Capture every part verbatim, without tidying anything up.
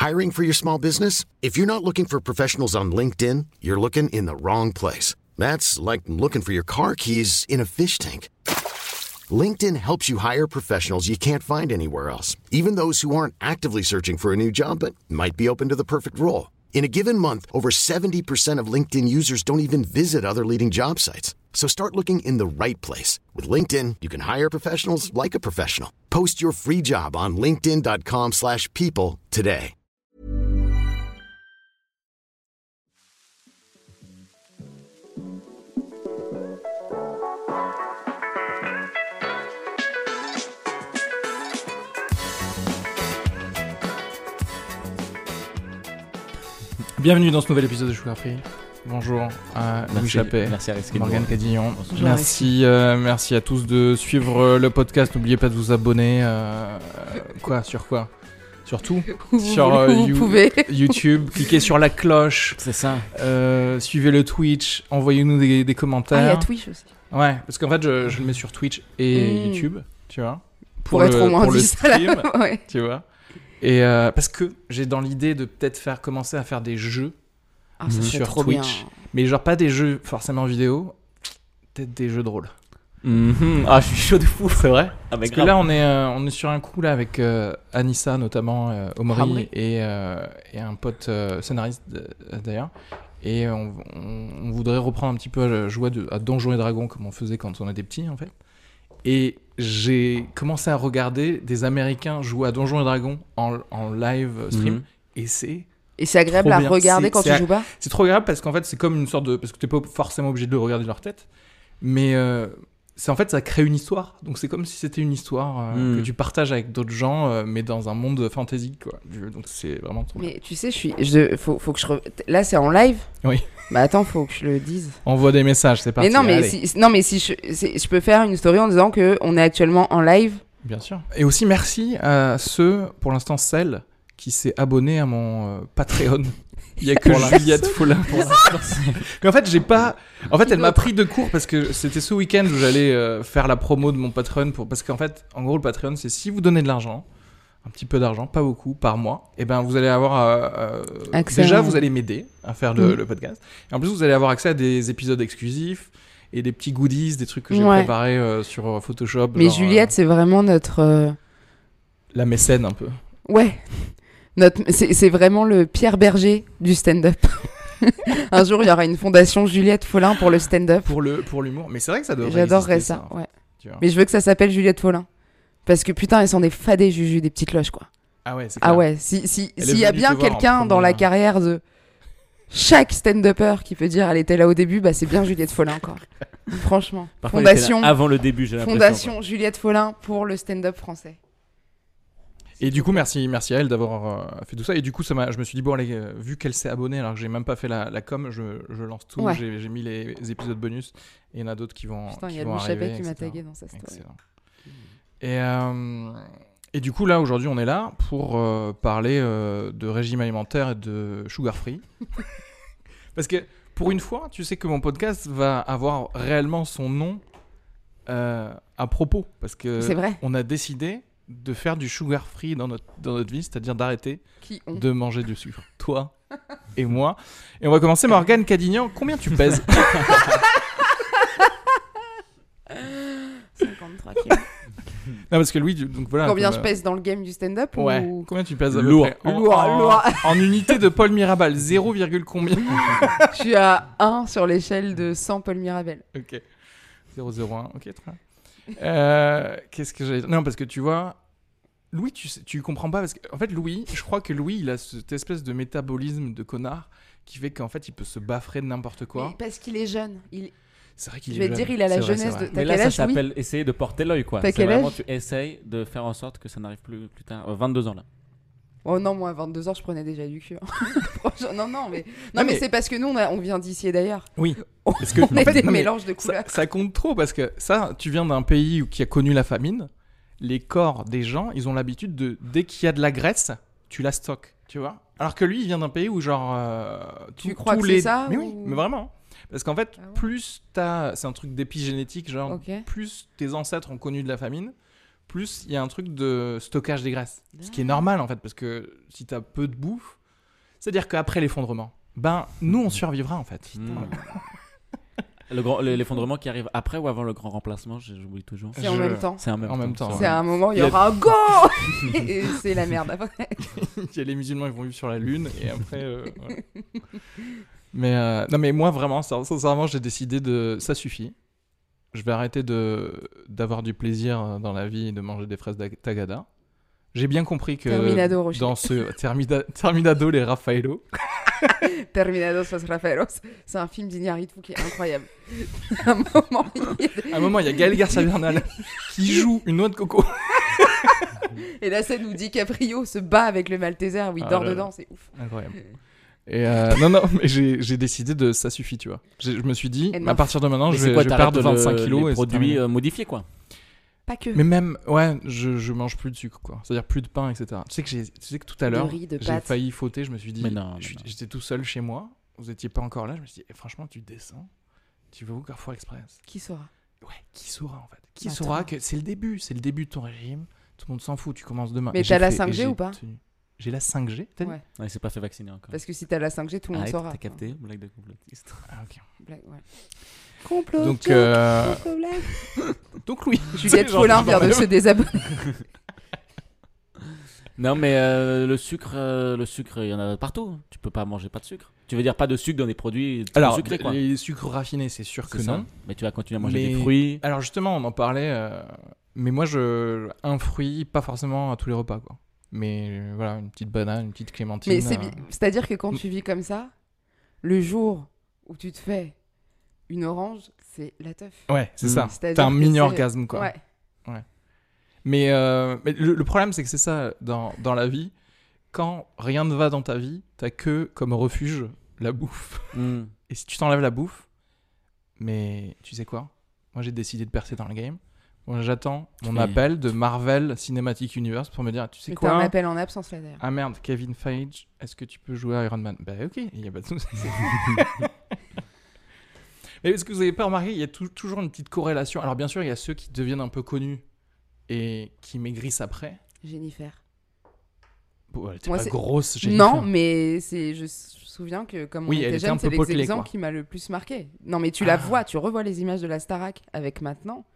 Hiring for your small business? If you're not looking for professionals on LinkedIn, you're looking in the wrong place. That's like looking for your car keys in a fish tank. LinkedIn helps you hire professionals you can't find anywhere else, even those who aren't actively searching for a new job but might be open to the perfect role. In a given month, over seventy percent of LinkedIn users don't even visit other leading job sites. So start looking in the right place. With LinkedIn, you can hire professionals like a professional. Post your free job on linkedin dot com slash people today. Bienvenue dans ce nouvel épisode de Sugar Free. Bonjour à Louis Chappet, merci à Morgane Cadillon. Merci, euh, merci à tous de suivre le podcast. N'oubliez pas de vous abonner. Euh, quoi Sur quoi Sur tout. Vous Sur euh, vous you, pouvez. YouTube. Cliquez sur la cloche. C'est ça. Euh, suivez le Twitch. Envoyez-nous des, des commentaires. Ah, il y a Twitch aussi. Ouais, parce qu'en fait, je, je le mets sur Twitch et mmh. YouTube, tu vois. Pour, pour être le, au moins pour le dix à la- stream, ouais. tu vois. Et euh, parce que j'ai dans l'idée de peut-être faire commencer à faire des jeux. Ah, ça Mmh. serait Sur trop Twitch. bien. Mais genre pas des jeux forcément vidéo, peut-être des jeux de rôle. Mm-hmm. Ah, je suis chaud de fou. C'est vrai. Ah, bah, Parce que grave. là on est euh, on est sur un coup là avec euh, Anissa notamment, euh, Omri Hamri. et euh, et un pote euh, scénariste euh, d'ailleurs. Et on, on, on voudrait reprendre un petit peu à jouer de, à Donjons et Dragons comme on faisait quand on était petit en fait. Et j'ai commencé à regarder des Américains jouer à Donjons et Dragons en, en live stream Mhm. et c'est Et c'est agréable Trop à bien. regarder C'est- quand c'est tu à- joues pas. C'est trop agréable parce qu'en fait, c'est comme une sorte de. Parce que t'es pas forcément obligé de regarder leur tête. Mais euh, c'est en fait, ça crée une histoire. Donc c'est comme si c'était une histoire euh, Mm. que tu partages avec d'autres gens, euh, mais dans un monde fantasy, quoi. Donc c'est vraiment trop bien. Mais tu sais, je suis. Je, faut, faut que je. re- Là, c'est en live. Oui. Bah attends, faut que je le dise. Envoie des messages, c'est parti. Mais non, mais allez. si, non, mais si je, c'est- je peux faire une story en disant que on est actuellement en live. Bien sûr. Et aussi, merci à ceux, pour l'instant, celle qui s'est abonné à mon euh, Patreon. Il y a que Pour l'instant. Juliette Follin pour l'instant. Mais en fait, j'ai pas. En fait, elle m'a pris de court parce que c'était ce week-end où j'allais euh, faire la promo de mon Patreon. Pour... Parce qu'en fait, en gros, le Patreon, c'est si vous donnez de l'argent, un petit peu d'argent, pas beaucoup, par mois, et ben vous allez avoir. Euh, euh, Accès déjà, à- vous allez m'aider à faire le, Mm. le podcast. Et en plus, vous allez avoir accès à des épisodes exclusifs et des petits goodies, des trucs que j'ai Ouais. préparés euh, sur euh, Photoshop. Mais genre, Juliette, c'est vraiment notre. euh, euh, la mécène un peu. Ouais. Notre. C'est c'est vraiment le Pierre Berger du stand-up. Un jour, il y aura une fondation Juliette Follin pour le stand-up. Pour le pour l'humour. Mais c'est vrai que ça devrait J'adorerais exister, ça. Ouais. tu vois. Mais je veux que ça s'appelle Juliette Follin. Parce que putain, elles sont des fadés, Juju, des petites cloches, quoi. Ah ouais, c'est Ah clair. ouais, si, si, Elle est s'il y a venue bien te voir en quelqu'un dans la première. carrière de chaque stand-upper qui peut dire elle était là au début, bah c'est bien Juliette Follin encore. Franchement. Parfois, elle était Fondation, là avant le début, j'ai l'impression. Fondation Juliette Follin pour le stand-up français. Et du coup, merci, merci à elle d'avoir euh, fait tout ça. Et du coup, ça m'a, je me suis dit, bon, allez, euh, vu qu'elle s'est abonnée, alors que j'ai même pas fait la, la com, je, je lance tout. Ouais. J'ai, j'ai mis les, les épisodes bonus. Et il y en a d'autres qui vont. Putain, il qui y a vont Louis arriver, Chappet qui m'a et cetera. tagué dans sa story. Excellent. Et, euh, et du coup, là, aujourd'hui, on est là pour euh, parler euh, de régime alimentaire et de sugar free. Parce que pour une fois, tu sais que mon podcast va avoir réellement son nom euh, à propos. Parce que C'est vrai. on a décidé de faire du sugar free dans notre, dans notre vie, c'est-à-dire d'arrêter Qui ont de manger du sucre. Toi et moi. Et on va commencer. Morgane Cadignan, combien tu pèses? cinquante-trois kilos. Non, parce que Louis, tu- donc voilà. Combien comme, je pèse dans le game du stand-up Ouais. ou... Combien tu pèses à peu Lourd. près en, Lourd, en, lourd. en unité de Paul Mirabal, zéro, combien? Je suis à un sur l'échelle de cent Paul Mirabel. Ok. zéro virgule zéro un, ok, très bien. Euh, qu'est-ce que j'allais dire? Non, parce que tu vois, Louis, tu, sais- tu comprends pas, parce qu'en fait, Louis, je crois que Louis, il a cette espèce de métabolisme de connard qui fait qu'en fait, il peut se baffrer de n'importe quoi. Mais parce qu'il est jeune. Il... C'est vrai qu'il Je est vais te jeune. dire, il a la C'est vrai, jeunesse c'est vrai. de- T'as Mais là, quel ça âge, Louis s'appelle essayer de porter l'œil, quoi. T'as C'est quel vraiment, âge tu essayes de faire en sorte que ça n'arrive plus, plus tard. Euh, vingt-deux ans, là. Oh non, moi à vingt-deux ans, je prenais déjà du cul. hein. Franchement, non, non, mais, non, Non, mais, mais- c'est parce que nous, on, a- on vient d'ici et d'ailleurs. Oui. On, Parce que, on en est fait, des non, mais mélanges de Ça, couleurs. ça compte trop parce que ça, tu viens d'un pays où- qui a connu la famine. Les corps des gens, ils ont l'habitude de, dès qu'il y a de la graisse, tu la stockes, tu vois. Alors que lui, il vient d'un pays où genre... euh, Tu tout- crois tous que les... c'est ça, Mais ou- oui, mais vraiment. Parce qu'en fait, Ah ouais. plus t'as... C'est un truc d'épigénétique, genre, Ok. plus tes ancêtres ont connu de la famine, plus il y a un truc de stockage des graisses. Ce qui est normal en fait, parce que si t'as peu de bouffe, c'est-à-dire qu'après l'effondrement, ben nous on survivra en fait. Mmh. Le grand, l'effondrement qui arrive après ou avant le grand remplacement, j'oublie toujours. C'est en Je- même temps. C'est en même En temps. même temps, c'est C'est vrai. à un moment, il y Il y a- aura un go et c'est la merde après. Il y a les musulmans qui vont vivre sur la lune et après. euh, voilà. Mais euh, non mais moi vraiment, sin- sincèrement, j'ai décidé de, ça suffit. Je vais arrêter de d'avoir du plaisir dans la vie et de manger des fraises d'Ag- Tagada. J'ai bien compris que Terminado, Rocher. dans ce Termida- Terminado les Raffaello. Terminados los Rafaelos. C'est un film d'Iñárritu qui est incroyable. À un moment, il y a des- À un moment, il y a Gaël Garcia Bernal qui joue une noix de coco. et la scène où DiCaprio se bat avec le Malteser où il Ah dort là là. dedans, c'est ouf. Incroyable. Et euh, non, non, mais j'ai, j'ai décidé de ça suffit, tu vois. J'ai- je me suis dit, Enough. à partir de maintenant, Mais je c'est vais, quoi, je vais t'arrêtes perdre le- vingt-cinq kilos. les et c'est produits terminé. euh, modifiés, quoi. Pas que. Mais même, ouais, je, je mange plus de sucre, quoi. C'est-à-dire plus de pain, et cetera. Tu sais que, j'ai, tu sais que tout à De l'heure, riz, de j'ai pâtes. failli fauter. Je me suis dit, Mais non, mais je suis- non. j'étais tout seul chez moi. Vous étiez pas encore là. Je me suis dit, eh, franchement, tu descends. Tu vas où Carrefour Express? Qui saura? Ouais, qui saura en fait? Qui Bah, saura toi. que c'est le début, c'est le début de ton régime. Tout le monde s'en fout, tu commences demain. Mais Et t'as j'ai la fait- cinq G et j'ai ou pas tenu. J'ai la cinq G, t'as dit? Ouais. Ouais, il s'est pas fait vacciner encore. Parce que si t'as la cinq G, tout le monde Arrête, saura. t'as capté, blague de complotiste. Ah, ok. Blague, ouais. Complot. Donc, joke, euh, complot, blague. donc Louis. Juliette Genre, Follin je vient de m'en se désabonner. Non, mais euh, le sucre, euh, le sucre, il y en a partout. Tu peux pas manger pas de sucre. Tu veux dire pas de sucre dans des produits trop Alors, sucrés, quoi. les sucres raffinés, c'est sûr que C'est ça. non. Mais tu vas continuer à manger Mais- des fruits. Alors justement, on en parlait, euh, mais moi, je un fruit, pas forcément à tous les repas, quoi. Mais euh, voilà, une petite banane, une petite clémentine. Mais c'est euh, bi- c'est-à-dire que quand tu vis comme ça, le jour où tu te fais une orange, c'est la teuf. Ouais, c'est Mm. ça. C'est-à-dire T'as un que mini c'est- orgasme, quoi. Ouais. Mais, euh, mais le, le problème, c'est que c'est ça dans, dans la vie. Quand rien ne va dans ta vie, t'as que comme refuge la bouffe. Mm. Et si tu t'enlèves la bouffe, mais tu sais quoi? Moi, j'ai décidé de percer dans le game. Moi, j'attends mon fais- appel de Marvel Cinematic Universe pour me dire, tu sais Mais t'as un quoi? appel en absence là d'ailleurs. Ah merde, Kevin Feige, est-ce que tu peux jouer à Iron Man? Bah ok, il n'y a pas de souci. Mais est-ce que vous n'avez pas remarqué, il y a tou- toujours une petite corrélation. Alors bien sûr, il y a ceux qui deviennent un peu connus et qui maigrissent après. Jennifer. Bon, elle était Moi, pas c'est- grosse, Jennifer. Non, mais c'est, je me souviens que comme Oui, on elle était était jeune, un c'est peu potelée, l'exemple quoi. qui m'a le plus marqué. Non, mais tu la Ah. vois, tu revois les images de la Starac avec maintenant.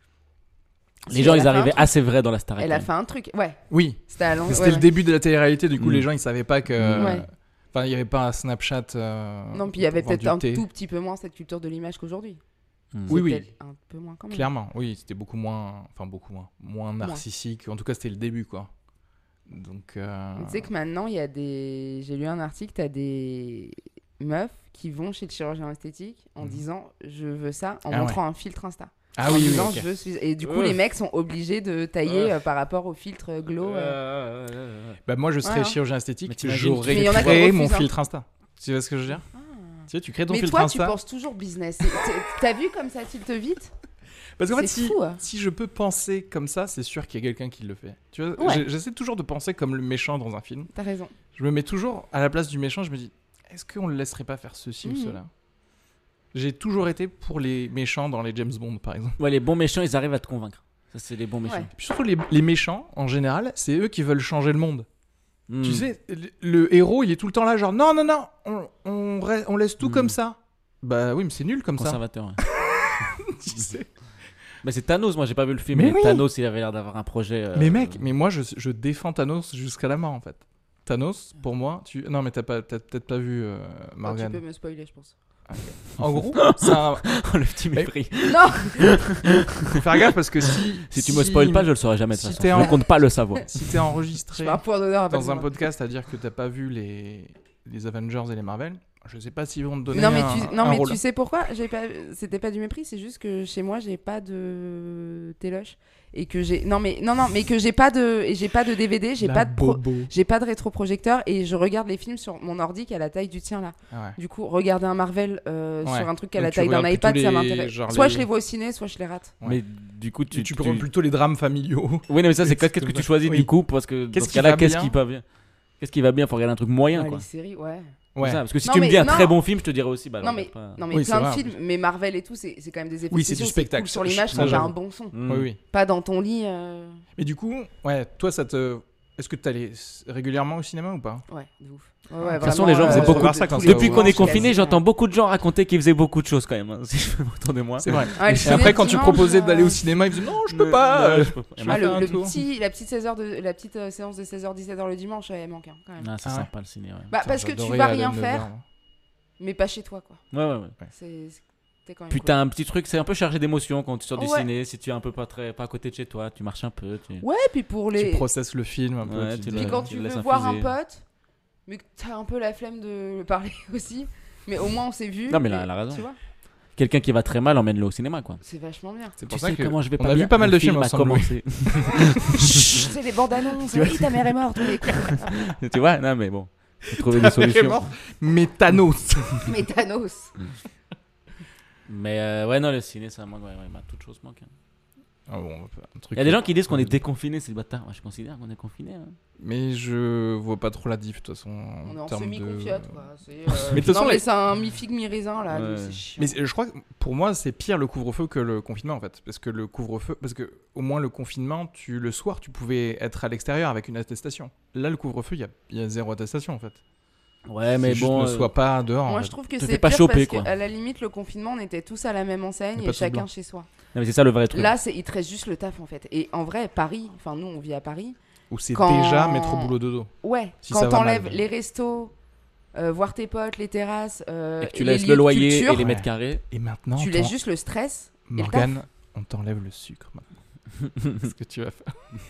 Les Si, gens, elle a ils fait un arrivaient truc. assez vrais dans la Star Elle a fait un truc, ouais. Oui, C'était à long- c'était ouais, le ouais. début de la télé-réalité, du coup Mm. les gens ils savaient pas que... Mm. Ouais. Enfin, il n'y avait pas un Snapchat. euh, Non, puis il y avait pour vendre peut-être un du thé. tout petit peu moins cette culture de l'image qu'aujourd'hui. Mm. Oui, oui. C'est peut-être un peu moins quand même. Clairement, oui, c'était beaucoup moins... Enfin, beaucoup moins. Moins narcissique. En tout cas, c'était le début, quoi. Donc... euh, Mais tu sais que maintenant, il y a des. J'ai lu un article, t'as des meufs qui vont chez le chirurgien esthétique en Mhm. disant je veux ça en Ah montrant un filtre Insta. Ah en oui, oui, disant, ok. je suis... Et du coup, Ouf. les mecs sont obligés de tailler Ouais. euh, par rapport au filtre glow. euh. Euh, euh, euh, euh. Bah moi je serais Ouais, hein. chirurgien Mais esthétique, t'imagines- j'aurais Mais il y en a qui créé refusent, mon hein. filtre Insta. Tu vois ce que je veux dire? Ah. Tu sais, tu crées ton Mais filtre toi, tu Insta. penses toujours business. C'est- t'es- T'as vu comme ça tilte vite? Parce qu'en fait, C'est si, fou, hein. si je peux penser comme ça, c'est sûr qu'il y a quelqu'un qui le fait. Tu vois, Ouais. j'ai- j'essaie toujours de penser comme le méchant dans un film. T'as raison. Je me mets toujours à la place du méchant, je me dis, est-ce qu'on le laisserait pas faire ceci ou Mhm. cela? J'ai toujours été pour les méchants dans les James Bond, par exemple. Ouais, les bons méchants, ils arrivent à te convaincre. Ça, c'est les bons méchants. Ouais. Et puis surtout, les, les méchants, en général, c'est eux qui veulent changer le monde. Mm. Tu sais, le, le héros, il est tout le temps là, genre, non, non, non, on, on, re- on laisse tout Mhm. comme ça. Bah oui, mais c'est nul comme ça. Conservateur. ouais. Tu sais. Mais c'est Thanos, moi j'ai pas vu le film. Mais Mais oui. Thanos, il avait l'air d'avoir un projet. euh, Mais mec, mais moi je, je défends Thanos jusqu'à la mort en fait. Thanos, pour moi, tu. Non, mais t'as pas, t'as peut-être pas vu euh, Oh, tu Morgane. peux me spoiler, je pense. En gros, c'est un. le petit mépris. Non. Faut faire gaffe parce que si. Si tu me spoil pas, je le saurais jamais de toute si façon. t'es Je en- ne compte pas le savoir. Si t'es enregistré Je fais un point d'honneur à dans un Balmain. podcast à dire que t'as pas vu les, les Avengers et les Marvel, je sais pas s'ils vont te donner Non mais un, tu, non, un mais rôle. tu sais pourquoi j'ai pas c'était pas du mépris, c'est juste que chez moi j'ai pas de téloche et que j'ai non mais non non mais que j'ai pas de et j'ai pas de D V D, j'ai La pas de pro- bobo. j'ai pas de rétroprojecteur et je regarde les films sur mon ordi qui a la taille du tien là. Ah ouais. Du coup, regarder un Marvel euh, Ouais. sur un truc qui a Donc la tu taille d'un regardes iPad, plutôt ça les- m'intéresse. genre Soit les- je les vois au ciné, soit je les rate. Ouais. Mais du coup, tu. Tu, tu prends plutôt les drames familiaux. Oui, non, mais ça, c'est quoi Qu'est-ce que Comme tu ça. choisis Oui. du coup? Parce que dans Qu'est-ce ce qui cas-là, va qu'est-ce bien qui va bien? Qu'est-ce qui va bien? Faut regarder un truc moyen, Ouais, quoi. les séries, ouais. Ouais. Ça, parce que si Non, tu me mais dis un non. très bon film, je te dirais aussi. Bah, Non, alors, mais- pas- Non, mais Oui, c'est plein de vrai, en films, mais Marvel et tout, c'est c'est quand même des effets Oui, c'est du spéciaux, spectacle, cool sur ça, l'image ça, quand t'as j'avoue. un bon son. Mm. Oui, oui. Pas dans ton lit. euh, Mais du coup, ouais, toi, ça te. Est-ce que tu allais régulièrement au cinéma ou pas? Ouais, de ouf. Ouais, ouais, De toute façon, vraiment, les gens euh, faisaient on beaucoup. regarde ça quand tous ça les Depuis ouvre. qu'on est dimanches, confiné, quasi, j'entends ouais. beaucoup de gens raconter qu'ils faisaient beaucoup de choses quand même. hein, Si je fais autour de moi. C'est vrai. Ouais, le Et ciné après, le quand tu dimanche, proposais euh, d'aller au cinéma, ils disaient non, je peux Ne- pas. ne- euh, je peux pas. je Et vais Ah, faire le, un le tour. petit, la petite seize heures de la petite euh, séance de seize heures dix-sept heures le dimanche, elle manque hein, quand même. Ah, c'est Ah ouais. sympa le ciné. Ouais, Bah Putain, parce que tu j'adorais vas aller à rien neuf faire, heures, moi. mais pas chez toi quoi. ouais, ouais. ouais. C'est c'est quand même Puis cool. t'as un petit truc, c'est un peu chargé d'émotions quand tu sors du Ouais. ciné. Si tu es un peu pas très, pas à côté de chez toi, tu marches un peu. Tu... Ouais, puis pour les Tu processes le film un peu. Ouais, tu tu dis- puis le- quand tu tu le veux laisses voir un infuser. pote, mais que t'as un peu la flemme de parler aussi, mais au moins on s'est vu. Non, mais là, et- elle a raison. Tu vois, Quelqu'un qui va très mal, emmène-le au cinéma, quoi. c'est vachement bien. C'est Tu pour ça sais que comment je vais on pas a bien vu pas mal Le de films film a ensemble. oui. commencé. Chut, c'est les bandes annonces. Oui, ta mère est morte. Oui. Tu vois? Non, mais bon. Faut trouver des solutions. Mais Thanos. Mais Thanos. Mais euh, ouais, non, le ciné, ça manque. Ouais, ouais, bah, toute chose manque. hein. Ah bon, un truc Il y a des gens qui disent qu'on est déconfiné, c'est bâtard. Moi, je considère qu'on est confiné. Hein. Mais je vois pas trop la diff de toute façon. On est en termes semi-confiote de... quoi. C'est, euh, Mais de toute non façon, mais les- c'est un mi-figue mi-raisin là, Ouais. donc c'est chiant. Mais c'est- je crois que pour moi c'est pire le couvre-feu que le confinement en fait, parce que le couvre-feu, parce que au moins le confinement, tu le soir tu pouvais être à l'extérieur avec une attestation. Là le couvre-feu il y a, il y a zéro attestation en fait. Ouais, mais C'est juste bon. ne euh, sois pas dehors. en Moi fait. je trouve que te c'est fais pas pire choper, parce quoi. qu'à la limite le confinement on était tous à la même enseigne Mais et pas tous chacun blancs. chez soi. Non, mais c'est ça le vrai truc. Là c'est il te reste juste le taf en fait. Et en vrai Paris, enfin nous on vit à Paris. Ou c'est quand- déjà métro boulot dodo. Ouais. Si quand ça va t'enlèves mal. les restos, euh, voir tes potes, les terrasses, euh, Et que tu les laisses lieux le de loyer culture, et les Ouais. mètres carrés. Et maintenant, tu on laisses t'en- juste le stress. le Morgane, on t'enlève le sucre maintenant. Qu'est-ce que tu vas faire?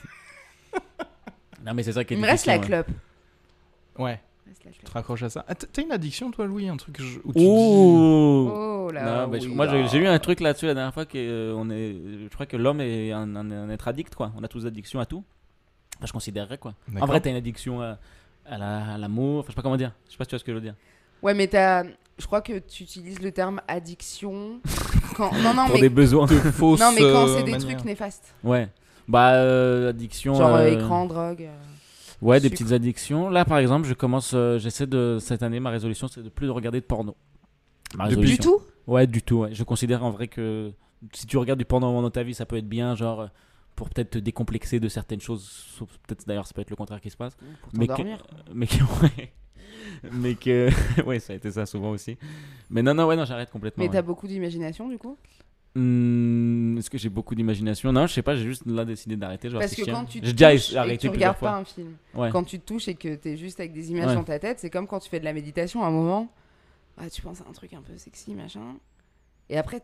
Non, mais c'est ça qui est Il me reste la difficile, ouais. clope. Ouais, Il me reste la tu clope. te raccroches à ça. Ah, t- t'as une addiction toi Louis, un truc où tu dis... Ouh! Oh là. Non, mais je- oui, moi là. j'ai j'ai lu un truc là-dessus la dernière fois que euh, on est, je crois que l'homme est un, un- un être addict quoi. On a tous addiction à tout. Enfin, je considérerais quoi. En D'accord. vrai, t'as une addiction à, à la- à l'amour. Enfin, je sais pas comment dire. Je sais pas si tu vois ce que je veux dire. Ouais, mais t'as. Je crois que tu utilises le terme addiction. Quand... Non, non, Pour mais. des besoins. de fausses Non, mais quand c'est euh, des manières. trucs néfastes. Ouais. Bah euh, addiction. Genre euh, euh, écran, drogue. euh. Ouais, des sucre. petites addictions. Là, par exemple, je commence. euh, J'essaie de cette année, ma résolution, c'est de plus de regarder de porno. Ma Depuis- résolution. Du tout Ouais, du tout. Ouais. Je considère en vrai que si tu regardes du porno dans ta vie, ça peut être bien, genre euh, pour peut-être te décomplexer de certaines choses. Sauf peut-être d'ailleurs, ça peut être le contraire qui se passe. Pour Mais que, t'endormir. mais que, ouais. mais que, ouais, ça a été ça souvent aussi. Mais non, non, ouais, non, j'arrête complètement. Mais ouais. t'as beaucoup d'imagination du coup Hmm, Est-ce que j'ai beaucoup d'imagination? Non, je sais pas. J'ai juste là décidé d'arrêter. je vais Parce que réfléchir. quand tu te J'ai déjà touches et que arrêté tu plusieurs regardes pas fois. un film, Ouais. quand tu te touches et que t'es juste avec des images Ouais. dans ta tête, c'est comme quand tu fais de la méditation à un moment. Ah, tu penses à un truc un peu sexy, machin. Et après,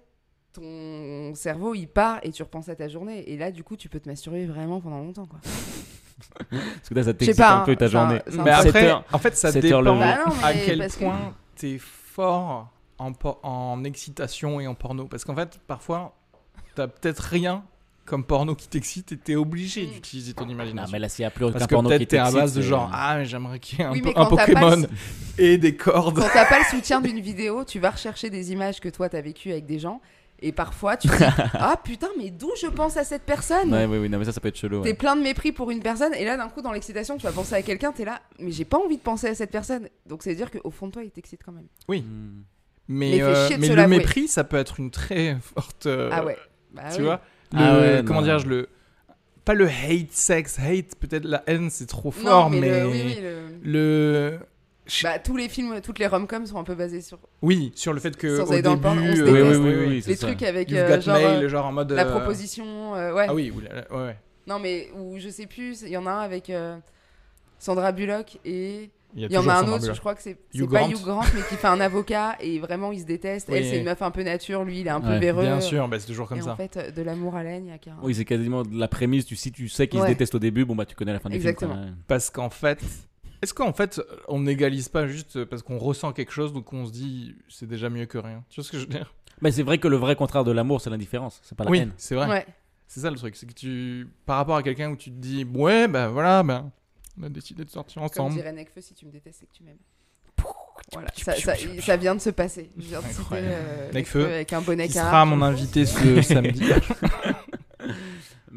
ton cerveau il part et tu repenses à ta journée. Et là, du coup, tu peux te masturber vraiment pendant longtemps quoi. Parce que là, ça Je sais t'excite pas, un peu ta hein, c'est un- journée. c'est un Mais peu- sept après, heures. en fait, ça sept heures dépend le Bah non, à mais quel parce que- point t'es fort en, por- en excitation et en porno. Parce qu'en fait, parfois, t'as peut-être rien comme porno qui t'excite et t'es obligé Mm. d'utiliser ton Non, imagination. mais là, s'il y a plus aucun Parce que porno qui peut-être t'es à t'excite, base de c'est- genre, ah, mais j'aimerais qu'il y ait un, Oui, po- mais un quand t'as pas Pokémon le- et des cordes. Quand t'as pas le soutien d'une vidéo, tu vas rechercher des images que toi t'as vécues avec des gens. Et parfois, tu te dis ah putain, mais d'où je pense à cette personne Ouais, oui, oui, non, mais ça, ça peut être chelou. T'es Ouais. plein de mépris pour une personne, et là d'un coup, dans l'excitation, tu vas penser à quelqu'un, t'es là, mais j'ai pas envie de penser à cette personne. Donc ça veut dire qu'au fond de toi, il t'excite quand même. Hmm. Mais, Mais fait euh, chier de mais se le l'avouer. mépris, ça peut être une très forte. euh, Ah ouais. Bah Tu oui. vois le, Ah ouais, comment non. dire, je le. Pas le hate sex, hate, peut-être la haine, c'est trop Non, fort, mais, mais. le- oui, oui, le- le- je- Bah, tous les films, toutes les rom-coms sont un peu basés sur Oui, sur le fait que Sans au aller dans le début, porno, on se euh, Oui, oui, déteste. oui, oui, oui, c'est les ça. trucs avec You've euh, got genre mail, euh, genre en mode. la euh, proposition. euh, ouais. Ah oui, oui, la- ouais, ouais. Non, mais ou je sais plus, il y en a un avec euh, Sandra Bullock et Il y, a il y en toujours a un Sandra autre, Bullock. je crois que c'est c'est Hugh pas Grant. Hugh Grant, mais qui fait un avocat et vraiment ils se détestent. Elle, Oui. c'est une meuf un peu nature, lui, il est un peu Ouais. véreux. Bien sûr, bah, c'est toujours comme et ça. en fait, euh, de l'amour à la haine, il y a qu'un. Oui, c'est quasiment de la prémisse. Tu, si tu sais qu'ils Ouais. se détestent au début, bon, bah, tu connais la fin du Exactement. film. quoi. Parce qu'en fait, est-ce qu'en fait, on n'égalise pas juste parce qu'on ressent quelque chose, donc on se dit c'est déjà mieux que rien. Tu vois ce que je veux dire? Mais c'est vrai que le vrai contraire de l'amour, c'est l'indifférence. C'est pas la Oui, haine. c'est vrai. Ouais. C'est ça le truc, c'est que tu, par rapport à quelqu'un où tu te dis ouais, ben voilà, ben on a décidé de sortir Comme ensemble. dirait Nekfeu, si tu me détestes, c'est que tu m'aimes. Voilà, ça, ça, ça vient de se passer. Je viens de citer Incroyable. euh, Nekfeu, Nekfeu avec un bonnet Qui carré. sera mon invité ce samedi. Mais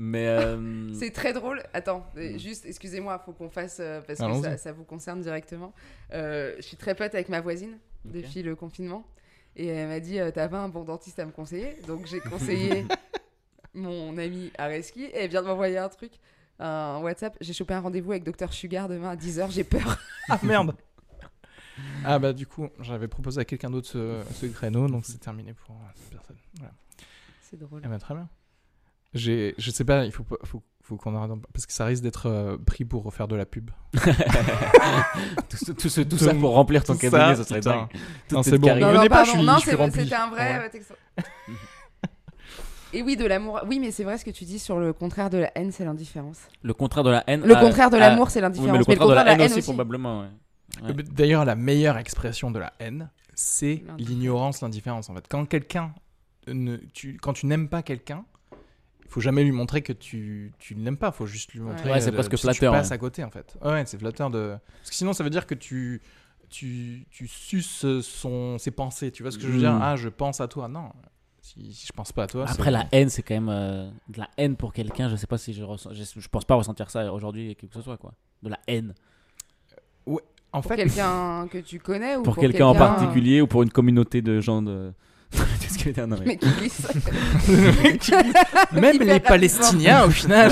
Mais euh, C'est très drôle. Attends, euh, Mm. juste, excusez-moi, faut qu'on fasse euh, parce que Allons-y. ça, ça vous concerne directement. Euh, je suis très pote avec ma voisine Ok. depuis le confinement et elle m'a dit euh, t'as pas un bon dentiste à me conseiller, donc j'ai conseillé mon ami Areski et elle vient de m'envoyer un truc, un WhatsApp. J'ai chopé un rendez-vous avec Docteur Sugar demain à dix heures. J'ai peur. Ah merde. Ah bah du coup, j'avais proposé à quelqu'un d'autre ce, ce créneau, donc c'est terminé pour euh, cette personne. Voilà. C'est drôle. Eh ben, très bien. J'ai, je sais pas, il faut, pas- faut, faut qu'on arrête d'en- parce que ça risque d'être euh, pris pour refaire de la pub. tout, ce- tout, ce- tout ça pour remplir ton Tout cabinet, ça, ça serait putain. dingue. Toute Non, cette c'est bon. carrière. Ne Non, venez non, pas, pardon, je suis- non, je suis c'est- rempli. c'était un vrai Ouais. euh, texto. Et oui, de l'amour. Oui, mais c'est vrai ce que tu dis sur le contraire de la haine, c'est l'indifférence. Le contraire de la haine. Le ah, contraire de ah, l'amour, c'est oui, l'indifférence. mais le Mais contraire de la haine aussi, probablement. Ouais. Ouais. Euh, D'ailleurs, la meilleure expression de la haine, c'est L'indifférence. l'ignorance, l'indifférence. En fait, quand quelqu'un, ne, tu, quand tu n'aimes pas quelqu'un, il faut jamais lui montrer que tu, tu ne l'aimes pas. Il faut juste lui montrer. Ouais, c'est euh, presque si flatteur, Tu passes ouais. à côté, en fait. Ouais, c'est flatteur de. Parce que sinon, ça veut dire que tu, tu, tu suces son, ses pensées. Tu vois ce que je veux dire? Mm. Ah, je pense à toi. Non. Si, si je pense pas à toi. Après, c'est- la haine, c'est quand même euh, de la haine pour quelqu'un. Je sais pas si je ressens. Je, je pense pas ressentir ça aujourd'hui, quelque que ce soit, quoi. De la haine. En Pour fait, quelqu'un que tu connais ou Pour, pour, quelqu'un en particulier ou pour une communauté de gens de. Qu'est-ce qu'il y a? Non, mais- Mais qui glisse. même Hyper les rapidement. Palestiniens, au final.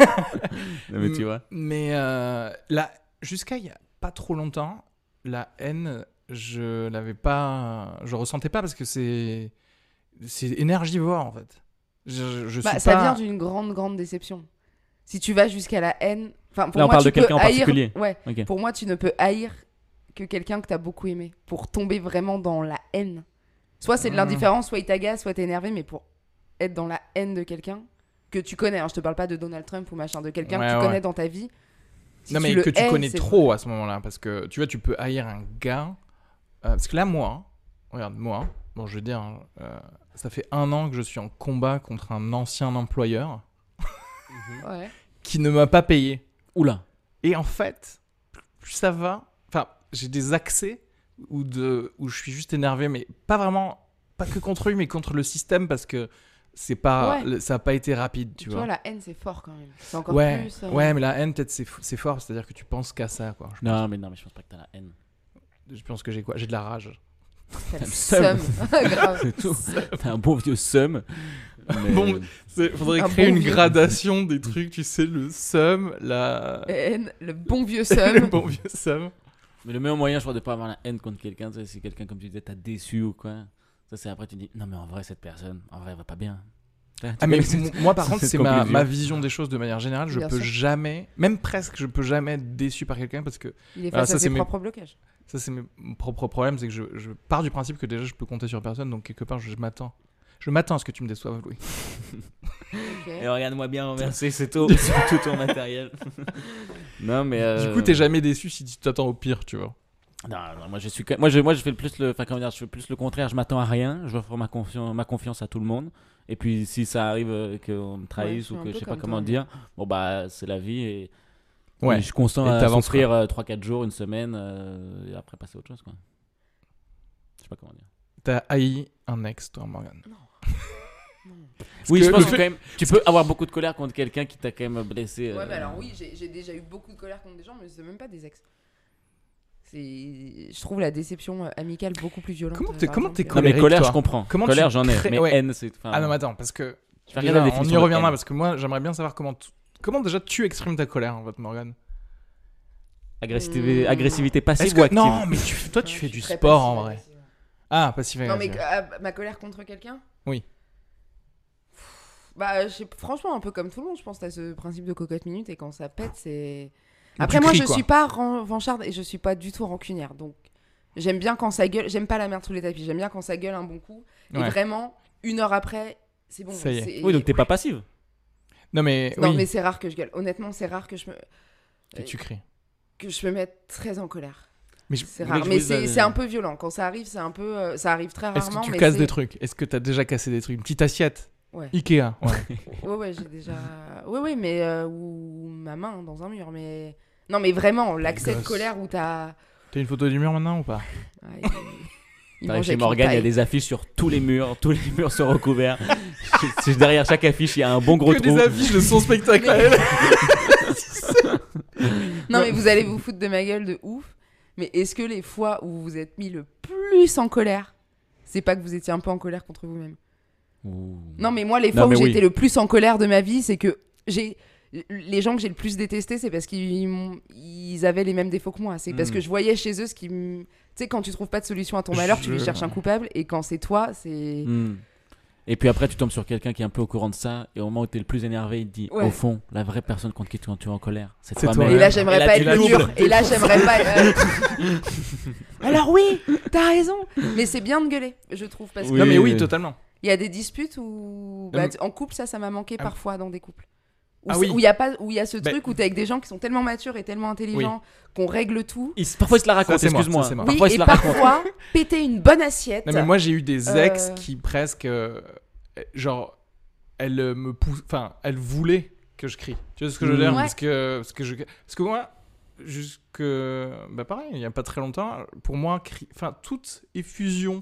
non, mais tu vois. Mais euh, là, jusqu'à il y a pas trop longtemps, la haine, je l'avais pas, je ressentais pas parce que c'est, c'est énergivore en fait. Je, je Bah, suis ça pas. vient d'une grande, grande déception. Si tu vas jusqu'à la haine. Enfin, pour Là, on moi, parle tu de peux quelqu'un en haïr- particulier. Ouais. Ok. Pour moi, tu ne peux haïr que quelqu'un que t'as beaucoup aimé. Pour tomber vraiment dans la haine. Soit c'est de Mmh. l'indifférence, soit il t'agace, soit t'es énervé, mais pour être dans la haine de quelqu'un que tu connais, hein, je te parle pas de Donald Trump ou machin, de quelqu'un Ouais, que tu ouais. connais dans ta vie. Si non mais le que tu hais, connais c'est- trop à ce moment-là parce que tu vois, tu peux haïr un gars euh, parce que là moi, hein, regarde moi, bon je veux dire, hein, euh, ça fait un an que je suis en combat contre un ancien employeur Ouais. qui ne m'a pas payé. Oula. Et en fait, plus ça va, enfin, j'ai des accès où, de, où je suis juste énervé, mais pas vraiment, pas que contre lui, mais contre le système parce que c'est pas, Ouais. le- ça n'a pas été rapide, tu, Tu vois. vois, la haine, c'est fort quand même. C'est encore ouais, plus. euh, ouais, mais la haine, peut-être, c'est, f- c'est fort, c'est-à-dire que tu penses qu'à ça, quoi. Je, Non, mais non, mais je pense pas que t'as la haine. pense, je pense que j'ai quoi? J'ai de la rage. T'as le le seum. Grave. C'est tout. T'as un bon vieux seum. mais- Bon, Il faudrait Un créer bon une vieux. gradation des trucs, tu sais, le seum, la... Haine, le bon vieux le seum. bon vieux seum. Mais le meilleur moyen, je crois, de pas avoir la haine contre quelqu'un, tu sais, si quelqu'un, comme tu disais, t'as déçu ou quoi. Ça, c'est après, tu dis, non, mais en vrai, cette personne, en vrai, elle va pas bien. Tu Ah mais connais m- cette- moi par contre cette c'est ma, conclusion. ma vision des choses de manière générale, je Bien peux sûr. jamais, même presque je peux jamais être déçu par quelqu'un parce que Il est Voilà, face ça, à c'est ses mes- propres blocages. ça c'est mes- mon propre problème, c'est que je, je pars du principe que déjà je peux compter sur personne, donc quelque part je, je m'attends. Je m'attends à ce que tu me déçoives, Louis. Ok. Et regarde-moi bien renverser, c'est tout, sur tout ton matériel. non, mais. euh, Du coup t'es jamais déçu si tu t'attends au pire, tu vois. Non, non, moi je suis quand- moi je moi je fais le plus le enfin comment dire, je fais plus le contraire, je m'attends à rien, je offre ma confiance ma confiance à tout le monde et puis si ça arrive euh, qu'on me Ouais, trahisse je suis ou un que peu je sais pas comme comment toi. dire, bon bah c'est la vie et Ouais. et je suis constant Et à t'avances, souffrir trois quatre jours, une semaine euh, et après passer à autre chose quoi. Je sais pas comment dire. T'as haï un ex, toi, Morgan. Oui, que je pense le que fait- quand même tu peux avoir beaucoup de colère contre quelqu'un qui t'a quand même blessé. Ouais, euh, mais alors oui, j'ai j'ai déjà eu beaucoup de colère contre des gens, mais c'est même pas des ex. C'est, je trouve la déception euh, amicale beaucoup plus violente. Comment euh, t'es- par comment exemple, t'es que- Non mais colérique, colère, toi. je comprends. Comment colère, tu j'en ai, crées- mais ouais. haine c'est enfin, Ah non mais attends, parce que je vais déjà, regarder la on y définition de reviendra haine. parce que moi j'aimerais bien savoir comment t- comment déjà tu exprimes ta colère en fait, Morgan. Agressivité, Hmm. agressivité passive Est-ce ou que active? non mais tu, toi tu Ouais, fais je du suis très sport en passive vrai. agressive. Ah passif Non mais agressif. euh, ma colère contre quelqu'un. Oui. Bah, je sais- franchement, un peu comme tout le monde, je pense que t'as ce principe de cocotte minute et quand ça pète, c'est. Mais Après, tu moi, cries, je quoi. suis pas revancharde et je suis pas du tout rancunière. Donc, j'aime bien quand ça gueule. J'aime pas la merde sous les tapis. J'aime bien quand ça gueule un bon coup. Et Ouais. vraiment, une heure après, c'est bon. Ça y est. c'est- Oui, donc t'es pas passive. Non mais Non, oui, mais c'est rare que je gueule. Honnêtement, c'est rare que je me. que tu cries. Que je me mette très en colère. Mais je- C'est Oui, rare. je Mais vous c'est avais- c'est un peu violent. Quand ça arrive, c'est un peu. euh, ça arrive très Est-ce rarement. que tu mais casses c'est- des trucs? Est-ce que t'as déjà cassé des trucs? Une petite assiette? Ouais. Ikea. Ouais. Ouais, ouais, j'ai déjà. Ouais, ouais, mais. euh, ou ma main dans un mur. Mais. Non, mais vraiment, l'accès de Gosse. colère où t'as. T'as une photo du mur maintenant ou pas? Ah, il- il T'arrives mange chez avec une Morgane, il y a paille. des affiches sur tous les murs, tous les murs sont recouverts. C'est derrière chaque affiche, il y a un bon gros que trou. des affiches de son spectacle à elle. Non, mais vous allez vous foutre de ma gueule de ouf. Mais est-ce que les fois où vous vous êtes mis le plus en colère, c'est pas que vous étiez un peu en colère contre vous-même? Ouh. Non, mais moi, les Non, fois où mais j'ai oui. été le plus en colère de ma vie, c'est que j'ai. Les gens que j'ai le plus détestés, c'est parce qu'ils m'ont- ils avaient les mêmes défauts que moi. C'est parce Mm. que je voyais chez eux ce qui me. Tu sais, quand tu trouves pas de solution à ton malheur, tu lui Je- cherches un coupable. Et quand c'est toi, c'est. Hmm. Et puis après, tu tombes sur quelqu'un qui est un peu au courant de ça, et au moment où tu es le plus énervé, il te dit Ouais. au fond, la vraie personne contre qui tu es en colère, c'est C'est toi-même. toi. Et là, Ouais. j'aimerais Et là, pas tu être la le doubles. dur. Et là, j'aimerais pas. euh, Alors oui, t'as raison. Mais c'est bien de gueuler, je trouve, parce Oui. Non mais oui, totalement. qu'il y a des disputes où, bah, Hum. en couple, ça, ça m'a manqué Ah. parfois dans des couples. Où Ah c'est- oui. où il y a pas, où il y a ce Bah. truc où t'es avec des gens qui sont tellement matures et tellement intelligents qu'on règle tout. Il- parfois, il se la raconte, Ça, c'est moi, excuse-moi. ça, c'est moi. Parfois, Oui, il et se la raconte. parfois, péter une bonne assiette. Non mais moi j'ai eu des ex Euh. qui presque euh, genre elles euh, me poussent, enfin elles voulaient que je crie. Tu vois ce que je veux dire? Ouais. Parce que parce que je parce que moi jusque bah pareil il y a pas très longtemps pour moi cri- enfin toute effusion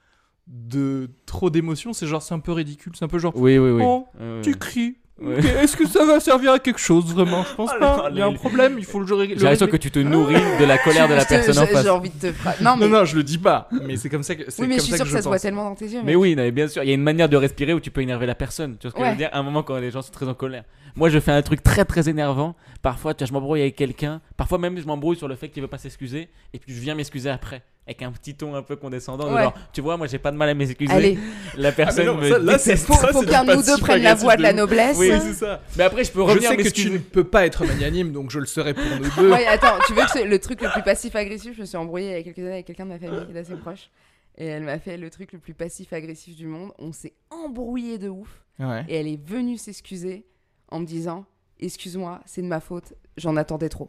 de trop d'émotions c'est genre c'est un peu ridicule c'est un peu genre Oui, oui, oui. oh Euh, tu cries. Ouais. Ok, est-ce que ça va servir à quelque chose vraiment? Je pense Oh, pas. le- Il y a un le- problème, il faut le régler. J'ai l'impression que tu te nourris de la colère de la Je te- personne en j'ai- face. J'ai envie de te fra- Non, mais, Non non, je le dis pas, mais c'est comme ça que c'est oui, mais comme je suis ça sûre que que ça se voit pense. tellement dans tes yeux. Mais mec. oui, non, mais bien sûr, il y a une manière de respirer où tu peux énerver la personne. Tu vois ce que je Ouais. veux dire? À un moment, quand les gens sont très en colère. Moi, je fais un truc très très énervant. Parfois, tu vois, je m'embrouille avec quelqu'un. Parfois, même, je m'embrouille sur le fait qu'il veut pas s'excuser. Et puis, je viens m'excuser après. Avec un petit ton un peu condescendant. de Ouais. Genre, tu vois, moi, j'ai pas de mal à m'excuser. Allez, La personne Ah, mais non, me ça, là, c'est- déteste. faut, Ça, faut c'est qu'un du de nous deux passif prenne la agressif voix de la de ouf. noblesse. Oui, c'est ça. Mais après, je peux Je revenir sais que tu ne m'excuser. peux pas être magnanime, donc je le serai pour nous deux. Ouais, attends, tu veux que c'est le truc le plus passif-agressif? Je me suis embrouillée il y a quelques années avec quelqu'un de ma famille d'assez proche. Et elle m'a fait le truc le plus passif-agressif du monde. On s'est embrouillé de ouf. Ouais. Et elle est venue s'excuser en me disant: excuse-moi, c'est de ma faute, j'en attendais trop.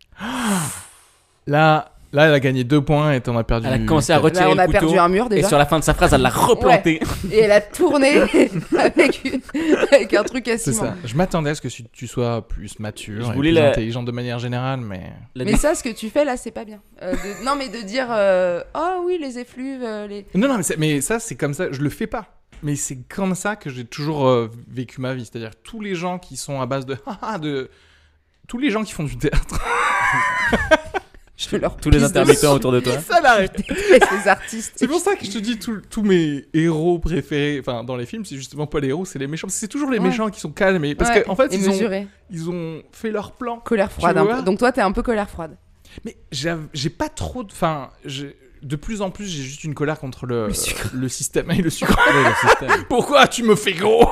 Là, là, elle a gagné deux points et t'en as perdu. Elle a commencé à retirer Là, on le a couteau. perdu un mur Et déjà. sur la fin de sa phrase, elle l'a replanté. Et elle a tourné avec, une- avec un truc à C'est ciment. ça. Je m'attendais à ce que tu- tu sois plus mature, Je et voulais plus la- intelligente de manière générale, mais. La Mais ça, ce que tu fais là, c'est pas bien. Euh, de- Non, mais de dire euh, oh oui, les effluves, euh, les. Non, non, mais, c'est- mais ça, c'est comme ça. Je le fais pas. Mais c'est comme ça que j'ai toujours euh, vécu ma vie. C'est-à-dire tous les gens qui sont à base de, de tous les gens qui font du théâtre. Je leur Tous les pisse intermittents autour de toi. Ça l'arrête. dessus. Les artistes. C'est pour ça que je te dis tout- tous mes héros préférés, enfin dans les films, c'est justement pas les héros, c'est les méchants. C'est toujours les Ouais. méchants qui sont calmes, et parce Ouais, qu'en en fait et ils ont, mesuré. ils ont fait leur plan. Colère froide. un vois peu. Donc toi, t'es un peu colère froide. Mais j'ai j'ai pas trop de, enfin, j'ai- de plus en plus j'ai juste une colère contre le, Le sucre. le système et le sucre. Ouais, le système. Pourquoi tu me fais gros?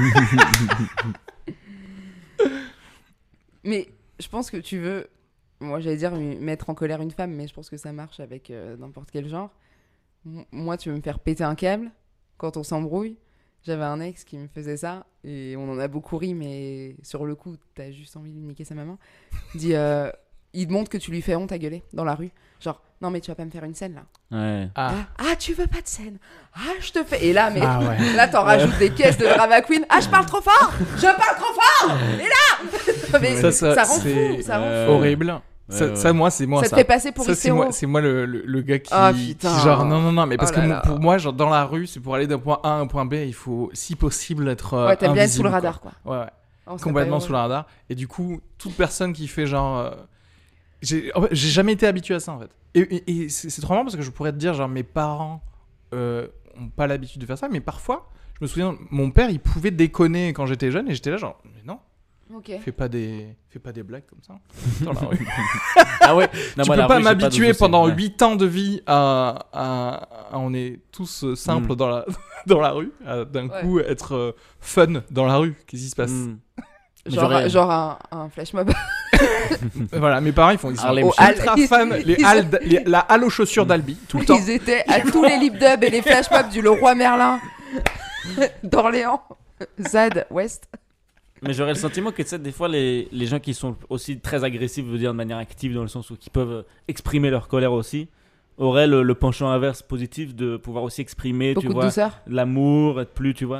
Mais je pense que tu veux. Moi, j'allais dire une- mettre en colère une femme, mais je pense que ça marche avec euh, n'importe quel genre. M- Moi, tu veux me faire péter un câble quand on s'embrouille. J'avais un ex qui me faisait ça et on en a beaucoup ri, mais sur le coup, t'as juste envie de lui niquer sa maman. Il dit, euh, il te montre que tu lui fais honte à gueuler dans la rue. Genre, non, mais tu vas pas me faire une scène là. Ouais. Ah, Ah, ah, tu veux pas de scène? Ah, je te fais. Et là, mais ah ouais. là, t'en rajoutes des caisses de drama queen. Ah, je parle trop fort! Je parle trop fort! Et là! Mais Ça, ça, ça rend c'est fou, ça rend Euh, fou. horrible. Ouais, ça, ouais. ça, moi, c'est moi Ça ça. te fait passer pour Ça, c'est moi, hystéro. c'est moi le, le, le gars qui, Ah, qui putain. genre non non non mais parce Oh que là mon- là. pour moi genre dans la rue c'est pour aller d'un point A à un point B il faut si possible être euh, Ouais, t'aimes bien être sous le invisible, radar, quoi. quoi. Ouais, ouais. Oh, c'est Complètement pas sous le radar et du coup toute personne qui fait genre euh, j'ai en fait, j'ai jamais été habitué à ça en fait et, et- et c'est c'est trop marrant parce que je pourrais te dire genre mes parents euh, ont pas l'habitude de faire ça mais parfois je me souviens mon père il pouvait déconner quand j'étais jeune et j'étais là genre mais non Ok. fais pas des fais pas des blagues comme ça dans la rue. Ah ouais. Non, Tu moi, peux la pas rue, j'ai de m'habituer soucis. pendant Ouais. huit ans de vie à, à- à- on est tous euh, simples Mm. dans la dans la rue, à d'un Ouais. coup être euh, fun dans la rue. Qu'est-ce qui se passe? Mm. Genre, J'aurais- genre un, un flash mob. Voilà, mes parents ils font ils sont Harlem Au Shake. ultra Ils- fans, les ils- halles d- les- la halle aux chaussures d'Albi tout le temps. Ils étaient à tous les lip dubs et les flash mobs du Leroy Merlin d'Orléans. Zad, West. Mais j'aurais le sentiment que tu sais, des fois, les, les gens qui sont aussi très agressifs, veut dire de manière active, dans le sens où qui peuvent euh, exprimer leur colère aussi, auraient le, le penchant inverse positif de pouvoir aussi exprimer, tu Beaucoup de vois, douceur. l'amour, être plus, tu vois.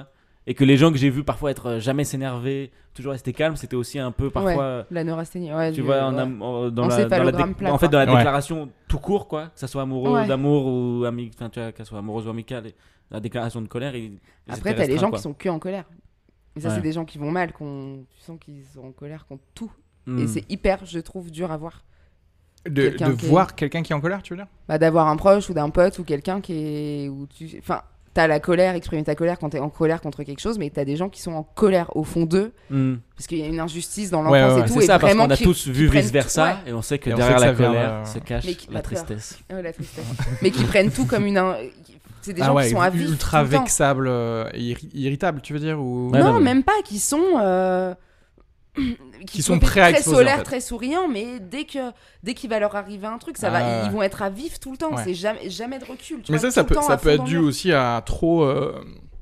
Et que les gens que j'ai vus parfois être euh, jamais s'énerver, toujours rester calme, c'était aussi un peu parfois. Ouais, euh, la neurasthénie. Ouais, tu du- vois, en ouais. am- en- dans, En la, dans, la céphalogramme dé- plat, en fait, dans la quoi. déclaration tout court, quoi, que ça soit amoureux Ouais. d'amour ou ami, enfin, tu vois, qu'elle soit amoureuse ou amicale, et la déclaration de colère. ils- ils Après, étaient t'as les restreints, gens quoi. qui sont que en colère. Et ça, Ouais. c'est des gens qui vont mal, qu'on... tu sens qu'ils sont en colère contre tout. Hmm. Et c'est hyper, je trouve, dur à voir. De, Quelqu'un de qui est- voir quelqu'un qui est en colère, tu veux dire? Bah, d'avoir un proche ou d'un pote ou quelqu'un qui est. Où tu... Enfin, t'as la colère, exprimer ta colère quand t'es en colère contre quelque chose, mais t'as des gens qui sont en colère au fond d'eux, Hmm. parce qu'il y a une injustice dans Ouais, l'enfance ouais, et ouais. tout. C'est et ça, parce vraiment qu'on a qui- tous qui vu prennent vice versa, tout- ouais. et on sait que Et on derrière sait que la ça vient, colère euh, se cache Mais qui- la la peur. tristesse. Ouais, la tristesse. Mais qui prennent tout comme une. in- C'est des gens Ah ouais, qui sont à vif. ultra tout le temps. vexables euh, et irri- irritables, tu veux dire ou... Ouais, non, ouais. même pas, qui sont. euh, Qui sont peut-être prêts à très exploser, solaires, en fait. très souriants, mais dès que dès qu'il va leur arriver un truc, ça Ah va, ouais. ils vont être à vif tout le temps. Ouais. C'est jamais jamais de recul. Tu Mais vois, ça, ça tout peut, le temps ça à peut fond être dans le dû mur. aussi à trop, euh,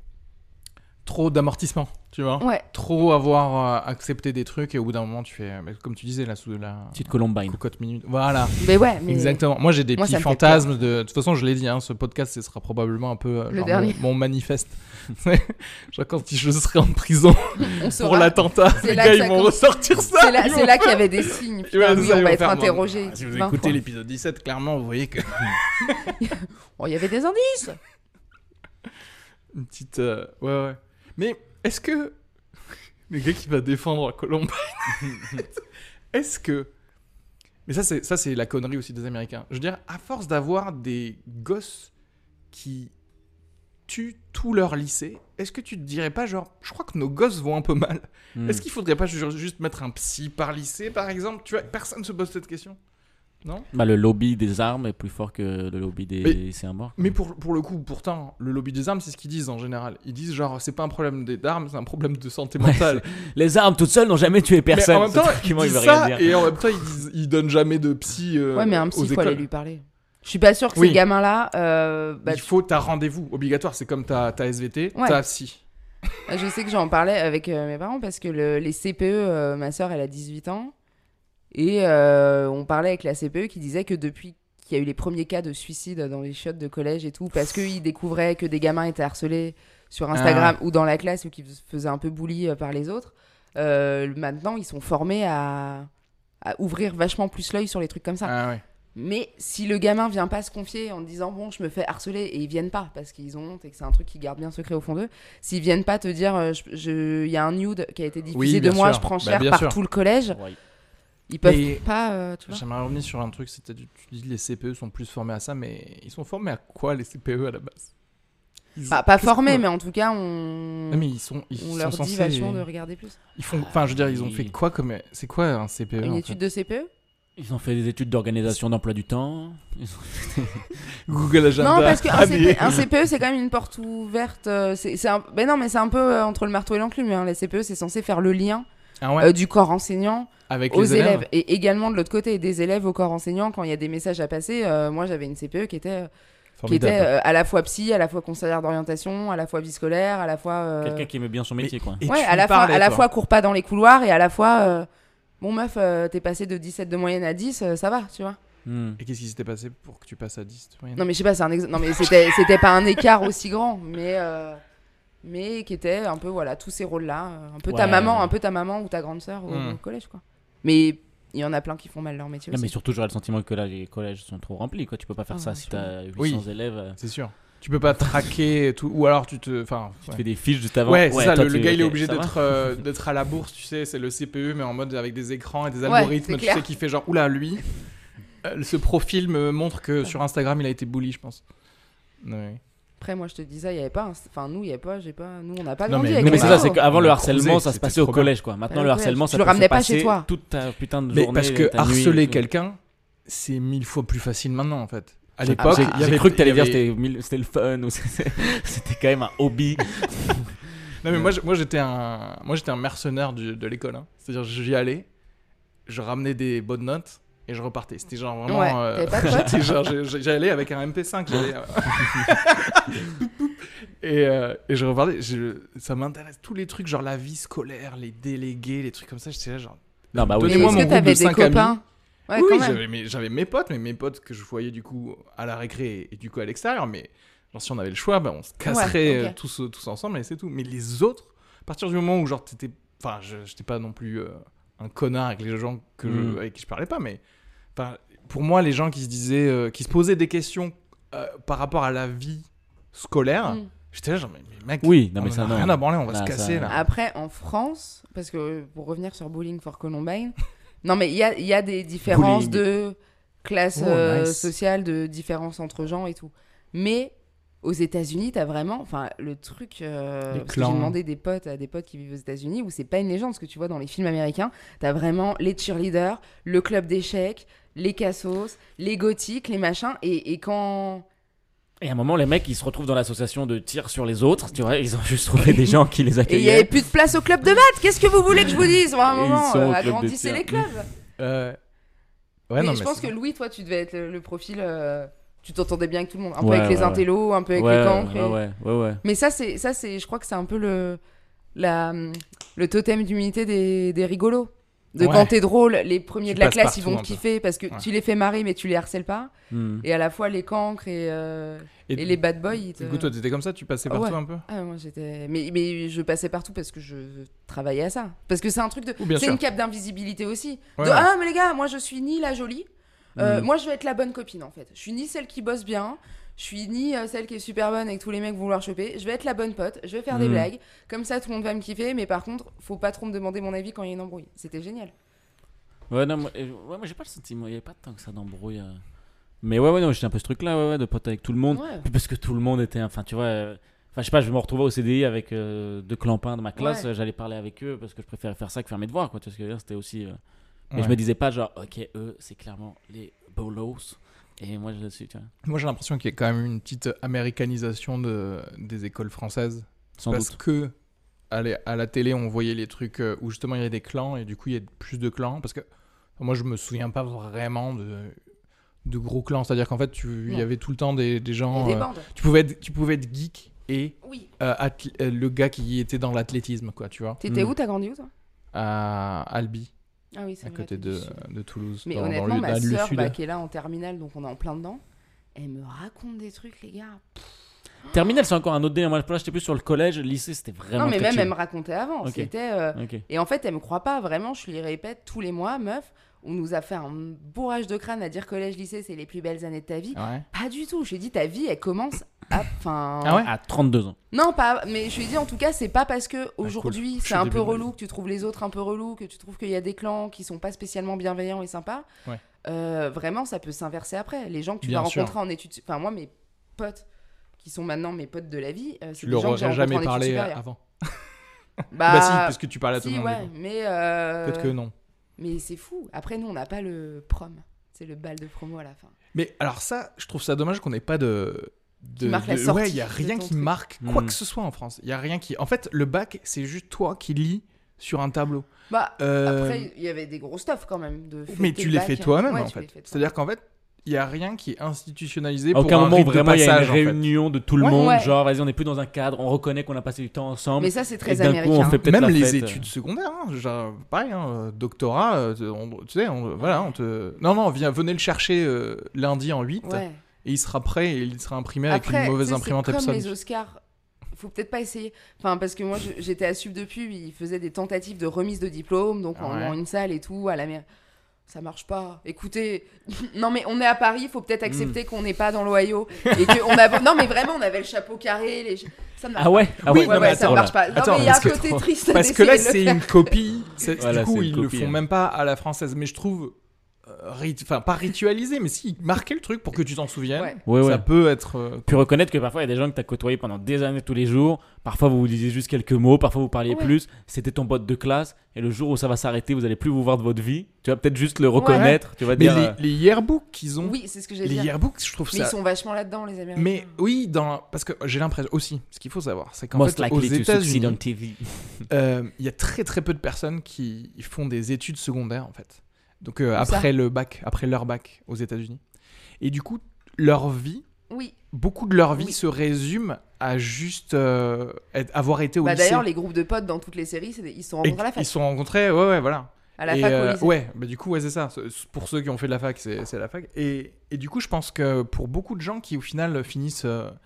trop d'amortissement, tu vois. Ouais. Trop avoir euh, accepté des trucs et au bout d'un moment, tu fais, mais comme tu disais, là, sous la Petite Columbine. cocotte minute. Voilà, Mais ouais, mais exactement. Moi, j'ai des Moi, petits ça me fait fantasmes de... De toute façon, je l'ai dit, hein, ce podcast, ce sera probablement un peu euh, Le genre dernier. Mon, mon manifeste. Genre quand je serai en prison on pour saura. l'attentat, C'est les là gars, que ils ça vont commence. ressortir ça. C'est là, Ils c'est vont là qu'il y avait des signes. Putain, Ouais, oui, ça, on ils va vont être faire, bon, interrogé. bah, si vous vingt écoutez fois. l'épisode dix-sept, clairement, vous voyez que... Oh, il y avait des indices. Une petite... euh, Ouais, ouais. Mais est-ce que... Le gars qui va défendre Columbine... est-ce que... Mais ça, c'est, ça, c'est la connerie aussi des Américains. Je veux dire, à force d'avoir des gosses qui tuent tout leur lycée, est-ce que tu te dirais pas, genre, je crois que nos gosses vont un peu mal. Hmm. Est-ce qu'il faudrait pas ju- juste mettre un psy par lycée, par exemple? Tu vois, personne se pose cette question. Non? Bah, le lobby des armes est plus fort que le lobby des Mais- lycéens morts. Mais pour, pour le coup, pourtant, le lobby des armes, c'est ce qu'ils disent en général. Ils disent genre, c'est pas un problème des- d'armes, c'est un problème de santé Ouais, mentale. Les armes toutes seules n'ont jamais tué personne. Mais en même temps, Ce ils document, il disent veut rien ça, dire. et en même temps, ils, disent, ils donnent jamais de psy euh, Ouais, mais un aux psy, faut aller écoles. lui parler. Je suis pas sûre que Oui. ces gamins-là. euh, bah, Il faut ta rendez-vous obligatoire, c'est comme ta, ta S V T, Ouais. ta psy. Je sais que j'en parlais avec euh, mes parents parce que le- les C P E, euh, ma soeur, elle a dix-huit ans. Et euh, on parlait avec la C P E qui disait que depuis qu'il y a eu les premiers cas de suicide dans les chiottes de collège et tout, parce qu'ils découvraient que des gamins étaient harcelés sur Instagram ou dans la classe ou qui se faisaient un peu bully euh, par les autres, euh, maintenant ils sont formés à, à ouvrir vachement plus l'œil sur les trucs comme ça. Ah ouais. Mais si le gamin vient pas se confier en disant bon je me fais harceler et ils viennent pas parce qu'ils ont honte et que c'est un truc qu'ils gardent bien secret au fond d'eux, s'ils viennent pas te dire euh, je- je- il y a un nude qui a été diffusé Oui, de bien moi, sûr. je prends Bah, cher bien par sûr. tout le collège, Ouais. ils peuvent Mais- pas euh, tu vois. J'aimerais revenir sur un truc, c'était du- tu dis les C P E sont plus formés à ça, mais ils sont formés à quoi les C P E à la base? Ils Bah, ont- pas qu'est-ce formés, que- mais en tout cas on, Non, mais ils sont, ils on sont leur dit censés- vachement de regarder plus. Ils font, enfin, je veux dire, ils ont Oui. fait quoi comme, c'est quoi un C P E Une en étude fait de C P E. Ils ont fait des études d'organisation d'emploi du temps. Ils ont- Google Agenda. Non, parce qu'un année. C P E, un C P E, c'est quand même une porte ouverte. euh, C'est, c'est un... Ben non, mais c'est un peu euh, entre le marteau et l'enclume. Hein. Les C P E, c'est censé faire le lien Ah ouais. euh, du corps enseignant Avec aux les élèves. élèves. Et également de l'autre côté, des élèves au corps enseignant, quand il y a des messages à passer. euh, moi, j'avais une C P E qui était, qui était Formidable. euh, à la fois psy, à la fois conseillère d'orientation, à la fois vie scolaire, à la fois. euh, Quelqu'un qui aimait bien son métier, quoi. Et Ouais, tu à la, fois, parlais, à la toi. fois cours pas dans les couloirs et à la fois. euh, Bon, meuf, euh, t'es passé de dix-sept de moyenne à dix, euh, ça va, tu vois. Hmm. Et qu'est-ce qui s'était passé pour que tu passes à dix ouais. Non, mais je sais pas, c'est un ex- non, mais c'était, c'était pas un écart aussi grand, mais. euh, Mais qui était un peu, voilà, tous ces rôles-là. euh, Un peu ta Ouais. maman, un peu ta maman ou ta grande sœur au, Hmm. au collège, quoi. Mais il y en a plein qui font mal leur métier Non, aussi. mais surtout, j'aurais le sentiment que là, les collèges sont trop remplis, quoi. Tu peux pas faire Ah, ça si franchement. t'as huit cents Oui. élèves. euh, C'est sûr. Tu peux pas traquer et tout, ou alors tu te, enfin. Tu ouais. te fais des fiches juste avant. Ouais, c'est ça. toi, Le, le tu- gars, il est ok, obligé ça va. d'être, euh, d'être à la bourse, tu sais. C'est le C P E, mais en mode avec des écrans et des Ouais, algorithmes, c'est tu clair. sais, qui fait genre, oula, lui, euh, ce profil me montre que sur Instagram, il a été bully, je pense. Ouais. Après, moi, je te dis ça, il y avait pas. un- Enfin, nous, il y a pas, j'ai pas. Nous, on n'a pas Non, grandi mais- avec Non, mais les c'est ça, réseaux. c'est qu'avant On le a harcèlement, cruisé, ça se c'était passait au trop bien. collège, quoi. Maintenant, Au le collège. harcèlement, Tu ça le peut ramenais se pas chez passer toi. toute ta putain de Mais journée. parce que ta nuit et harceler tout. quelqu'un, c'est mille fois plus facile maintenant, en fait. À Ah, l'époque, j'ai il y j'ai avait- cru que t'allais il y dire avait- c'était mille- c'était le fun ou c'était c'était quand même un hobby. Non mais moi, je- moi j'étais un moi j'étais un mercenaire du- de l'école hein. C'est-à-dire j'y allais, je ramenais des bonnes notes et je repartais. C'était genre vraiment Ouais, euh, t'avais pas de potes j'étais genre j'ai- j'ai- j'allais avec un M P cinq, j'allais, euh, et, euh, et je repartais, je- ça m'intéresse tous les trucs genre la vie scolaire, les délégués, les trucs comme ça, j'étais là genre Non, bah oui. Mais Donnez-moi est-ce mon que groupe t'avais de des cinq amis. copains Ouais, oui, quand même. j'avais mes, j'avais mes potes, mais mes potes que je voyais du coup à la récré et du coup à l'extérieur, mais Genre, si on avait le choix, bah, on se casserait Ouais, ok. euh, tous, tous ensemble et c'est tout. Mais les autres, à partir du moment où, genre, t'étais. Enfin, je j'étais pas non plus euh, un connard avec les gens que je- Mm. avec qui je parlais pas, mais. Enfin, pour moi, les gens qui se disaient. euh, qui se posaient des questions euh, par rapport à la vie scolaire, Mm. j'étais là, genre, mais, mais mec, Oui, non, on mais en ça, a non. rien à branler, on va Ah, se ça- casser là. Après, en France, parce que pour revenir sur Bowling for Columbine, non, mais il y a, il y a des différences Bowling. de classe Oh, euh, nice. sociale, de différences entre gens et tout. Mais aux États-Unis, t'as vraiment, enfin, le truc. euh, Les parce que j'ai clans. demandé des potes à des potes qui vivent aux États-Unis où c'est pas une légende, ce que tu vois dans les films américains. T'as vraiment les cheerleaders, le club d'échecs, les cassos, les gothiques, les machins. Et, et quand. Et à un moment, les mecs, ils se retrouvent dans l'association de tir sur les autres. Tu vois, ils ont juste trouvé des gens qui les Et il y accueillaient. avait plus de place au club de maths. Qu'est-ce que vous voulez que je vous dise? À un Et ils moment, sont au euh, club de agrandissez tir. les clubs. Euh, Ouais, mais non, je mais pense c'est- que Louis, toi, tu devais être le, le profil. euh, tu t'entendais bien avec tout le monde. Un peu Ouais, avec les ouais, ouais. intellos, un peu avec ouais, les cancres. ouais, et- ouais, ouais, ouais. Mais ça, c'est, ça, c'est, je crois que c'est un peu le, la, le totem d'humilité des, des rigolos. De Ouais. quand t'es drôle, les premiers Tu de la passes classe, ils partout vont un te peu. kiffer parce que Ouais. tu les fais marrer, mais tu les harcèles pas. Hmm. Et à la fois, les cancres et, euh, et, les bad boys. ils te- Du coup, toi, t'étais comme ça, tu passais Ah partout ouais. un peu. Ah, moi, j'étais. Mais, mais je passais partout parce que je travaillais à ça. Parce que c'est un truc de. Ou bien C'est sûr. une cape d'invisibilité aussi. Ouais, De, ouais. ah, mais les gars, moi, je suis ni la jolie. euh, Mm. Moi, je vais être la bonne copine, en fait. Je suis ni celle qui bosse bien. Je suis ni euh, celle qui est super bonne et que tous les mecs vont vouloir choper. Je vais être la bonne pote. Je vais faire des Mm. blagues. Comme ça, tout le monde va me kiffer. Mais par contre, faut pas trop me demander mon avis quand il y a une embrouille. C'était génial. Ouais, non, moi, et- ouais, moi j'ai pas le sentiment, il y avait pas tant que ça d'embrouille. euh. Mais ouais, ouais, non, j'étais un peu ce truc-là, ouais, ouais, de pote avec tout le monde. Ouais. Puis parce que tout le monde était, enfin, tu vois, euh, enfin, je sais pas, je me retrouvais au C D I avec euh, deux clampins de ma classe, Ouais. euh, j'allais parler avec eux parce que je préférais faire ça que faire mes devoirs, quoi. Tu vois ce que je veux dire, c'était aussi. euh, Mais Ouais. je me disais pas, genre, ok, eux, c'est clairement les bolos. Et moi, je le suis, tu vois. Moi, j'ai l'impression qu'il y a quand même une petite américanisation de, des écoles françaises. Sans parce doute. que à la, à la télé, on voyait les trucs euh, où justement il y a des clans et du coup il y a plus de clans. Parce que moi, je me souviens pas vraiment de, de gros clans. C'est-à-dire qu'en fait, tu- il y Non. avait tout le temps des, des Il y gens. a des euh, bandes. tu, pouvais être, tu pouvais être geek et Oui. euh, athl- euh, le gars qui était dans l'athlétisme, quoi, tu vois. T'étais Mm. où? T'as grandi où, toi? À Albi, Ah oui, c'est à vrai. côté t'es de, du sud. de Toulouse. Mais dans, dans honnêtement, le, ma dans le sœur, sud. bah, qui est là en terminale, donc on est en plein dedans, elle me raconte des trucs, les gars. Terminal, c'est encore un autre délire. Moi, là, j'étais plus sur le collège, le lycée, c'était vraiment. non, mais très même, chill. elle me racontait avant. Ok. C'était. euh, Ok. Et en fait, elle me croit pas. Vraiment, je lui répète tous les mois, meuf, on nous a fait un bourrage de crâne à dire collège, lycée, c'est les plus belles années de ta vie. Ouais. Pas du tout. Je lui ai dit, ta vie, elle commence à. Enfin. Ah ouais À trente-deux ans. Non, pas. Mais je lui ai dit, en tout cas, c'est pas parce que aujourd'hui, Je suis c'est un début peu de ma relou, que tu trouves les autres un peu relous, que tu trouves qu'il y a des clans qui sont pas spécialement bienveillants et sympas. Ouais. Euh, vraiment, ça peut s'inverser après. Les gens que tu Bien vas sûr. rencontrer en études. Enfin, moi, mes potes qui sont maintenant mes potes de la vie, euh, c'est Tu des leur gens que j'ai aurais rencontrés jamais en études parlé supérieures. avant. Bah, Bah si, parce que tu parlais à tout si, le monde. ouais, du coup. mais. euh, Peut-être que non. Mais c'est fou. Après, nous, on n'a pas le prom. C'est le bal de promo à la fin. Mais alors ça, je trouve ça dommage qu'on n'ait pas de... de Qui marque la de- sortie Ouais, il y a de rien ton qui truc. marque quoi Hmm. que ce soit en France. Il y a rien qui... En fait, le bac, c'est juste toi qui lis sur un tableau. Bah, Euh, après, il y avait des gros stuff quand même. De Mais fêter tu le les bac. fais toi-même Ouais, en tu les fait. fais toi. C'est-à-dire qu'en fait, il y a rien qui est institutionnalisé À pour aucun un moment où rite de vraiment il y a passage, une en fait. réunion de tout le Ouais. monde, Ouais. genre vas-y on n'est plus dans un cadre, on reconnaît qu'on a passé du temps ensemble. Mais ça, c'est et très d'un coup américain. on fait peut-être Même la les fête. études secondaires, hein, genre, pareil, hein, euh, doctorat, euh, on- tu sais, on, voilà, on te... Non, non, viens, venez le chercher euh, lundi en huit, Ouais. et il sera prêt, et il sera imprimé avec Après, une mauvaise tu sais, imprimante c'est comme Epson. les Oscars. Faut peut-être pas essayer. Enfin, parce que moi, je- j'étais à Sub de Pub, ils faisaient des tentatives de remise de diplôme, donc en Ouais. dans une salle et tout, à la mer. Ça marche pas. Écoutez, non mais on est à Paris, faut peut-être accepter qu'on n'est pas dans l'Ohio et que on avait. Non mais vraiment, on avait le chapeau carré, les. Ça ne marche Ah ouais, ah Oui, ouais, pas. Ouais, non, mais ouais, ça attends, ne marche pas. Non Attends, mais il y a un parce que- côté triste. Parce que là, d'essayer de c'est le une faire. copie. c'est- Voilà, du coup, c'est une ils le copie, font hein. même pas à la française. Mais je trouve. euh, rit- Enfin, pas ritualisé, mais si, marquer le truc pour que tu t'en souviennes. Ouais. Ouais, Ça ouais. peut être. euh, Puis reconnaître que parfois il y a des gens que tu as côtoyés pendant des années tous les jours. Parfois vous vous disiez juste quelques mots, parfois vous parliez Ouais. plus. C'était ton pote de classe. Et le jour où ça va s'arrêter, vous allez plus vous voir de votre vie. Tu vas peut-être juste le reconnaître. Tu vas Mais dire. les, euh, les yearbooks qu'ils ont. Oui, c'est ce que j'ai les dit. yearbooks, je trouve Mais ça. ils sont vachement là-dedans, les Américains. Mais oui, dans... parce que j'ai l'impression aussi, ce qu'il faut savoir, c'est qu'en Most fait, aux likely to succeed on États-Unis, T V. euh, il y a très très peu de personnes qui font des études secondaires en fait. Donc euh, Où ça après le bac, après leur bac aux États-Unis. Et du coup, leur vie, Oui. beaucoup de leur vie Oui. se résume à juste euh, être- avoir été au Bah lycée. d'ailleurs, les groupes de potes dans toutes les séries, c'est des- ils se sont Et rencontrés à la ils fac. se sont rencontrés, ouais, ouais, voilà. À la Et, fac euh, au lycée. ouais, bah du coup, ouais, c'est ça. C'est- Pour ceux qui ont fait de la fac, c'est c'est la fac. Et, et du coup, je pense que pour beaucoup de gens qui, au final, finissent, euh,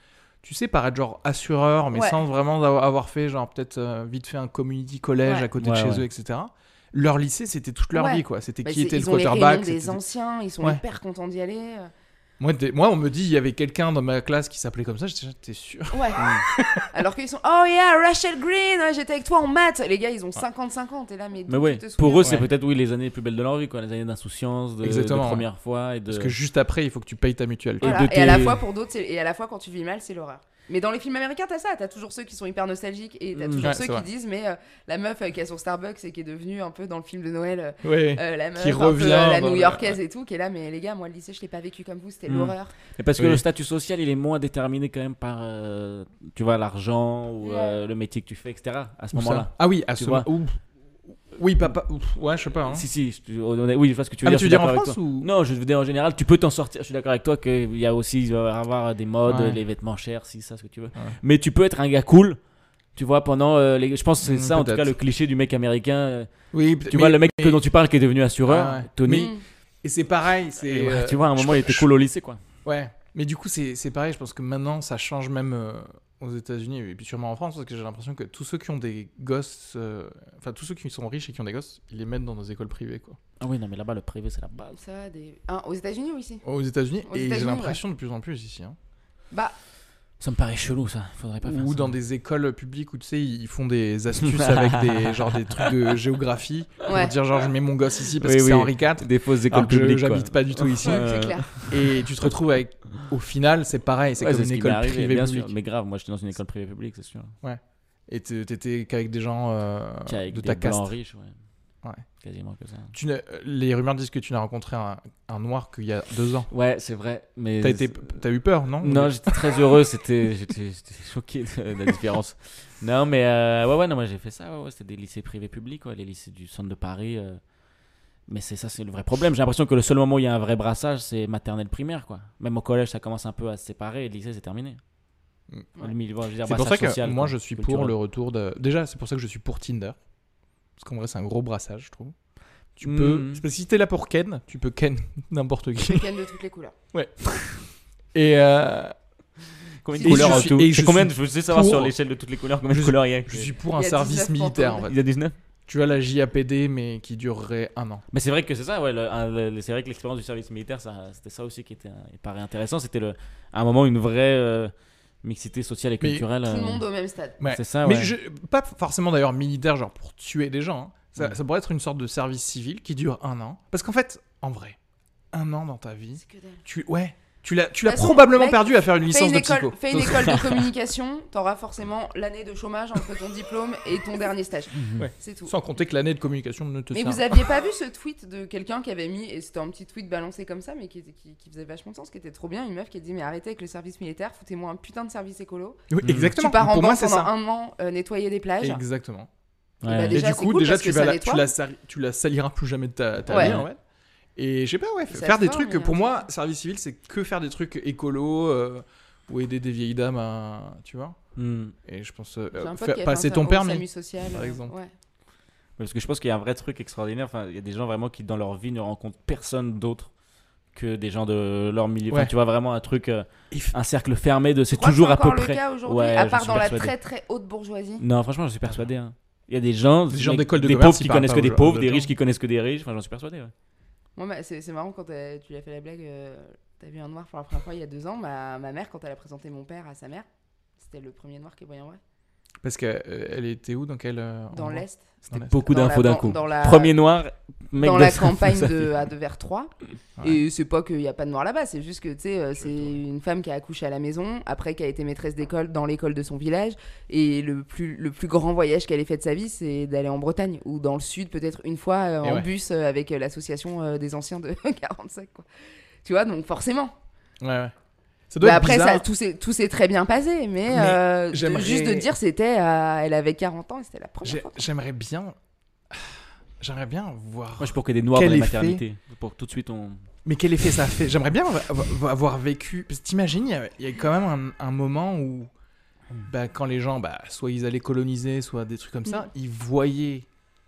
tu sais, paraître genre assureur, mais Ouais. sans vraiment avoir avoir fait, genre, peut-être euh, vite fait un community collège Ouais. à côté Ouais, de chez ouais. eux, et cetera. Leur lycée, c'était toute leur Ouais. vie, quoi. C'était Bah, qui c'est- était ils le ont les quarterback. réunions des c'était- anciens, ils sont Ouais. hyper contents d'y aller. euh. Moi, t'es- moi, on me dit, il y avait quelqu'un dans ma classe qui s'appelait comme ça. J'étais, t'es sûr? Ouais. Alors qu'ils sont oh yeah, Rachel Green, ouais, j'étais avec toi en maths. Les gars, ils ont cinquante cinquante et là, mais, Mais d'où ouais, tu te pour souviens eux, c'est Ouais. peut-être oui les années les plus belles de leur vie, quoi, les années d'insouciance, de, de Exactement, ouais. première fois et de. Parce que juste après, il faut que tu payes ta mutuelle. quoi. Et Voilà. de Et, à la tes- fois pour d'autres, c'est- et à la fois quand tu vis mal, c'est l'horreur. Mais dans les films américains, t'as ça, t'as toujours ceux qui sont hyper nostalgiques et t'as Mm. toujours Ouais, ceux c'est qui vrai. disent mais euh, la meuf euh, qui a son Starbucks et qui est devenue un peu dans le film de Noël, euh, Ouais. euh, la meuf Qui un peu, revient euh, la dans le- New-Yorkaise et tout, qui est là, mais les gars, moi le lycée, je l'ai pas vécu comme vous, c'était Mm. l'horreur. Mais parce que Oui. le statut social, il est moins déterminé quand même par, euh, tu vois, l'argent ou euh, le métier que tu fais, et cetera. À ce Où ça moment-là. Ah oui, à Tu ce vois. moment. Oui, papa. ouf, Ouais, je sais pas. Hein. Si, si, je- honnête- oui, je vois ce que tu veux Ah, mais dire. tu je veux suis dire en d'accord avec France toi. ou Non, je veux dire en général, tu peux t'en sortir. Je suis d'accord avec toi qu'il y a aussi, il va y avoir des modes, Ouais. les vêtements chers, si, ça, ce que tu veux. Ouais. Mais tu peux être un gars cool, tu vois, pendant euh, les. Je pense que c'est Mm, ça, en tout peut-être. cas, le cliché du mec américain. euh, Oui, Tu vois, le mec que dont tu parles qui est devenu assureur, Ah ouais. Tony. Mm. Et c'est pareil. C'est. Et ouais, euh, tu vois, à un je- moment, il était je- cool au lycée, quoi. Ouais. Mais du coup, c'est c'est pareil. Je pense que maintenant, ça change même euh, aux États-Unis et puis sûrement en France, parce que j'ai l'impression que tous ceux qui ont des gosses, euh, enfin tous ceux qui sont riches et qui ont des gosses, ils les mettent dans des écoles privées, quoi. Ah oui, non, mais là-bas, le privé, c'est la base. Ça, des... hein, aux États-Unis ou ici? Aux États-Unis. Aux Et j'ai États-Unis, l'impression de plus en plus ici. Hein. Bah, Ça me paraît chelou, ça. Faudrait pas faire Ou ça. dans des écoles publiques où tu sais, ils font des astuces avec des genre des trucs de géographie pour ouais, dire genre je mets mon gosse ici parce Oui, que c'est oui. Henri quatre. Des fausses Alors écoles que je- publiques, quoi. j'habite pas du tout ici. ouais, Euh, c'est clair. Et tu te retrouves avec, au final, c'est pareil, c'est Ouais, comme ce une qui m'est école arrivé, privée bien publique. sûr. Mais grave, moi, j'étais dans une école privée publique, c'est sûr. Et t'é- t'étais qu'avec des gens euh, Qui avec de des ta caste. blancs riches, ouais. Ouais. Quasiment que ça. Tu n'as- les rumeurs disent que tu n'as rencontré un, un noir qu'il y a deux ans. Ouais, c'est vrai. Mais T'as été, t'as eu peur, non Non, j'étais très heureux. C'était, j'étais, j'étais choqué de, de la différence. Non, mais euh, ouais, ouais, non, moi j'ai fait ça. Ouais, ouais, c'était des lycées privés publics, ouais, les lycées du centre de Paris. euh. Mais c'est ça, c'est le vrai problème. J'ai l'impression que le seul moment où il y a un vrai brassage, c'est maternelle primaire, quoi. Même au collège, ça commence un peu à se séparer. Et le lycée, c'est terminé. Mm. Le milieu, je veux dire, C'est pour ça que brassage social, moi quoi, je suis culturel. pour le retour de. Déjà, c'est pour ça que je suis pour Tinder. Parce qu'en vrai, c'est un gros brassage, je trouve. Tu Mhm. peux. C'est parce que si t'es là pour Ken, tu peux Ken n'importe qui. Je ken de toutes les couleurs. Et euh, Combien Et de couleurs je en suis- tout et je C'est combien de- suis Je veux savoir pour- sur l'échelle de toutes les couleurs, combien Je de suis- couleurs il y a. je suis pour Il un y a service dix-neuf militaire en pantômes. fait. Il y a dix-neuf. Tu as la J A P D, mais qui durerait un an. Mais c'est vrai que c'est ça, ouais. le- un- le- c'est vrai que l'expérience du service militaire, ça, c'était ça aussi qui était, il paraît intéressant. C'était le, à un moment une vraie euh, mixité sociale et Mais culturelle. Tout le euh, monde au même stade. Ouais. C'est ça, Mais ouais. je- pas forcément d'ailleurs militaire, genre pour tuer des gens. hein. Ça, Ouais. ça pourrait être une sorte de service civil qui dure un an. Parce qu'en fait, en vrai, un an dans ta vie, C'est que dalle. tu, ouais, tu l'as, tu l'as De toute façon, probablement mec, perdu à faire une Fais licence une, de école, psycho. fais une école de communication, t'auras forcément l'année de chômage entre ton diplôme et ton dernier stage. Ouais. C'est tout. Sans compter que l'année de communication ne te Mais sert. vous aviez pas vu ce tweet de quelqu'un qui avait mis, et c'était un petit tweet balancé comme ça, mais qui, était- qui, qui faisait vachement de sens, qui était trop bien, une meuf qui a dit mais arrêtez avec le service militaire, foutez-moi un putain de service écolo. Oui, Mhm. exactement. Tu pars en Pour moi, banque c'est pendant ça. un an euh, nettoyer des plages. Exactement. Ouais. bah, Et déjà, du c'est coup, cool déjà, parce tu, que vas ça la, nettoie. tu, la sali- tu la saliras plus jamais de ta, ta Ouais. vie, en fait. Et je sais pas, ouais, Ça faire des se trucs. forme, Pour il y a un moi, service civil, c'est que faire des trucs écolos euh, ou aider des vieilles dames à. Tu vois. Hmm. Et je pense. euh, J'ai un pote faire- qui a fait passer un ton au permis. SAMU social, par euh, exemple. ouais. Parce que je pense qu'il y a un vrai truc extraordinaire. Enfin, il y a des gens vraiment qui, dans leur vie, ne rencontrent personne d'autre que des gens de leur milieu. Enfin, Ouais. tu vois, vraiment un truc, euh, Et f- un cercle fermé de c'est Je crois que toujours c'est à peu encore près. le cas aujourd'hui, Ouais, à j'en part suis dans la persuadé. très très haute bourgeoisie. Non, franchement, je suis persuadé. hein. Il y a des gens, Des gens mecs- d'école de des commerce, pauvres ils qui parlent connaissent pas que des aux- pauvres, aux des gens. riches qui connaissent que des riches. Enfin, j'en suis persuadé. ouais. Moi, bah, c'est c'est marrant quand t'as- tu lui as fait la blague. euh, T'as vu un noir pour la première fois il y a deux ans. Ma, ma mère, quand elle a présenté mon père à sa mère, c'était le premier noir qui voyait en vrai. Parce qu'elle elle était où? Dans quel. euh, Dans endroit l'Est. Dans l'Est. Beaucoup Dans la d'infos d'un ban- coup. dans la- Premier noir, mec Dans de la sa- campagne sa de, vie. à de vers trois. Ouais. Et c'est pas qu'il n'y a pas de noir là-bas, c'est juste que tu sais, euh, c'est une femme qui a accouché à la maison, après qui a été maîtresse d'école dans l'école de son village. Et le plus, le plus grand voyage qu'elle ait fait de sa vie, c'est d'aller en Bretagne ou dans le sud, peut-être une fois euh, Et en ouais. bus euh, avec euh, l'association euh, des anciens de quarante-cinq. Quoi. Tu vois, donc forcément. Ouais, ouais. Ça doit Bah être après, bizarre. ça, tout s'est tout s'est très bien passé, mais, Mais euh, de- j'aimerais- juste de dire, c'était, euh, elle avait quarante ans et c'était la première J'ai- fois. quoi. J'aimerais bien. J'aimerais bien voir. Moi, je suis pour qu'il y ait des noirs Quel dans les effet maternités. Pour que tout de suite, on. Mais quel effet ça fait? J'aimerais bien avoir- avoir vécu. Parce que t'imagines, il y a- il y, a quand même un, un moment où, bah, quand les gens, bah, soit ils allaient coloniser, soit des trucs comme ça, Mm. ils voyaient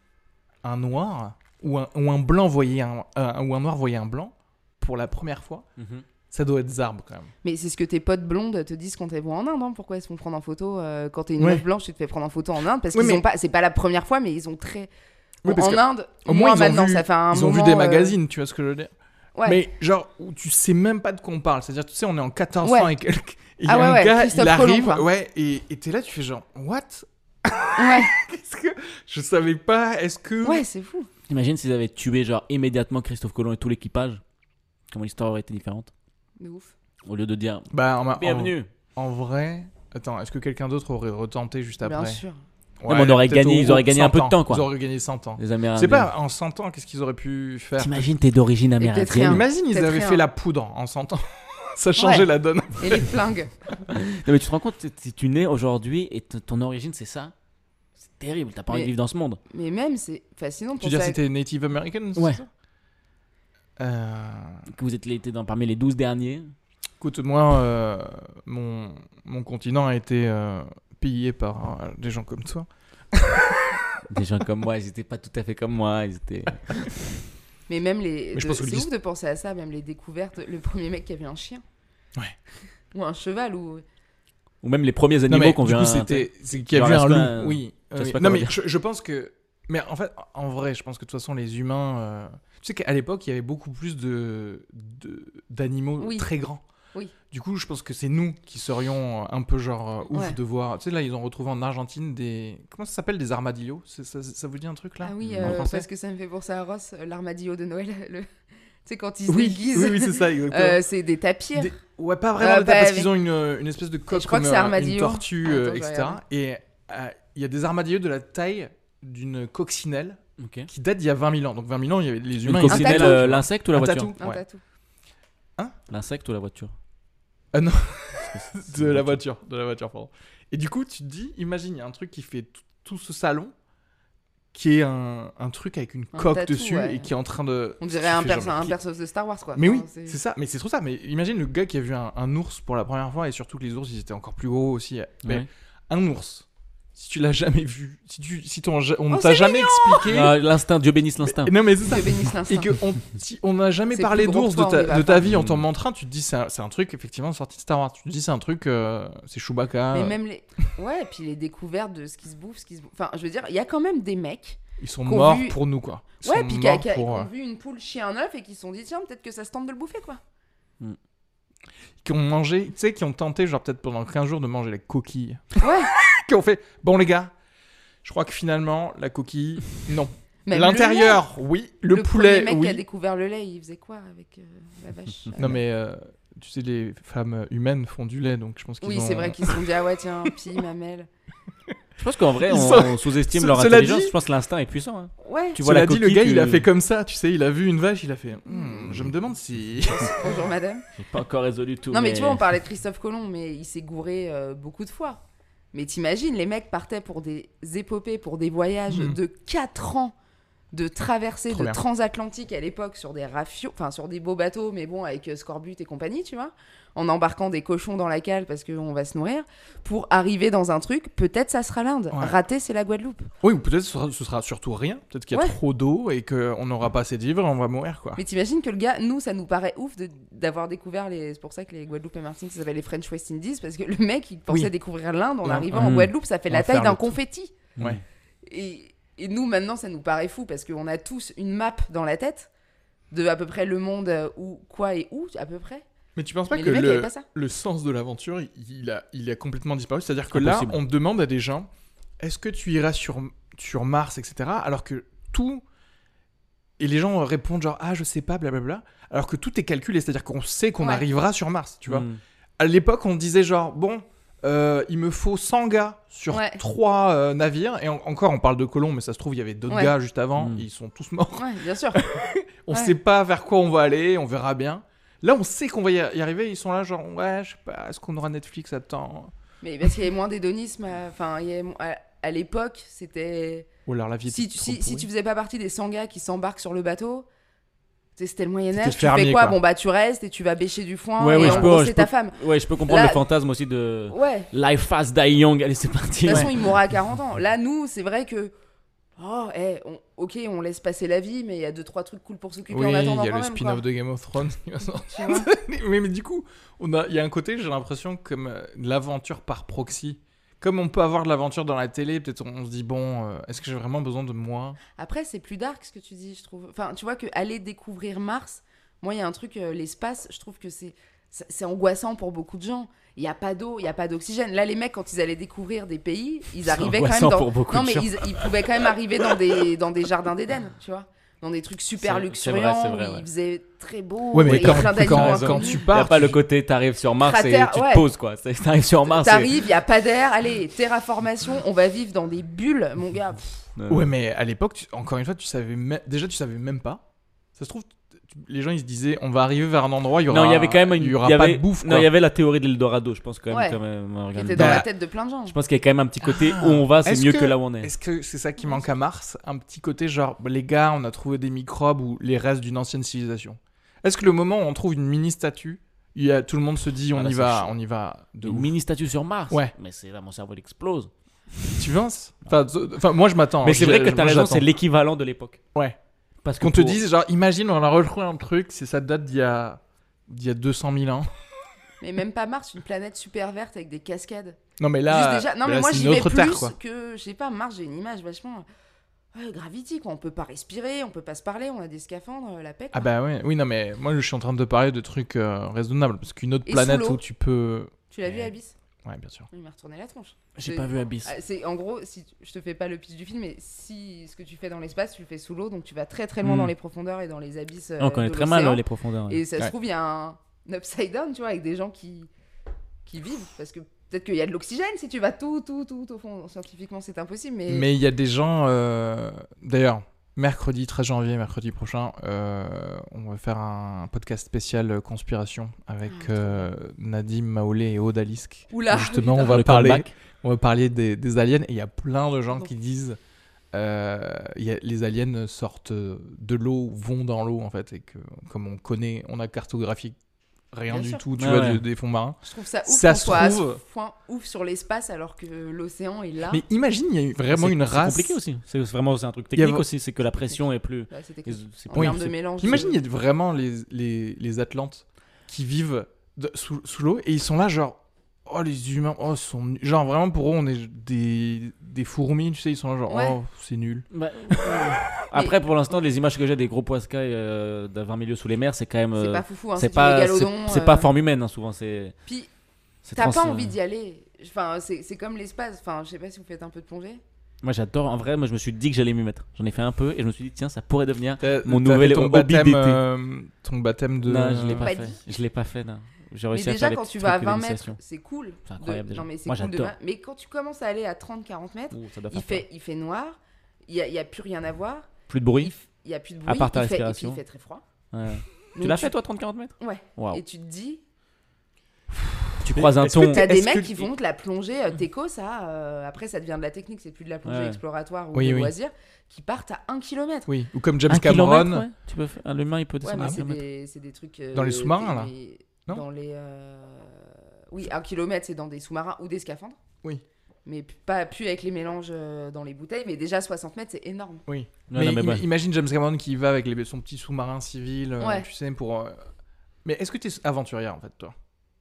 un noir, ou un, ou un blanc voyait un, un- ou un noir voyait un blanc pour la première fois. Mhm. Ça doit être zarbe quand même. Mais c'est ce que tes potes blondes te disent quand elles vont en Inde. Hein. Pourquoi ils se font prendre en photo euh, quand t'es une Ouais. meuf blanche, tu te fais prendre en photo en Inde parce Oui, qu'ils mais- ont pas. C'est pas la première fois, mais ils ont très. Oui, Bon, parce en que Inde, au moi moins, ils ont maintenant, vu- ça fait un Ils ont moment. vu des euh, magazines, tu vois ce que je veux dire. Ouais. Mais genre, où tu sais même pas de quoi on parle. C'est-à-dire, tu sais, on est en quatorze Ouais. cents et quelques. Et il y Ah a ouais, un ouais, gars, Christophe il arrive, Colomb, quoi. ouais, et et t'es là, tu fais genre, what? Ouais, Qu'est-ce que. Je savais pas, est-ce que. ouais, c'est fou. Imagine s'ils avaient tué genre immédiatement Christophe Colomb et tout l'équipage. Comment l'histoire aurait été différente. De ouf. Au lieu de dire Bah, en, en- bienvenue. En vrai. Attends, est-ce que quelqu'un d'autre aurait retenté juste après? Bien sûr. Ouais, mais on aurait peut-être gagné- au- ils auraient au gagné un peu de cent temps, quoi. Ils auraient gagné cent ans. Les Amérindiens. C'est pas, en cent ans, qu'est-ce qu'ils auraient pu faire? T'imagines, t'es d'origine peut-être amérindienne. rien. Imagine, ils Peut-être avaient rien. fait la poudre en cent ans. Ça changeait Ouais. la donne. Et les flingues. Non, mais tu te rends compte, si tu nais aujourd'hui et t- ton origine c'est ça, c'est terrible. T'as pas envie Mais- de vivre dans ce monde. Mais même, c'est fascinant de Tu veux dire penser à- c'était Native American? c'est Ouais. ça Euh, Que vous êtes été dans, parmi les douze derniers. Écoute, moi, euh, mon, mon continent a été euh, pillé par euh, des gens comme toi. Des gens comme moi, ils étaient pas tout à fait comme moi. Ils étaient. Mais même les. Mais je de- pense que C'est le ouf dis- de penser à ça, même les découvertes. Le premier mec qui avait un chien. Ouais. Ou un cheval. Ou. Ou même les premiers Non, animaux mais qu'on du vient. coup, c'était c'est qu'il y a Genre vu la un loup. semaine, Oui. je sais oui. pas Non, comment mais dire. je, je pense que. Mais en fait, en vrai, je pense que de toute façon, les humains. euh, Tu sais qu'à l'époque, il y avait beaucoup plus de de- d'animaux Oui. très grands. Oui. Du coup, je pense que c'est nous qui serions un peu genre euh, ouf Ouais. de voir. Tu sais, là, ils ont retrouvé en Argentine des. Comment ça s'appelle? Des armadillos? C'est- ça, ça vous dit un truc là? Ah oui, en euh, français parce que ça me fait penser à Ross, euh, l'armadillo de Noël. Le... Tu sais, quand ils se Oui, déguisent. oui, oui, c'est ça, exactement. euh, c'est des tapirs. Des- Ouais, pas vraiment Euh, des tapes, bah, parce mais- qu'ils ont une, une espèce de coque je crois comme que c'est euh, armadillo. une tortue, euh, Attends, je vais et cetera. regarder. Et euh, il y a des armadillos de la taille d'une coccinelle Ok. qui date d'il y a vingt mille ans. Donc vingt mille ans, il y avait les Une humains. ils coccinelle, étaient- euh, l'insecte ou la Un voiture tatou. Un Ouais. tatou. L'insecte ou la voiture Ah non, Parce que c'est- de la voiture, de la voiture, pardon. Et du coup, tu te dis, imagine, il y a un truc qui fait tout, tout ce salon, qui est un, un truc avec une Un coque tatou, dessus ouais. et qui est en train de. On qui dirait un, fait perso, genre, un qui- perso de Star Wars, quoi. Mais oui, Enfin, c'est- c'est ça, mais c'est trop ça. Mais imagine le gars qui a vu un, un ours pour la première fois et surtout que les ours ils étaient encore plus gros aussi. Mais Ouais. un ours, si tu l'as jamais vu, si tu, si ton, on ne Oh, t'a c'est jamais expliqué. Ah, l'instinct, Dieu bénisse l'instinct. Mais- non mais c'est ça. Dieu bénisse l'instinct. Et que on, si on n'a jamais C'est parlé plus gros d'ours que de toi, ta, on y va de ta pas. vie en Mm. t'en montrant, tu te dis c'est un, c'est un truc effectivement sorti de Star Wars. Tu te dis c'est un truc, euh, c'est Chewbacca. Mais euh, même les. Ouais, et puis les découvertes de ce qui se bouffe, ce qui se bouffe. Enfin, je veux dire, il y a quand même des mecs. Ils sont qu'on morts vu- pour nous quoi. Ils Ouais, sont puis qui, a- morts qui a- qui pour, euh, ont vu une poule chier un œuf et qui se sont dit, tiens, peut-être que ça se tente de le bouffer, quoi. qui ont mangé, tu sais, qui ont tenté genre peut-être pendant quinze jours de manger la coquille. Ouais. Qui ont fait bon les gars, je crois que finalement la coquille, non. Même L'intérieur, oui. Le, le, lait. Le poulet, premier mec oui. qui a découvert le lait, il faisait quoi avec euh, la vache euh, Non mais euh, tu sais les femmes humaines font du lait donc je pense qu'ils Oui, ont... c'est vrai qu'ils se sont dit, ah ouais, tiens, pie, mamelle. Je pense qu'en vrai, Ils on, sont- on sous-estime Ce- leur cela intelligence. dit- Je pense que l'instinct est puissant. hein. Ouais. Tu vois Cela la dit, coquille, le gars tu- il a fait comme ça, tu sais, il a vu une vache, il a fait Hmm, je me demande si... Bonjour, madame. J'ai pas encore résolu tout. Non, mais tu vois, on parlait de Christophe Colomb, mais il s'est gouré euh, beaucoup de fois. Mais t'imagines, les mecs partaient pour des épopées, pour des voyages Mhm. de quatre ans de traversée Trop de bien. transatlantique à l'époque sur des rafios, enfin sur des beaux bateaux, mais bon, avec euh, Scorbut et compagnie, tu vois, en embarquant des cochons dans la cale parce qu'on va se nourrir, pour arriver dans un truc, peut-être ça sera l'Inde. Ouais. Raté, c'est la Guadeloupe. Oui, ou peut-être ce sera, ce sera surtout rien, peut-être qu'il y a Ouais. trop d'eau et qu'on n'aura pas assez de vivres et on va mourir quoi. Mais t'imagines que le gars, nous, ça nous paraît ouf de- d'avoir découvert les. C'est pour ça que les Guadeloupe et Martinique, ça s'appelle les French West Indies, parce que le mec, il pensait Oui. découvrir l'Inde en Non. arrivant Mhm. en Guadeloupe, ça fait On la va taille faire d'un le tour. confetti. Ouais. Et, et nous, maintenant, ça nous paraît fou parce qu'on a tous une map dans la tête de à peu près le monde euh, où, quoi et où, à peu près. Mais tu penses pas Mais que les mecs le, avaient pas ça. le sens de l'aventure, il, il a, il a complètement disparu? C'est-à-dire que là, Impossible. on demande à des gens, est-ce que tu iras sur, sur Mars, et cetera. Alors que tout... Et les gens répondent genre, ah, je sais pas, blablabla. Alors que tout est calculé, c'est-à-dire qu'on sait qu'on Ouais. arrivera sur Mars, tu vois. Mm. À l'époque, on disait genre, bon, euh, il me faut cent gars sur Ouais. trois euh, navires. Et en- encore, on parle de colons, mais ça se trouve, il y avait d'autres Ouais. gars juste avant. Mm. Ils sont tous morts. Ouais, bien sûr. On Ouais. sait pas vers quoi on va aller, on verra bien. Là, on sait qu'on va y y arriver. Ils sont là, genre, ouais, je sais pas, est-ce qu'on aura Netflix à temps? Mais parce qu'il y avait moins d'hédonisme. à- Enfin, il y avait mo- à, à l'époque, c'était. Ou alors la vie Si, était tu- trop si, si pourrie. tu faisais pas partie des cent gars qui s'embarquent sur le bateau, tu sais, c'était le Moyen-Âge. C'était Tu fermier, fais quoi, quoi. Bon, bah, tu restes et tu vas bêcher du foin. Ouais, et ouais, en je gros, peux- c'est je ta peux- femme. Ouais, je peux comprendre Là- le fantasme aussi de Ouais. Life Fast Die Young. Allez, c'est De parti. toute façon, Ouais. il mourra à quarante ans. Là, nous, c'est vrai que. Oh, eh, on- ok, on laisse passer la vie, mais il y a deux trois trucs cool pour s'occuper Oui, en il attendant y a quand le même, spin-off quoi. de Game of Thrones qui va sortir. Tu vois. mais, mais du coup, on a, il y a un côté, j'ai l'impression, comme euh, l'aventure par proxy. Comme on peut avoir de l'aventure dans la télé, peut-être on, on se dit, bon, euh, est-ce que j'ai vraiment besoin de moi? Après, c'est plus dark ce que tu dis, je trouve. Enfin, tu vois que aller découvrir Mars, moi, il y a un truc, euh, l'espace, je trouve que c'est c'est c'est angoissant pour beaucoup de gens. Il y a pas d'eau, il y a pas d'oxygène. Là, les mecs, quand ils allaient découvrir des pays, ils C'est arrivaient quand même angoissant dans. pour beaucoup non, de mais gens. ils, ils pouvaient quand même arriver dans des dans des jardins d'Éden, tu vois, dans des trucs super C'est- luxuriants c'est vrai, c'est vrai, où ouais. il faisait très beau. Ouais, mais et quand, plein quand, d'animaux quand inconnus. tu Il n'y pars, a pas tu- le côté t'arrives sur Mars Cratère, et tu ouais. te poses quoi. C'est- T'arrives sur Mars et... T'arrives, il y a pas d'air. Allez, terraformation, on va vivre dans des bulles, mon gars. Pff, Euh, Ouais, mais à l'époque, tu- encore une fois, tu savais me- déjà, tu savais même pas. Ça se trouve, tu- les gens ils se disaient, on va arriver vers un endroit, il y aura, Non, il y avait quand même une... il y aura il y pas avait- de bouffe. Non, Quoi. il y avait la théorie de l'Eldorado, je pense quand même. Ouais. Quand même qui Morgane. était dans Bah, la tête de plein de gens. Je pense qu'il y a quand même un petit côté Ah. où on va, c'est Est-ce mieux que- que là où on est. Est-ce que c'est ça qui manque à Mars? Un petit côté genre, bah, les gars, on a trouvé des microbes ou les restes d'une ancienne civilisation. Est-ce que le moment où on trouve une mini statue, il y a, tout le monde se dit, on Ah, là, y c'est va, chaud. on y va de Une ouf. mini statue sur Mars. Ouais. Mais c'est là, mon cerveau il explose. Tu penses? Enfin, t- enfin, moi je m'attends. Mais c'est Je- vrai que je- t'as moi, raison, j'attends. c'est l'équivalent de l'époque. Ouais. Parce que Qu'on te pour- dise, genre, imagine, on a retrouvé un truc, c'est ça date d'il y a, d'il y a deux cent mille ans. Mais même pas Mars, une planète super verte avec des cascades. Non, mais là, Juste déjà. Non, mais mais là, moi c'est j'y une vais autre plus terre, quoi. que. Je sais pas, Mars, j'ai une image vachement. Ouais, Gravity, quoi. On peut pas respirer, on peut pas se parler, on a des scaphandres, la paix. Ah quoi. bah ouais, oui, non, mais moi je suis en train de te parler de trucs euh, raisonnables. Parce qu'une autre Et planète sous l'eau. où tu peux. Tu l'as vu, Ouais. Abyss? Ouais, bien sûr. Il m'a retourné la tronche. J'ai C'est- pas vu Abyss. Ah, c'est en gros, si tu- je te fais pas le pitch du film, mais si ce que tu fais dans l'espace, tu le fais sous l'eau, donc tu vas très très loin Mm. dans les profondeurs et dans les abysses. euh, On connaît de très mal l'océan. euh, les profondeurs. ouais. Et ça se Ouais. trouve, il y a un, un upside down, tu vois, avec des gens qui qui vivent, parce que peut-être qu'il y a de l'oxygène si tu vas tout tout tout au fond. Scientifiquement, c'est impossible, mais. Mais il y a des gens. euh, D'ailleurs, mercredi treize janvier, mercredi prochain, euh, on va faire un podcast spécial euh, conspiration avec Ah, euh, Nadim Maolé et Aude Alisk. Oula. Justement, on Le va parler, comeback. on va parler des, des aliens et il y a plein de gens Non. qui disent euh, il y a- les aliens sortent de l'eau, vont dans l'eau en fait, et que comme on connaît, on a cartographié rien Bien du sûr. tout, tu Ouais, vois, ouais. du- des fonds marins. Je trouve ça ouf Ça qu'on se soit à trouve- ce point ouf sur l'espace alors que l'océan est là. Mais imagine, il y a eu vraiment C'est- une race. C'est compliqué aussi. C'est vraiment c'est un truc Il y a- technique aussi, c'est que la pression est plus. Là, c'est technique. c'est En plus- termes de c'est- mélange. Imagine, de- il y a vraiment les, les, les Atlantes qui vivent de- sous, sous l'eau et ils sont là, genre, oh les humains, oh, sont nuls. Genre vraiment pour eux, on est des, des fourmis, tu sais, ils sont là, genre, Ouais. oh, c'est nul. Bah, Après, pour l'instant, les images que j'ai des gros poiscailles euh, d'un vingt milieux sous les mers, c'est quand même. C'est euh, pas foufou, hein, c'est c'est du pas, c'est, mégalodon. c'est euh, pas forme humaine, hein, souvent. C'est. Puis c'est t'as trans- pas envie d'y aller. Enfin, c'est c'est comme l'espace. Enfin, je sais pas si vous faites un peu de plongée. Moi, j'adore. En vrai, moi, je me suis dit que j'allais m'y mettre. J'en ai fait un peu et je me suis dit, tiens, ça pourrait devenir. T'as- Mon t'as nouvel fait ton hobby baptême, d'été. euh, ton baptême de. Non, je l'ai pas, Pas fait. dit. Je l'ai pas fait, non. J'ai Mais réussi à déjà, faire les quand petits tu vas à trucs vingt mètres, d'initiation. c'est cool. C'est incroyable, de- déjà. Non, mais c'est Moi, cool de j'adore. vingt. Mais quand tu commences à aller à trente quarante mètres, Ouh, ça doit il faire peur. fait, il fait noir. Il y a, il y a plus rien à voir. Plus de Il, bruit. f- il y a plus de À bruit. part ta il fait, et puis respiration. il fait très froid. Ouais. Tu Donc l'as fait, toi, trente quarante mètres Ouais. Waouh. Et tu te dis, Tu croises un est-ce que ton. t'as des Est-ce mecs que- qui font de la plongée euh, teco, ça. euh, après, ça devient de la technique. C'est plus de la plongée Ouais. exploratoire ou Oui, de oui. loisir, qui partent à un kilomètre. Oui, ou comme James Un Cameron. kilomètre, ouais. Tu peux faire... ah, l'humain, il peut Ouais, descendre mais un c'est kilomètre. des, c'est des trucs. euh, Dans les sous-marins, là des- Non Dans les. euh, Oui, un kilomètre, c'est dans des sous-marins ou des scaphandres. Oui. Mais p- pas plus avec les mélanges euh, dans les bouteilles. Mais déjà, soixante mètres, c'est énorme. Oui. Non, mais non, mais im- bon. imagine James Cameron qui va avec les, son petit sous-marin civil, euh, Ouais. tu sais, pour. euh, Mais est-ce que t'es aventurière en fait, toi?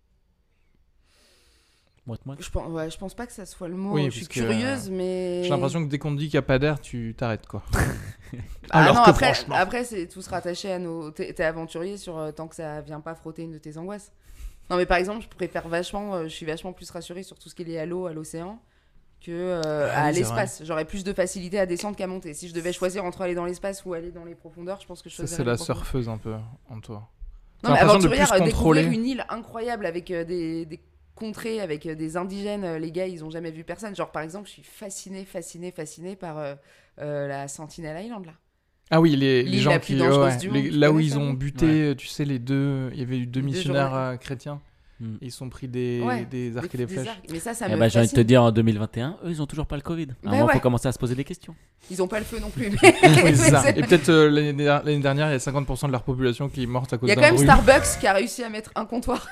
Moite, moite. Je pense, ouais, je pense pas que ça soit le mot. Oui, je suis puisque, curieuse, mais. J'ai l'impression que dès qu'on te dit qu'il n'y a pas d'air, tu t'arrêtes quoi. Ah Alors non, que après, franchement. après c'est tout se rattaché à nos. T'es t'es aventurier sur euh, tant que ça vient pas frotter une de tes angoisses. Non, mais par exemple, je préfère vachement. euh, je suis vachement plus rassurée sur tout ce qui est lié à l'eau, à l'océan, que euh, Ah à oui, c'est l'espace. J'aurais plus de facilité à descendre qu'à monter. Si je devais choisir entre aller dans l'espace ou aller dans les profondeurs, je pense que je Ça, choisirais c'est les la profondeurs. surfeuse un peu en toi. Non, mais T'as l'impression de aventurière, plus euh, découvrir contrôler. une île incroyable avec euh, des, des contrées, avec euh, des indigènes, euh, les gars, ils ont jamais vu personne. Genre, par exemple, je suis fascinée, fascinée, fascinée par euh, euh, la Sentinel Island, là. Ah oui, les, les L'île gens la plus qui. dangereuse ouais, du les- monde, tu là où connais ils ça, ont non buté, tu sais, les deux. Il y avait eu deux Les deux missionnaires journées. euh, chrétiens. Mm. Ils se sont pris des, Ouais, des arcs et des flèches. arcs. Mais ça, ça Eh me ben, j'ai envie de te fascine. dire, en deux mille vingt et un, eux, ils ont toujours pas le Covid. À un Bah moment, ouais. faut commencer à se poser des questions. Ils ont pas le feu non plus. Mais... Oui, c'est mais ça. c'est- Et peut-être euh, l'année, der- l'année dernière, il y a cinquante pour cent de leur population qui est morte à cause Il y a d'un quand même bruit. Starbucks qui a réussi à mettre un comptoir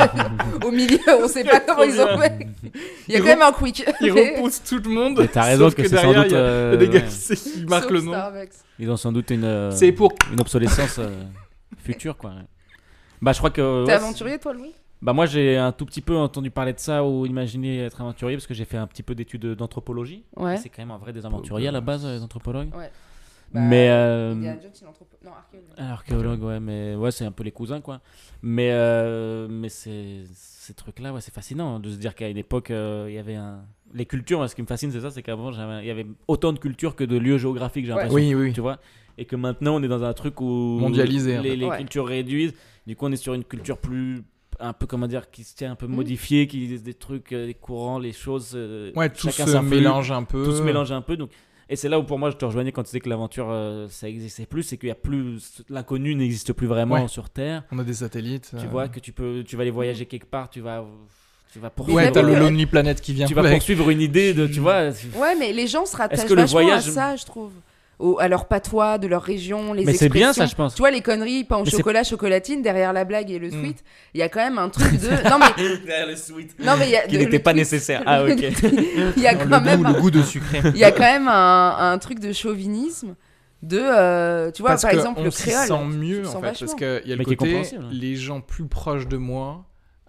au milieu. On sait pas comment ils ont fait. Il y a Ils quand même un quick. Ils Mais- repoussent tout le monde. Mais t'as raison sauf que c'est sans derrière, doute, il y a- euh, il y a des gars ouais. qui s- qui marquent Sauf le nom. Starbucks. Ils ont sans doute une, euh, C'est pour. une obsolescence euh, future, quoi. Ouais. Bah, je crois que. T'es ouais, aventurier, toi, Louis? Bah moi j'ai un tout petit peu entendu parler de ça ou imaginé être aventurier parce que j'ai fait un petit peu d'études d'anthropologie. Ouais. C'est quand même un vrai des aventuriers à la base les anthropologues. Ouais. mais euh, Indiana Jones, il est anthropo- non, archéologue. archéologue ouais mais ouais c'est un peu les cousins quoi. Mais euh, mais c'est ces trucs là ouais c'est fascinant hein, de se dire qu'à une époque euh, il y avait un les cultures moi, ce qui me fascine c'est ça c'est qu'avant j'avais- il y avait autant de cultures que de lieux géographiques j'ai Ouais. l'impression. Oui, oui. Tu vois et que maintenant on est dans un truc où Mondialisé, en les, fait. les Ouais. cultures réduisent du coup on est sur une culture plus un peu comment dire qui se tient un peu Mhm. modifiée qui des trucs euh, les courants les choses euh, Ouais, tout chacun se s'influe, mélange un peu. tout se mélange un peu donc et c'est là où pour moi je te rejoignais quand tu disais que l'aventure euh, ça existait plus c'est qu'il y a plus l'inconnu n'existe plus vraiment Ouais. sur Terre On a des satellites. tu euh. vois que tu peux tu vas aller voyager quelque part tu vas tu vas Ouais, poursuivre t'as le Ouais. Lonely Planet qui vient. tu vas avec. poursuivre une idée de tu vois Ouais, mais les gens se rattachent que le vachement voyage- à ça, je trouve. Au- à leur patois, de leur région, les mais c'est bien ça expressions. je pense Tu vois, les conneries, pain au Mais c'est- chocolat, chocolatine, derrière la blague et le Mm. sweet, il y a quand même un truc de. Non, mais. le sweet Non, mais il y a. qui de- n'était le pas tweet- nécessaire ah ok Il y a Le quand même. goût, le goût de sucré. Il y a quand même un, un truc de chauvinisme. De. euh, tu vois, Parce par que exemple, on le s'y créole. sent tu mieux le en sens fait, parce vachement. qu'il y a le Mais qui est côté, compréhensible. les gens plus proches de moi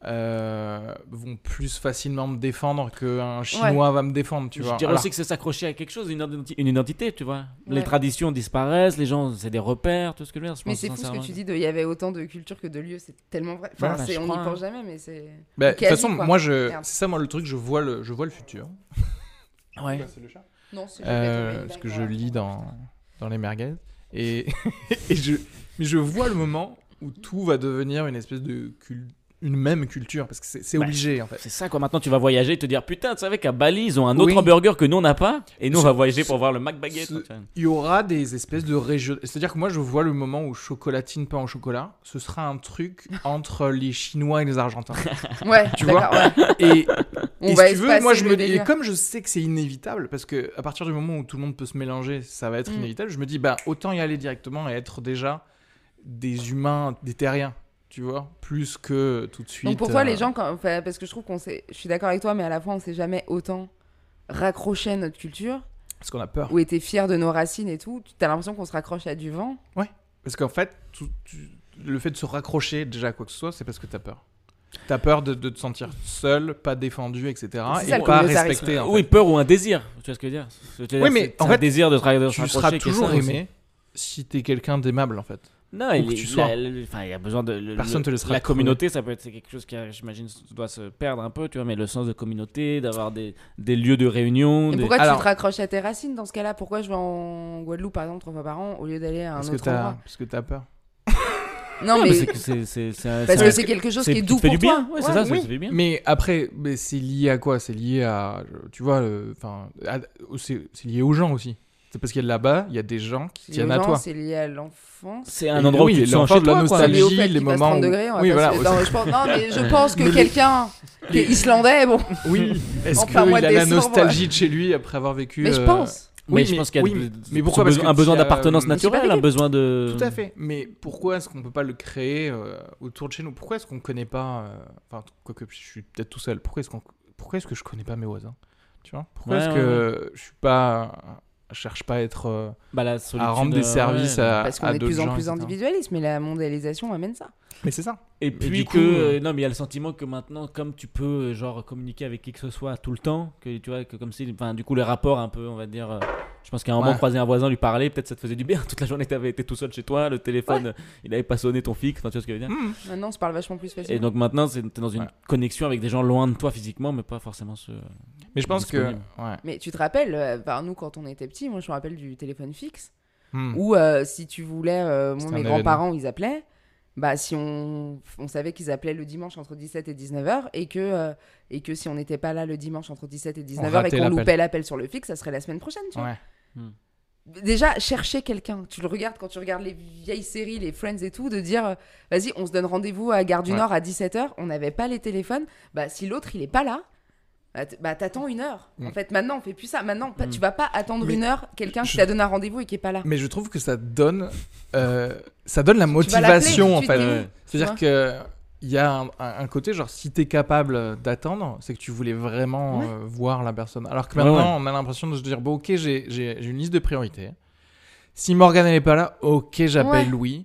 euh, vont plus facilement me défendre qu'un Chinois va me défendre, tu je vois. dirais Alors, aussi que c'est s'accrocher à quelque chose, une, identi- une identité, tu vois. Les Ouais. traditions disparaissent, les gens, c'est des repères, tout ce que je veux dire. je Mais pense, c'est fou ce que sincèrement. tu dis de. Il y avait autant de cultures que de lieux, c'est tellement vrai. Enfin, Ouais, c'est- je on crois, n'y hein. pense jamais, mais c'est. bah, de toute quasi, façon, quoi. moi, je, Merde. c'est ça, moi, le truc, je vois le, je vois le futur. Ouais. C'est le chat. Non, c'est Euh, parce que je lis dans, dans les merguez. Et, et je, mais je vois le moment où tout va devenir une espèce de cul- une même culture, parce que c'est, c'est Bah, obligé en fait. C'est ça, quoi. Maintenant, tu vas voyager et te dire putain, tu savais qu'à Bali, ils ont un autre Oui. burger que nous, on n'a pas. Et nous, on Ce- va voyager ce- pour voir le McBaguette. ce- tu vois. Il y aura des espèces de régions. C'est-à-dire que moi, je vois le moment où chocolatine pain au chocolat, ce sera un truc entre les Chinois et les Argentins. Ouais, Tu d'accord, vois ouais. Et, On et va si tu veux, espacer moi, je le me délire. et comme je sais que c'est inévitable, parce que à partir du moment où tout le monde peut se mélanger, ça va être Mm. inévitable. Je me dis, bah, autant y aller directement et être déjà des humains, des terriens, tu vois, plus que tout de suite. Donc pour toi, euh, les gens, quand, enfin, parce que je trouve qu'on s'est, je suis d'accord avec toi, mais à la fois on s'est jamais autant raccroché à notre culture parce qu'on a peur. ou été fiers de nos racines et tout. Tu as l'impression qu'on se raccroche à du vent. Parce qu'en fait, tout- tu- le fait de se raccrocher déjà à quoi que ce soit, c'est parce que t'as peur. T'as peur de, de te sentir seul, pas défendu, et cetera. C'est Et ça, le pas communautarisme. respecté. En Oui, fait. peur ou un désir. Tu vois ce que je veux dire Je veux dire, Oui, mais c'est- en c'est un fait, désir de se ra- de se Tu raccrocher seras qui est toujours ça aussi. aimé si t'es quelqu'un d'aimable, en fait. Non, Où il, que tu il- sois. la- la- enfin, il y a besoin de. le- Personne le- te laissera La crever. communauté, ça peut être c'est quelque chose qui, a- j'imagine, doit se perdre un peu, tu vois, mais le sens de communauté, d'avoir des, des lieux de réunion. Et des- pourquoi Alors- tu te raccroches à tes racines dans ce cas-là? Pourquoi je vais en Guadeloupe par exemple trois fois par an au lieu d'aller à un Parce que autre t'as endroit? parce que t'as peur. Non, Non, mais mais c'est que c'est- c'est- c'est un- parce c'est que un- c'est quelque chose c'est- qui est qui doux te fait pour du bien. toi. Ouais, c'est Ouais, ça, ça oui. te fait du bien. Mais après, mais c'est lié à quoi? C'est lié à, tu vois, le- enfin, à- c'est c'est lié aux gens aussi. C'est parce qu'il y a là-bas, il y a des gens qui Les tiennent à gens, toi. C'est lié à l'enfance. C'est un Et endroit oui, où tu te sens l'enfance chez de la toi, quoi. C'est lié au nostalgie, fait les qu'il fasse moments trente où- degrés, on va Oui, pas voilà, se- aussi. non, je pense... non, mais je pense que Mais les- quelqu'un qui est islandais, bon. Oui. Est-ce Enfin, qu'il mois a de la décembre. nostalgie de chez lui après avoir vécu Mais je euh, pense. Mais Oui, je mais- pense qu'il y a oui, de- mais- de- mais pourquoi? ce Parce besoin- que un besoin tu as- d'appartenance Mais c'est pas naturelle, un terrible. besoin de. Tout à fait. Mais pourquoi est-ce qu'on peut pas le créer euh, autour de chez nous? Pourquoi est-ce qu'on connaît pas euh, Enfin, quoique je suis peut-être tout seul. Pourquoi est-ce qu'on Pourquoi est-ce que je connais pas mes voisins? Tu vois? Pourquoi Ouais, est-ce ouais, que je suis pas je cherche pas à être euh, Bah, la solitude, à rendre des euh, services ouais. à, Parce qu'on à est de d'autres plus en gens, plus et cetera. individualiste, mais la mondialisation amène ça. Mais c'est ça. Et Et puis du que coup, euh, euh, non mais il y a le sentiment que maintenant comme tu peux euh, genre communiquer avec qui que ce soit tout le temps que tu vois que comme si enfin du coup les rapports un peu on va dire euh, je pense qu'à un moment Ouais. croiser un voisin lui parler peut-être ça te faisait du bien toute la journée t'avais été tout seul chez toi le téléphone euh, il avait pas sonné ton fixe enfin tu vois ce que je veux dire Mmh. Maintenant, on se parle vachement plus et facilement. donc maintenant c'est t'es dans une Ouais. connexion avec des gens loin de toi physiquement mais pas forcément ceux Mais je pense que disponible. ouais. Mais tu te rappelles, euh, par nous, quand on était petits, moi je me rappelle du téléphone fixe, Mmh. où euh, si tu voulais, euh, moi, C'était mes un grands-parents, ils appelaient, bah si on, on savait qu'ils appelaient le dimanche entre dix-sept et dix-neuf heures, et que, euh, et que si on n'était pas là le dimanche entre dix-sept et dix-neuf heures, et ratait qu'on l'appel. loupait l'appel sur le fixe, ça serait la semaine prochaine, tu vois. Ouais. Déjà, chercher quelqu'un. Tu le regardes quand tu regardes les vieilles séries, les Friends et tout, de dire euh, vas-y, on se donne rendez-vous à Gare du Ouais. Nord à dix-sept heures. On n'avait pas les téléphones. Bah, si l'autre, il est pas là, bah, t- bah t'attends une heure. Mm. En fait, maintenant, on fait plus ça. Maintenant, pas- Mm. tu vas pas attendre Mais une heure quelqu'un qui je- t'a donné un rendez-vous et qui est pas là. Mais je trouve que ça donne, euh, ça donne la vas l'appeler motivation tout de en suite, fait. t'es où Ouais. C'est-à-dire Tu que il y a un, un- un côté genre si t'es capable d'attendre, c'est que tu voulais vraiment Ouais. euh, voir la personne. Alors que Ouais, maintenant, ouais. on a l'impression de se dire bon ok, j'ai j'ai j'ai une liste de priorités. Si Morgane elle est pas là, ok, j'appelle Ouais. Louis.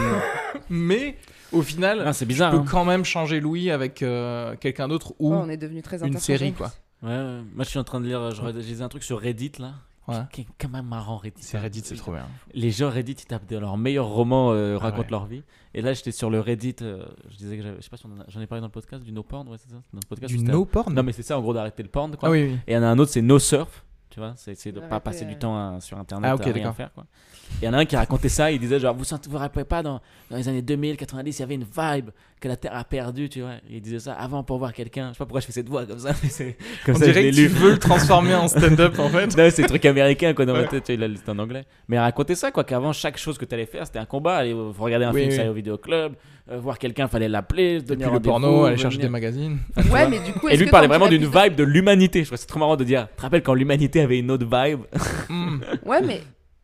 Mais au final, Ah, c'est je bizarre. peux hein. quand même changer Louis avec euh, quelqu'un d'autre ou Ouais, on est devenu très une interchangeable. série quoi. Ouais, ouais. Moi, je suis en train de lire. Je je lisais un truc sur Reddit là. Ouais. Qui est quand même marrant, Reddit. C'est Reddit, c'est trop bien. Les gens Reddit, ils tapent de leurs meilleurs romans, euh, Ah racontent ouais. leur vie. Et là, j'étais sur le Reddit. euh, je disais que j'avais- je sais pas si on en a- j'en ai parlé dans le podcast du no porn, ouais, c'est ça. Dans le podcast. Du c'était no un- porn. Non, mais c'est ça, en gros, d'arrêter le porn, quoi. Ah oui oui. Et il y en a un autre, c'est no surf. Tu vois, c'est c'est de pas Arrêter, passer euh, du temps à- sur internet Ah, ok, à rien d'accord. faire, quoi. Il y en a un qui racontait ça, il disait genre, vous ne vous rappelez pas, dans, dans les années deux mille, quatre-vingt-dix, il y avait une vibe que la Terre a perdue, tu vois. Il disait ça avant pour voir quelqu'un. Je sais pas pourquoi je fais cette voix comme ça, mais c'est comme On ça je dirait l'ai que tu lu. veux le transformer en stand-up en fait. Non, c'est un truc américain quoi dans ma Ouais. tête, tu vois, il a lu en anglais. Mais raconter ça quoi, qu'avant chaque chose que tu allais faire c'était un combat. Aller euh, regarder un Oui, film, oui. ça allait au vidéoclub, euh, voir quelqu'un, fallait l'appeler, se Et donner puis le rendez-vous, porno, aller chercher venir. des magazines. Ouais, mais du coup, Et est-ce lui que parlait tant vraiment qu'il a d'une plus de- vibe de l'humanité. Je trouve que c'est trop marrant de dire. Tu te rappelles quand l'humanité avait une autre vibe? Hmm. Ouais, mais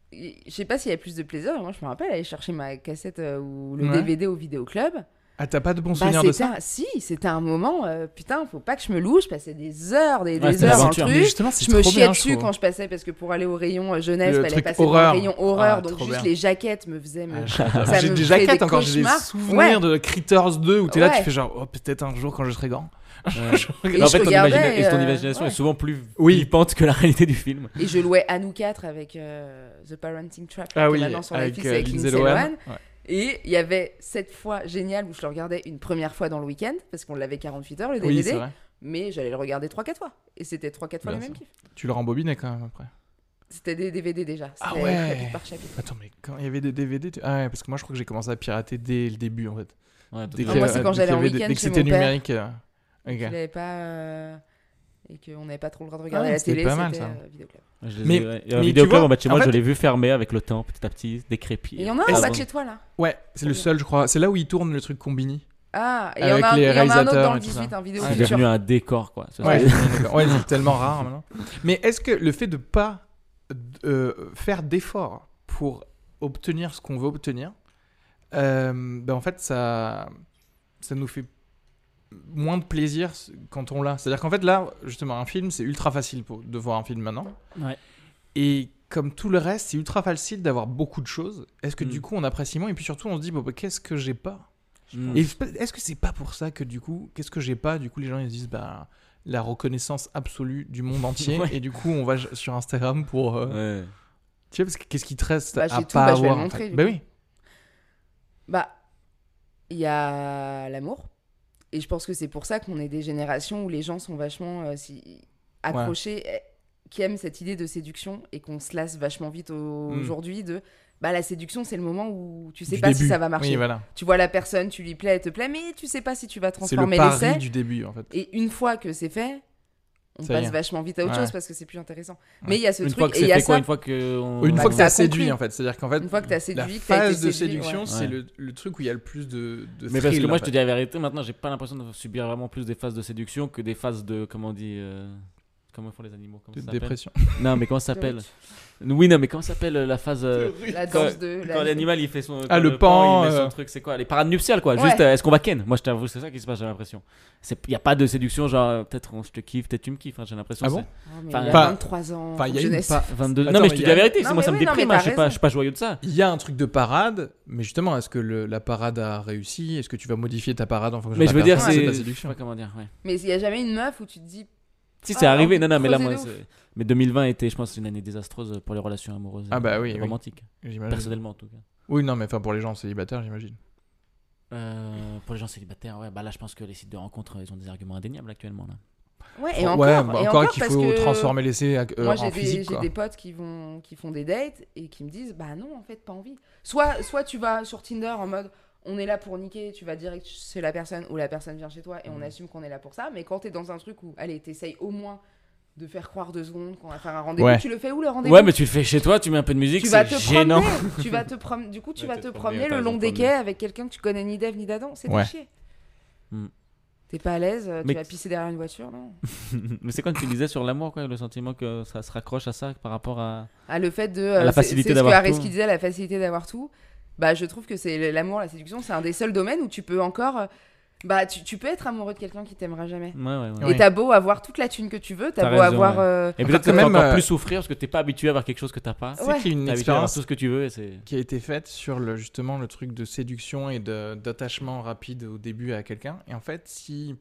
je sais pas s'il y a plus de plaisir. Moi, je me rappelle aller chercher ma cassette euh, ou le Ouais. D V D au vidéoclub. Ah t'as pas de bons Bah, souvenirs de c'était ça un- Si, c'était un moment. euh, putain, faut pas que je me loue. Je passais des heures, des, Ouais, des c'était heures dans le l'aventure. truc. Mais justement, c'est Je me trop chiais bien, je dessus trouve. quand je passais parce que pour aller au rayon euh, jeunesse, Le fallait truc passer horreur. dans le rayon horreur. Ah, donc trop juste bien. les jaquettes me faisaient me. Ah, ça J'ai me des ferait jaquettes des encore, j'ai des cauchemars. souvenirs Ouais. de Critters deux où t'es là, tu Ouais. fais genre, oh, peut-être un jour quand je serai grand. Ouais. Et en je fait, ton, regardais, imagina- et ton euh, imagination ouais. est souvent plus Oui. flippante que la réalité du film. Et je louais à nous quatre avec euh, The Parenting Trap. Ah qui est oui, maintenant sur avec Netflix euh, avec Lindsay Lindsay Lohan. Lohan. Ouais. Et il y avait cette fois géniale où je le regardais une première fois dans le week-end parce qu'on l'avait quarante-huit heures le D V D. Oui, c'est vrai. Mais j'allais le regarder trois quatre fois. Et c'était trois quatre fois Bien le même sûr. kiff. Tu le rembobinais quand même après. C'était des D V D déjà. Ah C'était ouais. chapitre par chapitre. Attends, mais quand il y avait des D V D, tu- ah ouais, parce que moi je crois que j'ai commencé à pirater dès le début en fait. Ouais, Dès Ah, que- moi, c'est quand dès j'allais qu'il y en avait des- week-end Dès que chez c'était mon père. numérique. euh, ok. Il avait pas. euh, Et qu'on n'avait pas trop le droit de regarder Ah, la c'était télé. pas mal, c'était, ça. euh, Vidéoclub. Je les Mais- ai- ouais. Et un mais tu vidéoclub vois, en bas de chez en moi, fait- je l'ai vu fermer avec le temps, petit à petit, décrépit. Et il y en a Et un en c'est- bas de chez toi là. Ouais, c'est le seul, je crois. C'est là où il tourne le truc Combini. Ah, et il y en Avec a un, les il y en a un autre réalisateurs dans et le tout dix-huit, ça. un vidéo Ah, C'est futur. devenu un décor quoi. Ça, Ouais, c'est- d'accord. Ouais, c'est tellement rare maintenant. Mais est-ce que le fait de pas euh, faire d'efforts pour obtenir ce qu'on veut obtenir, euh, ben en fait ça, ça nous fait moins de plaisir quand on l'a. C'est-à-dire qu'en fait là, justement, un film, c'est ultra facile pour, de voir un film maintenant. Ouais. Et comme tout le reste, c'est ultra facile d'avoir beaucoup de choses. Est-ce que Mm. du coup on apprécie moins et puis surtout on se dit bon, bah, qu'est-ce que j'ai pas Mm. Et est-ce que c'est pas pour ça que du coup, qu'est-ce que j'ai pas Du coup, les gens ils se disent bah la reconnaissance absolue du monde entier Ouais. et du coup on va j- sur Instagram pour euh, Ouais. tu sais parce que qu'est-ce qui te reste Bah, à j'ai pas tout, bah, je vais avoir le en montrer, fait. du Bah coup. oui. Bah, il y a l'amour. Et je pense que c'est pour ça qu'on est des générations où les gens sont vachement euh, si... accrochés, eh, qui aiment cette idée de séduction et qu'on se lasse vachement vite au- Mm. aujourd'hui de bah la séduction c'est le moment où tu sais Du pas début. si ça va marcher. Oui, voilà. Tu vois la personne, tu lui plais, elle te plaît, mais tu sais pas si tu vas C'est le transformer pari l'essai. du début en fait. Et une fois que c'est fait, on Ça y passe est. vachement vite à autre Ouais. chose parce que c'est plus intéressant. Mais il y a ce Une truc fois que et c'est il y a fait quoi, ça. une fois que on- Une Bah, fois que que t'as t'as compris. séduit en fait, c'est-à-dire qu'en fait Une fois que t'as la séduit, que t'as phase été de séduit, séduction, ouais. c'est Ouais. le, le truc où il y a le plus de, de Mais parce que thrill, moi en je te fait. dis la vérité, maintenant j'ai pas l'impression de subir vraiment plus des phases de séduction que des phases de, comment on dit, euh, comment font les animaux, comment de ça s'appelle dépression. Non mais comment ça s'appelle Oui non mais comment ça s'appelle euh, la phase euh, La quand, danse de. la- quand l'animal il fait son Ah, quand le pan, il met son euh. truc, c'est quoi les parades nuptiales quoi, Ouais. juste euh, est-ce qu'on va ken. Moi je t'avoue c'est ça qui se passe, j'ai l'impression. C'est y a pas de séduction genre euh, peut-être on- je te kiffe, peut-être tu me kiffes, hein, j'ai l'impression. Ah c'est- bon Oh, mais Enfin, il a pas- vingt-trois ans. Enfin, il y a faut que une jeunesse. pa- vingt-deux Attends, Non mais je mais te il dis y a- la vérité, Non, c'est moi mais ça me oui, non, déprime, mais hein, t'as je suis pas raison. je suis pas joyeux de ça. Il y a un truc de parade, mais justement, est-ce que le- la parade a réussi Est-ce que tu vas modifier ta parade en fonction Mais de je la veux dire personne c'est de la je sais séduction pas comment dire, ouais. Mais il y a jamais une meuf où tu te dis. Si Ah, c'est arrivé, envie non de non mais là creuser moi de ouf. c'est- mais deux mille vingt était je pense une année désastreuse pour les relations amoureuses Ah bah euh, oui, oui. romantiques, J'imagine. personnellement en tout cas. Oui, non, mais enfin pour les gens célibataires, j'imagine. Euh, pour les gens célibataires, ouais, bah là je pense que les sites de rencontres ils ont des arguments indéniables actuellement là. Ouais, et Ouais, encore. bah, et encore encore qu'il parce faut que transformer l'essai euh, Moi, en j'ai des, physique. j'ai quoi. des potes qui, vont, qui font des dates et qui me disent bah non, en fait, pas envie. Soit, soit tu vas sur Tinder en mode on est là pour niquer, tu vas direct chez la personne ou la personne vient chez toi et on Mhm. assume qu'on est là pour ça. Mais quand t'es dans un truc où, allez, t'essayes au moins de faire croire deux secondes qu'on va faire un rendez-vous. Ouais. Tu le fais où le rendez-vous? Ouais, mais tu le fais chez toi, tu mets un peu de musique, tu vas c'est te gênant. promener. tu vas te prom... Du coup, tu Ouais, vas te te promener, promener t'as le long raison, des promener. quais avec quelqu'un que tu connais ni d'Ève ni d'Adam. C'est Ouais. de chier. Hmm. T'es pas à l'aise, euh, Mais- tu vas pisser derrière une voiture, non? Mais c'est quand tu disais sur l'amour, quoi, le sentiment que ça se raccroche à ça par rapport à. Ah, le fait de. À la euh, c'est- facilité c'est d'avoir ce que Harris tout. qui disait, la facilité d'avoir tout. Bah, je trouve que c'est l'amour, la séduction, c'est un des seuls domaines où tu peux encore. euh, Bah, tu, tu peux être amoureux de quelqu'un qui t'aimera jamais. Ouais, ouais, ouais. Ouais. Et t'as beau avoir toute la thune que tu veux, t'as T'as beau raison, avoir. ouais. euh, Et peut-être que quand tu vas même, encore euh, plus souffrir parce que t'es pas habitué à avoir quelque chose que t'as pas. C'est Ouais. qu'il y a une T'es habitué à avoir expérience tout ce que tu veux et c'est. qui a été faite sur le, justement le truc de séduction et de, d'attachement rapide au début à quelqu'un. Et en fait, si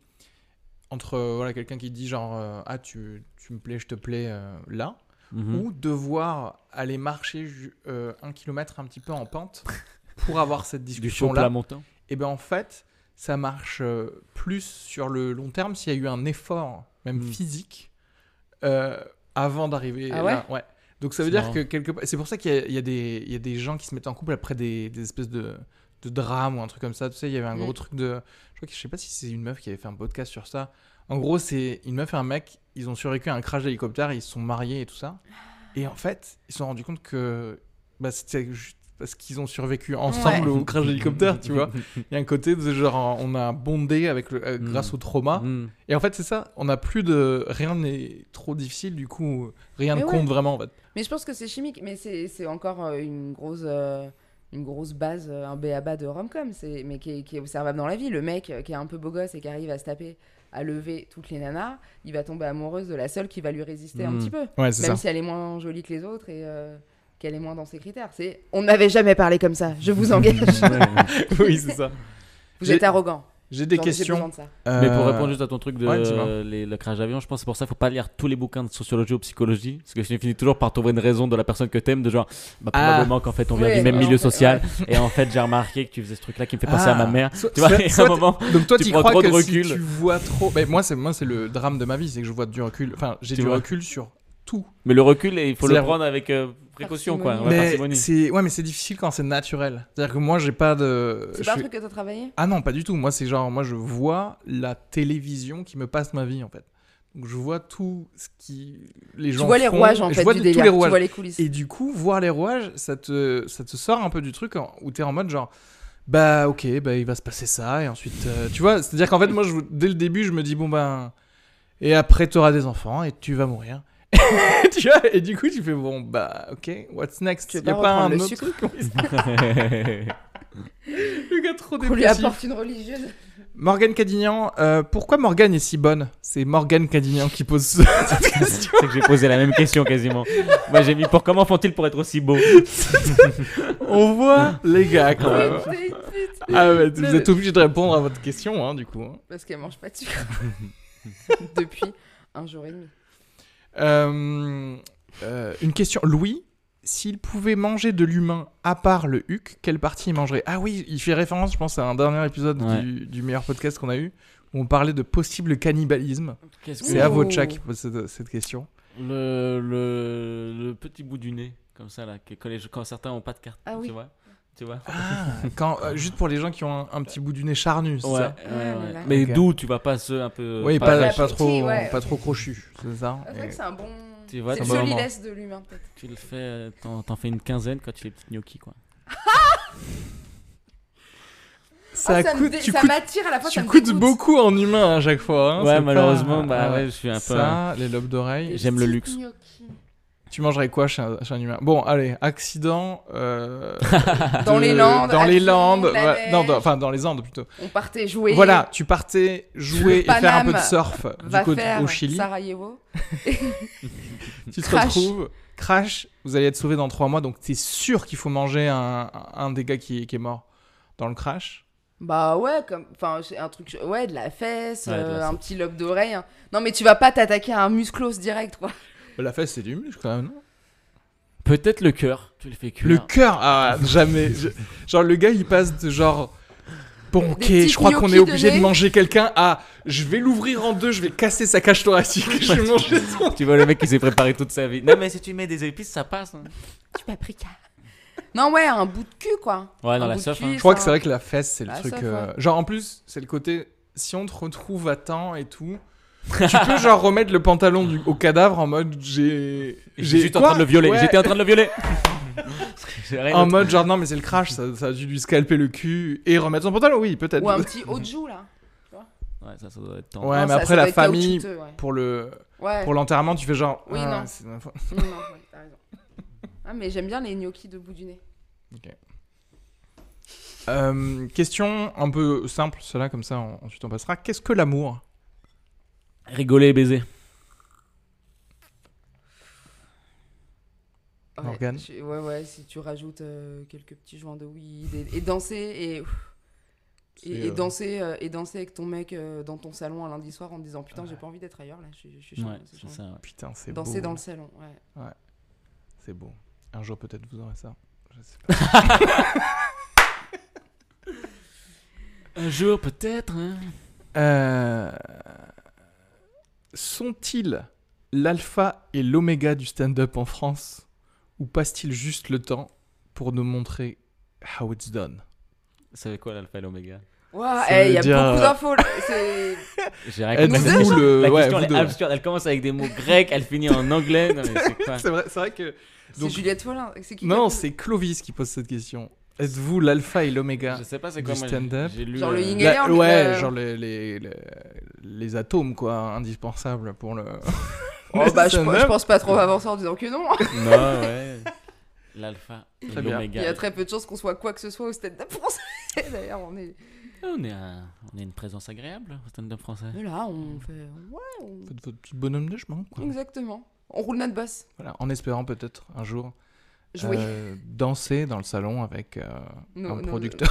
entre euh, voilà, quelqu'un qui dit genre euh, ah tu, tu me plais, je te plais euh, là, Mhm. ou devoir aller marcher ju- euh, un kilomètre un petit peu en pente pour avoir cette Du chaud discussion plat là, montant. et ben en fait ça marche euh, plus sur le long terme s'il y a eu un effort même Mm. physique euh, avant d'arriver Ah là. Ouais. Donc ça veut C'est dire marrant. que quelque part, c'est pour ça qu'il y a, il y a des il y a des gens qui se mettent en couple après des, des espèces de de drames ou un truc comme ça. Tu sais, il y avait un Mm. gros truc de, je crois que je sais pas si c'est une meuf qui avait fait un podcast sur ça. En gros, c'est une meuf et un mec, ils ont survécu à un crash d'hélicoptère, ils se sont mariés et tout ça. Et en fait, ils se sont rendus compte que bah, c'était juste parce qu'ils ont survécu ensemble Ouais. au crash d'hélicoptère, tu vois. Il y a un côté de genre, on a bondé avec le, euh, Mm. grâce au trauma. Mm. Et en fait, c'est ça, on n'a plus de. Rien n'est trop difficile, du coup, rien ne Mais compte ouais. vraiment en fait. Mais je pense que c'est chimique, mais c'est c'est encore euh, une grosse. euh, Une grosse base, euh, un b.a.-ba de rom-com, c'est- mais qui est, qui est observable dans la vie. Le mec euh, qui est un peu beau gosse et qui arrive à se taper, à lever toutes les nanas, il va tomber amoureuse de la seule qui va lui résister un Mm. petit peu. Ouais, c'est Même ça. si elle est moins jolie que les autres et euh, qu'elle est moins dans ses critères. C'est on n'avait jamais parlé comme ça, je vous engage. Oui, c'est ça. Vous J'ai- êtes arrogant. J'ai des Genre, j'ai besoin questions. de ça. Mais pour Euh, répondre juste à ton truc de ouais, dis-moi. euh, les- le crash d'avion, je pense que c'est pour ça qu'il faut pas lire tous les bouquins de sociologie ou psychologie. Parce que je finis toujours par trouver une raison de la personne que t'aimes, de genre, bah, Ah. probablement qu'en fait on vient Ouais, du même ouais, milieu en fait, social. Et en fait, j'ai remarqué que tu faisais ce truc-là qui me fait penser à ma mère. Soit- Tu vois, soit- et à un soit- moment, Donc toi, tu tu prends crois trop de que recul. si tu vois trop. Mais moi, c'est moi, c'est le drame de ma vie, c'est que je vois du recul. Enfin, j'ai Tu du vois. recul sur tout. Mais le recul, il faut le C'est-à-dire- prendre avec euh, précaution, quoi. Parcimonie. Ouais, mais parcimonie. c'est ouais, mais c'est difficile quand c'est naturel. C'est-à-dire que moi, j'ai pas de. C'est je pas un suis- truc que t'as travaillé? Ah non, pas du tout. Moi, c'est genre, moi, je vois la télévision qui me passe ma vie en fait. Donc je vois tout ce qui les gens Tu vois les font, rouages en et fait je vois du de- délire. tous les Tu rouages. vois les coulisses. Et du coup, voir les rouages, ça te, ça te sort un peu du truc en- où t'es en mode genre, bah ok, bah il va se passer ça, et ensuite, euh, tu vois, c'est-à-dire qu'en fait, moi, je, dès le début, je me dis, bon ben, et après, t'auras des enfants, et tu vas mourir. Tu vois, et du coup, tu fais, bon, bah ok, what's next? Tu veux Y a pas pas reprendre un le autre sucre truc? Le gars trop On lui dépressif. apporte une religieuse. Morgane Cadignan, euh, pourquoi Morgane est si bonne? C'est Morgane Cadignan qui pose cette question. C'est que j'ai posé la même question quasiment. Moi, j'ai mis pour comment font-ils pour être aussi beaux? On voit les gars quand même. C'est une pute. Ah ouais, vous Le- êtes obligé de répondre à votre question, hein, du coup. hein. Parce qu'elle mange pas de sucre. Depuis un jour et demi. Euh, euh, une question. Louis, s'il pouvait manger de l'humain à part le huc, quelle partie il mangerait? Ah oui, il fait référence, je pense, à un dernier épisode Ouais. du, du meilleur podcast qu'on a eu, où on parlait de possible cannibalisme. Qu'est-ce C'est que- à Ouh. votre chat qui pose cette, cette question. Le, le, le petit bout du nez, comme ça, là, que, quand, les, quand certains ont pas de carte. Ah oui. Tu vois, tu vois Ah, quand, euh, juste pour les gens qui ont un, un petit bout du nez charnu, c'est Ouais, ça? ouais, ouais. voilà. Mais Ok. d'où tu vas pas ceux un peu. Oui, pas- pas, la pas, petite, trop, ouais. pas trop crochu, c'est ça? Ah, c'est vrai Et- que c'est un bon. Tu vois, C'est le c'est un bon moment. solilès de l'humain, peut-être. Tu le fais, euh, t'en, t'en fais une quinzaine quand tu fais des petits gnocchis, quoi. Ça, Ah, ça me coûte, dé- tu ça coûtes, m'attire à la fois, tu ça me coûtes dégoûte. beaucoup en humain à chaque fois. hein, Ouais, c'est malheureusement, pas- bah ah ouais, je suis un peu. Ça, les lobes d'oreille. J'aime le Petits luxe. gnocchis. Tu mangerais quoi chez un, chez un humain? Bon, allez, accident. euh, Dans de- les Landes, Dans à les Lyon, Landes. la ouais, neige. non, dans- enfin, dans les Andes plutôt. On partait jouer. Voilà, tu partais jouer et faire un peu de Paname surf Va du côté faire au Chili. Sarajevo. Tu te Crash. retrouves, crash, vous allez être sauvé dans trois mois, donc c'est sûr qu'il faut manger un, un des gars qui, qui est mort dans le crash. Bah ouais, comme, enfin, c'est un truc, ouais, de la fesse, Ouais, de la euh, fesse. un petit lobe d'oreille. hein. Non, mais tu vas pas t'attaquer à un musclos direct, quoi. Bah, la fesse, c'est du muscle quand même, non? Peut-être le cœur. Tu le fais cuire. Le cœur, ah, jamais. Je- genre, le gars, il passe de genre. Bon, ok, petits je crois qu'on gnocchis est obligé de de nez. manger quelqu'un. Ah, je vais l'ouvrir en deux, je vais casser sa cage thoracique, je vais manger son. Tu vois le mec qui s'est préparé toute sa vie. Non, mais si tu mets des épices, ça passe. hein. Du paprika. Non, ouais, un bout de cul, quoi. Ouais, dans Un la bout de surf. cuisse, hein. Je crois que un- c'est vrai que la fesse, c'est le La truc. soif, euh, ouais. Genre, en plus, c'est le côté. Si on te retrouve à temps et tout, Tu peux genre remettre le pantalon du... au cadavre en mode j'ai. J'ai juste en quoi train de le violer. Ouais. J'étais en train de le violer. J'ai rien En d'autre. mode genre non mais c'est le crash, ça, ça a dû lui scalper le cul et remettre son pantalon, oui peut-être. Ou un petit haut de joue là. Ouais, ça, ça doit être temps. Ouais, Non, mais ça- après ça la doit être famille caoutchouteux, ouais. pour le Ouais. pour l'enterrement tu fais genre. Oui, ah, non. c'est ma faute. Non, non, ouais, t'as raison. Ah, mais j'aime bien les gnocchis de bout du nez. Euh, question un peu simple, cela comme ça on- ensuite on passera. Qu'est-ce que l'amour? Rigoler et baiser. Ouais, Morgane. je- Ouais, ouais, si tu rajoutes euh, quelques petits joints de weed et, et danser et. Et, C'est, et euh, danser euh, et danser avec ton mec euh, dans ton salon un lundi soir en te disant putain j'ai pas envie d'être ailleurs là je suis, je suis chaud, Ouais, c'est c'est chaud. ça. Ouais. Putain c'est Danser beau. dans le salon ouais. C'est beau. Un jour peut-être vous aurez ça. Je sais pas. Un jour peut-être. Hein. Euh, Sont-ils l'alpha et l'oméga du stand-up en France ou passe-t-il juste le temps pour nous montrer how it's done? Vous savez quoi l'alpha et l'oméga? Waouh, Ça il veut y a dire, beaucoup euh, d'infos là. C'est... J'ai rien Êtes-vous compris. deux, le... La ouais, question vous elle deux, est ouais. absurde. Elle commence avec des mots grecs, elle finit en anglais. Non, mais c'est quoi? C'est vrai, c'est vrai que... c'est Donc- Juliette Follin c'est qui qui Non, a- c'est Clovis qui pose cette question. Êtes-vous l'alpha et l'oméga? Je sais pas c'est du quoi. moi, stand-up. J'ai lu. Genre le euh, yin et La- yang, ouais, euh, genre les, les, les, les atomes, quoi, indispensables pour le... Oh le bah je, stand-up. je pense pas trop avancer en disant que non. Non, ouais. L'alpha et Très bien. Il l'oméga. y a très peu de chances qu'on soit quoi que ce soit au stand-up français. D'ailleurs on est... On est, un- on est une présence agréable au stand-up français. Mais là on fait... Ouais, on... Faites votre petit bonhomme de chemin, quoi. Exactement. On roule notre bosse. Voilà, en espérant peut-être un jour Jouer. euh, danser dans le salon avec euh, Non, un non, producteur.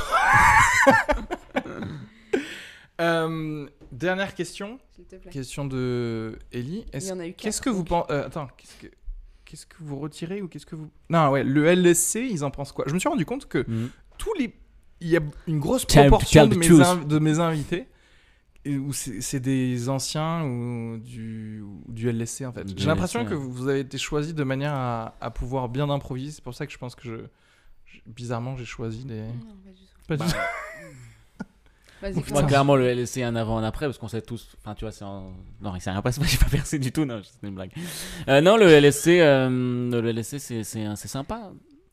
Euh, dernière question, S'il te plaît. question de Ellie. Il y en a eu Qu'est-ce quatre, que vous donc. pensez Attends, qu'est-ce que qu'est-ce que vous retirez ou qu'est-ce que vous Non, ouais, le L S C, ils en pensent quoi? Je me suis rendu compte que Mm. tous les il y a une grosse Time to proportion tell de the mes, truth. inv- de mes invités et où c'est c'est des anciens ou du, ou du L S C en fait. Du J'ai l'impression L S C, que ouais. vous avez été choisi de manière à, à pouvoir bien improviser. C'est pour ça que je pense que je, je- bizarrement j'ai choisi des. Non, pas du tout. Pas du Bah, tout. Vas-y, Moi, commence. clairement, le L S C un avant, un après, parce qu'on sait tous. Enfin, tu vois, c'est en. Non, il s'est rien passé, j'ai pas percé du tout, non, c'est une blague. Euh, non, le L S C, euh, le L S C, c'est, c'est, c'est sympa.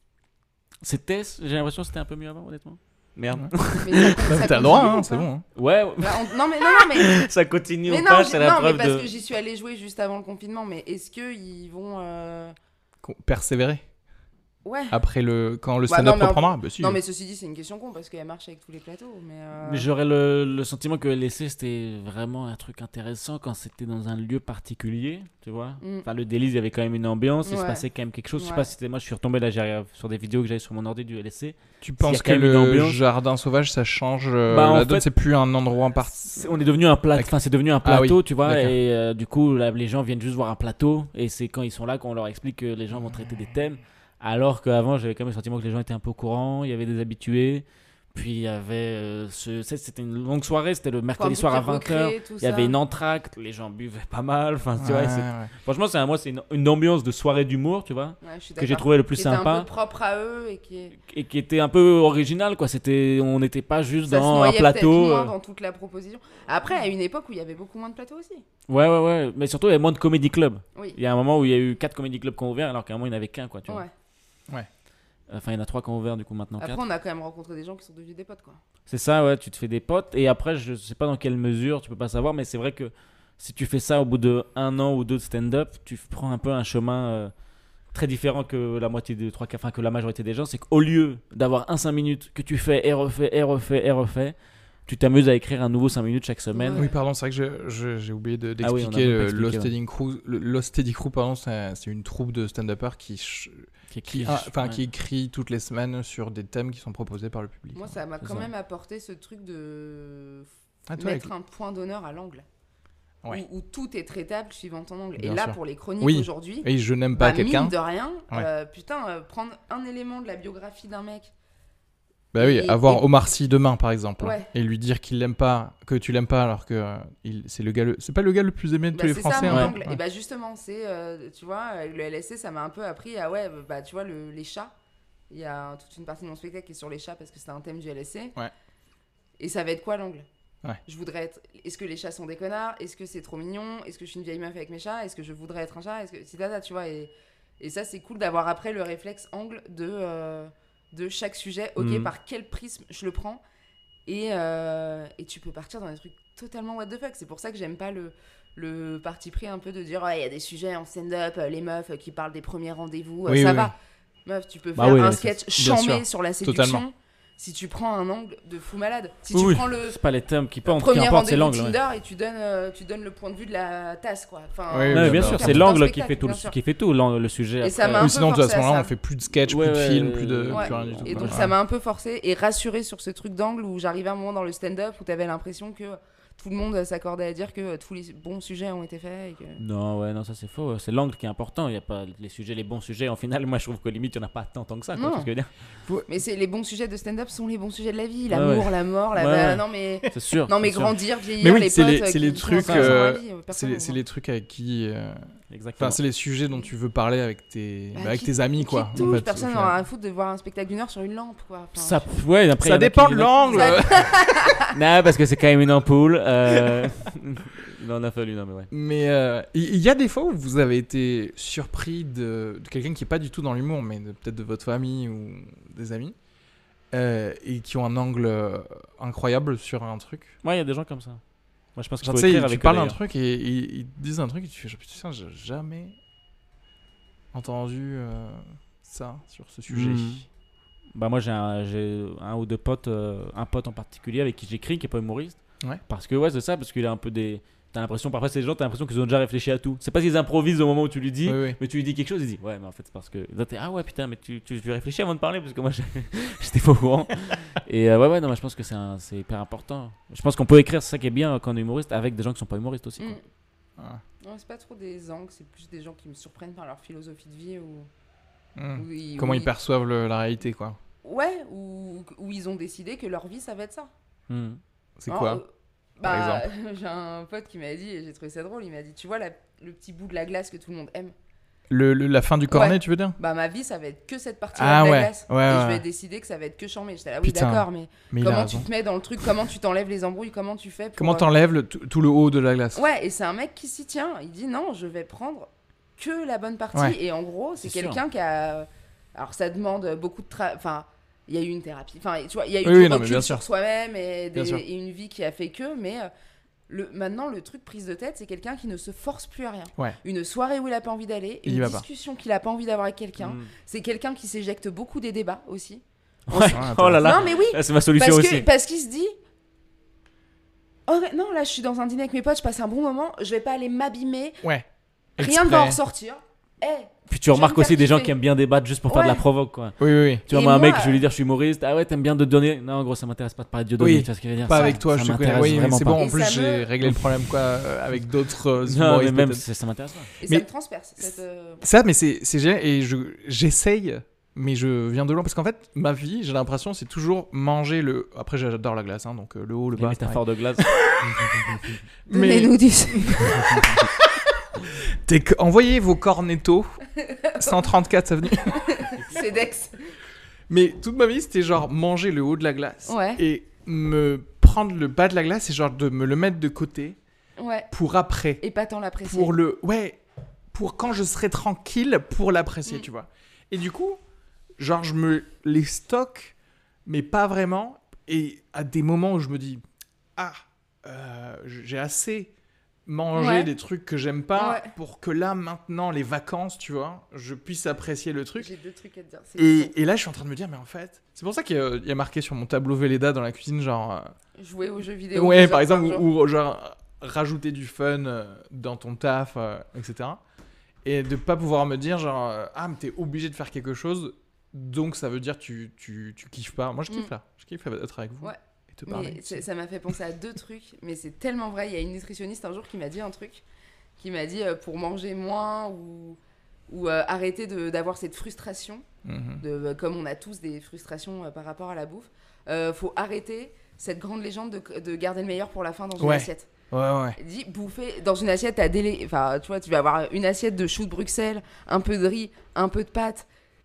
C'était, j'ai l'impression que c'était un peu mieux avant, honnêtement. Merde. Mais ça- ça T'as le droit, continue hein, ou c'est pas bon. hein. Ouais, Bah, on- Non mais non, non mais... ça continue mais ou non, pas, j'ai- c'est la non, mais preuve parce de. que j'y suis allée jouer juste avant le confinement, mais est-ce qu'ils vont... euh, Qu'on- Persévérer Ouais. après le quand le Bah, stand-up non, mais en- reprendra. Bah, si. Non mais ceci dit, c'est une question con parce qu'elle marche avec tous les plateaux, mais... euh, Mais j'aurais le, le sentiment que le L S C, c'était vraiment un truc intéressant quand c'était dans un lieu particulier, tu vois. Mm. Enfin, le Délice, il y avait quand même une ambiance, il se Ouais. passait quand même quelque chose. Je sais Ouais. pas si c'était moi, je suis retombé là, j'ai- sur des vidéos que j'avais sur mon ordi du L S C. Tu y a penses quand que même une le ambiance. jardin sauvage ça change euh, Bah, en la donne, fait, c'est plus un endroit en part. C'est- On est devenu un plat, Avec- enfin c'est devenu un Ah oui, plateau, tu vois, d'accord. et euh, du coup là, les gens viennent juste voir un plateau, et c'est quand ils sont là qu'on leur explique que les gens vont traiter des thèmes, alors qu'avant j'avais quand même le sentiment que les gens étaient un peu au courant, il y avait des habitués, puis il y avait, euh, ce... c'est- c'était une longue soirée, c'était le faut un mercredi peu soir à de vingt heures, recrée, tout il y avait ça. une entracte, les gens buvaient pas mal, enfin tu vois, Ouais, c'est- ouais. franchement c'est un- moi c'est une, une ambiance de soirée d'humour, tu vois, Ouais, je suis que j'ai d'accord. trouvé le plus Qui était un sympa, peu propre à eux et qui... est- et qui était un peu original, quoi, c'était, on n'était pas juste Ça se dans un noyait peut-être plateau. moins euh, dans toute la proposition. Après, à une époque où il y avait beaucoup moins de plateaux aussi. Ouais, ouais, ouais. Mais surtout, il y avait moins de comédie club. Oui. Il y a un moment où il y a eu quatre comédie clubs qui ont ouvert, alors qu'à un moment, il n'y en avait qu'un, quoi. Tu vois. Ouais. Enfin, il y en a trois qui ont ouvert, du coup, maintenant Après, quatre. on a quand même rencontré des gens qui sont devenus des potes, quoi. C'est ça, ouais. Tu te fais des potes. Et après, je sais pas dans quelle mesure, tu peux pas savoir, mais c'est vrai que si tu fais ça au bout de un an ou deux de stand-up, tu prends un peu un chemin euh, très différent que la moitié des trois, enfin, que la majorité des gens. C'est qu'au lieu d'avoir un cinq minutes que tu fais et refais et refais et refais, tu t'amuses à écrire un nouveau cinq minutes chaque semaine. Ouais. Oui, pardon, c'est vrai que je- je- j'ai oublié de- Ah oui, on a d'expliquer pas le expliqué, Lost ouais. Teddy Crew. Le Lost Teddy Crew, pardon, c'est c'est une troupe de stand-uppers qui, ch- Qui qui, écrit. ah, enfin, ouais. qui écrit toutes les semaines sur des thèmes qui sont proposés par le public. Moi, ça m'a C'est quand ça. même apporté ce truc de Ah, toi, mettre avec- un point d'honneur à l'angle. Ouais. Où, où tout est traitable suivant ton angle. Bien et là, sûr. pour les chroniques Oui. aujourd'hui, Et je n'aime pas bah, quelqu'un. mine de rien, Ouais. euh, putain, euh, prendre un élément de la biographie d'un mec. Bah oui, Et- avoir et- Omar Sy demain, par exemple, Ouais. et lui dire qu'il l'aime pas, que tu l'aimes pas, alors que euh, il, c'est le gars, le- c'est pas le gars le plus aimé de Bah, tous les c'est Français. ça mon hein. angle. Ouais. Et bah justement, c'est, euh, tu vois, euh, le L S C, ça m'a un peu appris à, ouais, bah tu vois, le- les chats. Il y a toute une partie de mon spectacle qui est sur les chats parce que c'est un thème du L S C. Ouais. Et ça va être quoi l'angle? Ouais. Je voudrais être. Est-ce que les chats sont des connards? Est-ce que c'est trop mignon? Est-ce que je suis une vieille meuf avec mes chats? Est-ce que je voudrais être un chat? Est-ce que si tata, tu vois? Et, et ça, c'est cool d'avoir après le réflexe angle de euh, de chaque sujet. Ok, Mhm. par quel prisme je le prends? Et euh, et tu peux partir dans des trucs totalement what the fuck. C'est pour ça que j'aime pas le le parti pris un peu de dire ouais, il y a des sujets en stand-up, euh, les meufs euh, qui parlent des premiers rendez-vous, euh, Oui, ça oui, va. Meuf, tu peux Bah faire oui, un là, sketch c'est- bien chambé sûr. sur la séduction. Totalement. Si tu prends un angle de fou malade, si Oui, tu oui. prends le C'est pas les thèmes qui importent, qui premier importe, c'est rendez-vous l'angle. Tinder Ouais. et tu donnes, euh, tu donnes le point de vue de la tasse, quoi. Enfin, Oui, Ouais, oui, bien bah, sûr, bah, c'est tout un l'angle qui spectacle, fait tout, le, bien sûr. qui fait tout l'angle- le sujet. Et ça après. m'a un Ou peu sinon, de à forcé ce à moment-là, ça. on fait plus de sketch, Ouais, plus de ouais, films, ouais, plus de Ouais. plus rien du tout. Et quoi. donc Ouais. ça m'a un peu forcé et rassuré sur ce truc d'angle où j'arrivais à un moment dans le stand-up où t'avais l'impression que tout le monde s'accordait à dire que tous les bons sujets ont été faits. Et que... Non, ouais, non, ça c'est faux. C'est l'angle qui est important. Il y a pas les sujets, les bons sujets. En final, moi je trouve que limite, il n'y en a pas tant, tant que ça. Quoi, Non. tu vois ce que je veux dire. Mais c'est les bons sujets de stand-up sont les bons sujets de la vie, Ouais, l'amour, ouais. la mort, la Ouais, ouais. non mais C'est sûr. non mais c'est sûr. grandir, vieillir, Mais oui, les c'est potes les- euh, c'est qui les qui trucs, sont ensemble dans la euh, vie, euh, C'est personne les, ne c'est voit. les trucs avec qui. euh, Exactement. Enfin, c'est les sujets dont tu veux parler avec tes, Bah, bah, avec qui- tes amis, qui quoi. touche, en fait, personne au n'aura final. à foutre de voir un spectacle d'une heure sur une lampe, quoi. Enfin, Ça, ouais, après, il y Ça en a dépend qui- de l'angle. Non, parce que c'est quand même une ampoule. Euh... il en a fallu, non, mais ouais. Mais euh, il y a des fois où vous avez été surpris de, de quelqu'un qui est pas du tout dans l'humour, mais de- peut-être de votre famille ou des amis, euh, et qui ont un angle euh, incroyable sur un truc. Moi, il y a des gens comme ça. Moi, je pense qu'il Genre, faut tu sais, écrire tu avec eux, parles d'un d'ailleurs. truc et, et ils te disent un truc et tu fais genre, putain, j'ai jamais entendu euh, ça sur ce sujet. Mhm. Bah moi j'ai un, j'ai un ou deux potes, euh, un pote en particulier avec qui j'écris qui est pas humoriste. Ouais. Parce que ouais c'est ça, parce qu'il a un peu des... T'as l'impression, parfois ces gens t'as l'impression qu'ils ont déjà réfléchi à tout. C'est pas qu'ils improvisent au moment où tu lui dis, Oui, oui. mais tu lui dis quelque chose, il dit ouais mais en fait c'est parce que... Là, t'es, ah ouais putain mais tu, tu, tu réfléchis avant de parler parce que moi j'ai- j'étais pas au courant. Et euh, ouais ouais non mais je pense que c'est, un, c'est hyper important. Je pense qu'on peut écrire, c'est ça qui est bien quand on est humoriste, avec des gens qui sont pas humoristes aussi. Quoi. Mm. Ah. Non, c'est pas trop des angles, c'est plus des gens qui me surprennent par leur philosophie de vie ou. Hmm. ou ils- Comment ou ils perçoivent le- la réalité, quoi. Ouais, ou où ils ont décidé que leur vie ça va être ça. Mm. C'est Non, quoi euh, par bah, j'ai un pote qui m'a dit, et j'ai trouvé ça drôle, il m'a dit, tu vois la- le petit bout de la glace que tout le monde aime. le, le- La fin du cornet, Ouais. tu veux dire? Bah ma vie ça va être que cette partie Ah de la ouais, glace. ouais, et ouais. je vais décider que ça va être que chambé. J'étais là, oui Putain. d'accord, mais, Mais il a comment tu raison. te mets dans le truc, comment tu t'enlèves les embrouilles, comment tu fais pour... Comment euh, t'enlèves le- tout tout le haut de la glace? Ouais, et c'est un mec qui s'y tient. Il dit non, je vais prendre que la bonne partie. Ouais. Et en gros, c'est, C'est quelqu'un qui a. Alors ça demande beaucoup de travail. Enfin, il y a eu une thérapie. Enfin, tu vois, il y a eu Oui, du oui, non, mais recul bien sur sûr. soi-même et, des- Bien sûr. et une vie qui a fait que. Mais euh, le, maintenant, le truc prise de tête, c'est quelqu'un qui ne se force plus à rien. Ouais. Une soirée où il a pas envie d'aller, Il y une va pas. discussion qu'il a pas envie d'avoir avec quelqu'un. Mm. C'est quelqu'un qui s'éjecte beaucoup des débats aussi. Ouais. Ah, Oh là là. Non, mais oui. Ah, c'est ma solution Parce, aussi. que, parce qu'il se dit. Oh non, là je suis dans un dîner avec mes potes, je passe un bon moment, je vais pas aller m'abîmer, Ouais. rien ne va en Exprès. ressortir. Eh, Puis tu Je vais remarques me aussi faire des gens kiffer. qui aiment bien débattre juste pour faire de la Ouais. provoque quoi. Oui, oui, oui. Tu vois, Et moi, un mec, moi, je vais lui dire, je suis humoriste. Ah ouais, t'aimes bien de donner. Non, en gros, ça m'intéresse pas de parler de Dieudonné. Oui, Tu vois ce que je veux dire Pas Ça- avec toi, ça je te connais. m'intéresse Oui, mais vraiment c'est pas. bon. En Et plus, ça j'ai me- réglé le problème quoi euh, avec d'autres euh, Non, mais humoristes, même, peut-être. c'est- ça m'intéresse pas. et Mais- ça me transperce. Cette, euh, Ça, mais c'est c'est génial et je j'essaye, mais je viens de loin parce qu'en fait, ma vie, j'ai l'impression, c'est toujours manger le. Après, j'adore la glace, hein, donc euh, le haut, le Les bas. c'est pareil. métaphores de glace. Mais Donnez-nous du. t'es que- envoyez vos cornettos. cent trente-quatre avenue. C'est Dex. Mais toute ma vie, c'était genre manger le haut de la glace Ouais. et me prendre le bas de la glace et genre de me le mettre de côté Ouais. pour après. Et pas tant l'apprécier. Pour le. Ouais. Pour quand je serai tranquille pour l'apprécier, Mm. tu vois. Et du coup, genre, je me les stocke, mais pas vraiment. Et à des moments où je me dis, ah, euh, j'ai assez mangé Ouais. des trucs que j'aime pas Ouais. pour que là, maintenant, les vacances, tu vois, je puisse apprécier le truc. J'ai deux trucs à te dire. C'est Et, et là, je suis en train de me dire, mais en fait, c'est pour ça qu'il y a, il y a marqué sur mon tableau Velleda dans la cuisine, genre. euh, jouer aux jeux vidéo. ouais, plusieurs par exemple, fois ou, ou genre rajouter du fun euh, dans ton taf, euh, et cetera. Et de pas pouvoir me dire, genre, euh, ah, mais t'es obligé de faire quelque chose, donc ça veut dire tu, tu, tu kiffes pas. Moi, je kiffe Mm. là. Je kiffe être avec vous Ouais. et te parler. Mais c'est- ça m'a fait penser à deux trucs, mais c'est tellement vrai. Il y a une nutritionniste un jour qui m'a dit un truc, qui m'a dit euh, pour manger moins ou, ou euh, arrêter de- d'avoir cette frustration, Mhm. de, euh, comme on a tous des frustrations euh, par rapport à la bouffe, euh, faut arrêter cette grande légende de, de garder le meilleur pour la fin dans une Ouais. assiette. Ouais, ouais. Elle dit bouffer dans une assiette, t'as délai... enfin tu vois, tu vas avoir une assiette de choux de Bruxelles, un peu de riz, un peu de pâtes.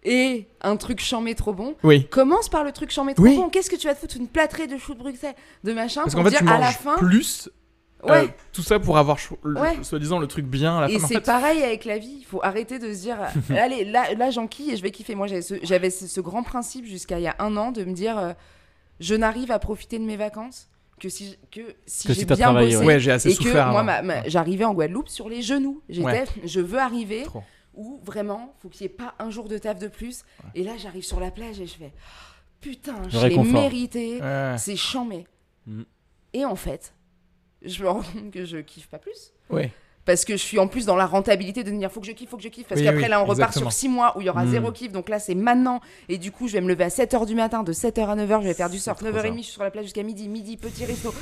et un truc chambé trop bon. Oui. Commence par le truc chambé trop Oui. bon. Qu'est-ce que tu vas te foutre une plâtrée de choux de Bruxelles, de machin, Parce pour qu'en fait, dire tu à la manges fin. plus. Ouais. euh, tout ça pour avoir cho- le- Ouais. soi-disant le truc bien à la Et fin. En c'est fait, pareil avec la vie. Il faut arrêter de se dire, allez, là, là j'enquille et je vais kiffer. Moi, j'avais ce, j'avais ce, ce grand principe jusqu'à il y a un an de me dire, euh, je n'arrive à profiter de mes vacances que si, que si Que j'ai si t'as bien travaillé, bossé. ouais, j'ai assez Et que souffert. moi, avant. ma- ma- j'arrivais en Guadeloupe sur les genoux. J'étais, Ouais. je veux arriver Trop. où vraiment, faut qu'il n'y ait pas un jour de taf de plus. Et là, j'arrive sur la plage et je fais, putain, Le je l'ai réconfort. mérité. Ouais. C'est chambé. Mm. Et en fait, je me rends compte que je kiffe pas plus. Ouais. Parce que je suis en plus dans la rentabilité de dire faut que je kiffe, faut que je kiffe. Parce Oui, qu'après oui, là, on repart exactement. sur six mois où il y aura Mm. zéro kiff. Donc là, c'est maintenant. Et du coup, je vais me lever à sept heures du matin. De sept heures à neuf heures, je vais faire du surf. trop neuf heures trente, ça. je suis sur la plage jusqu'à midi. Midi, petit resto.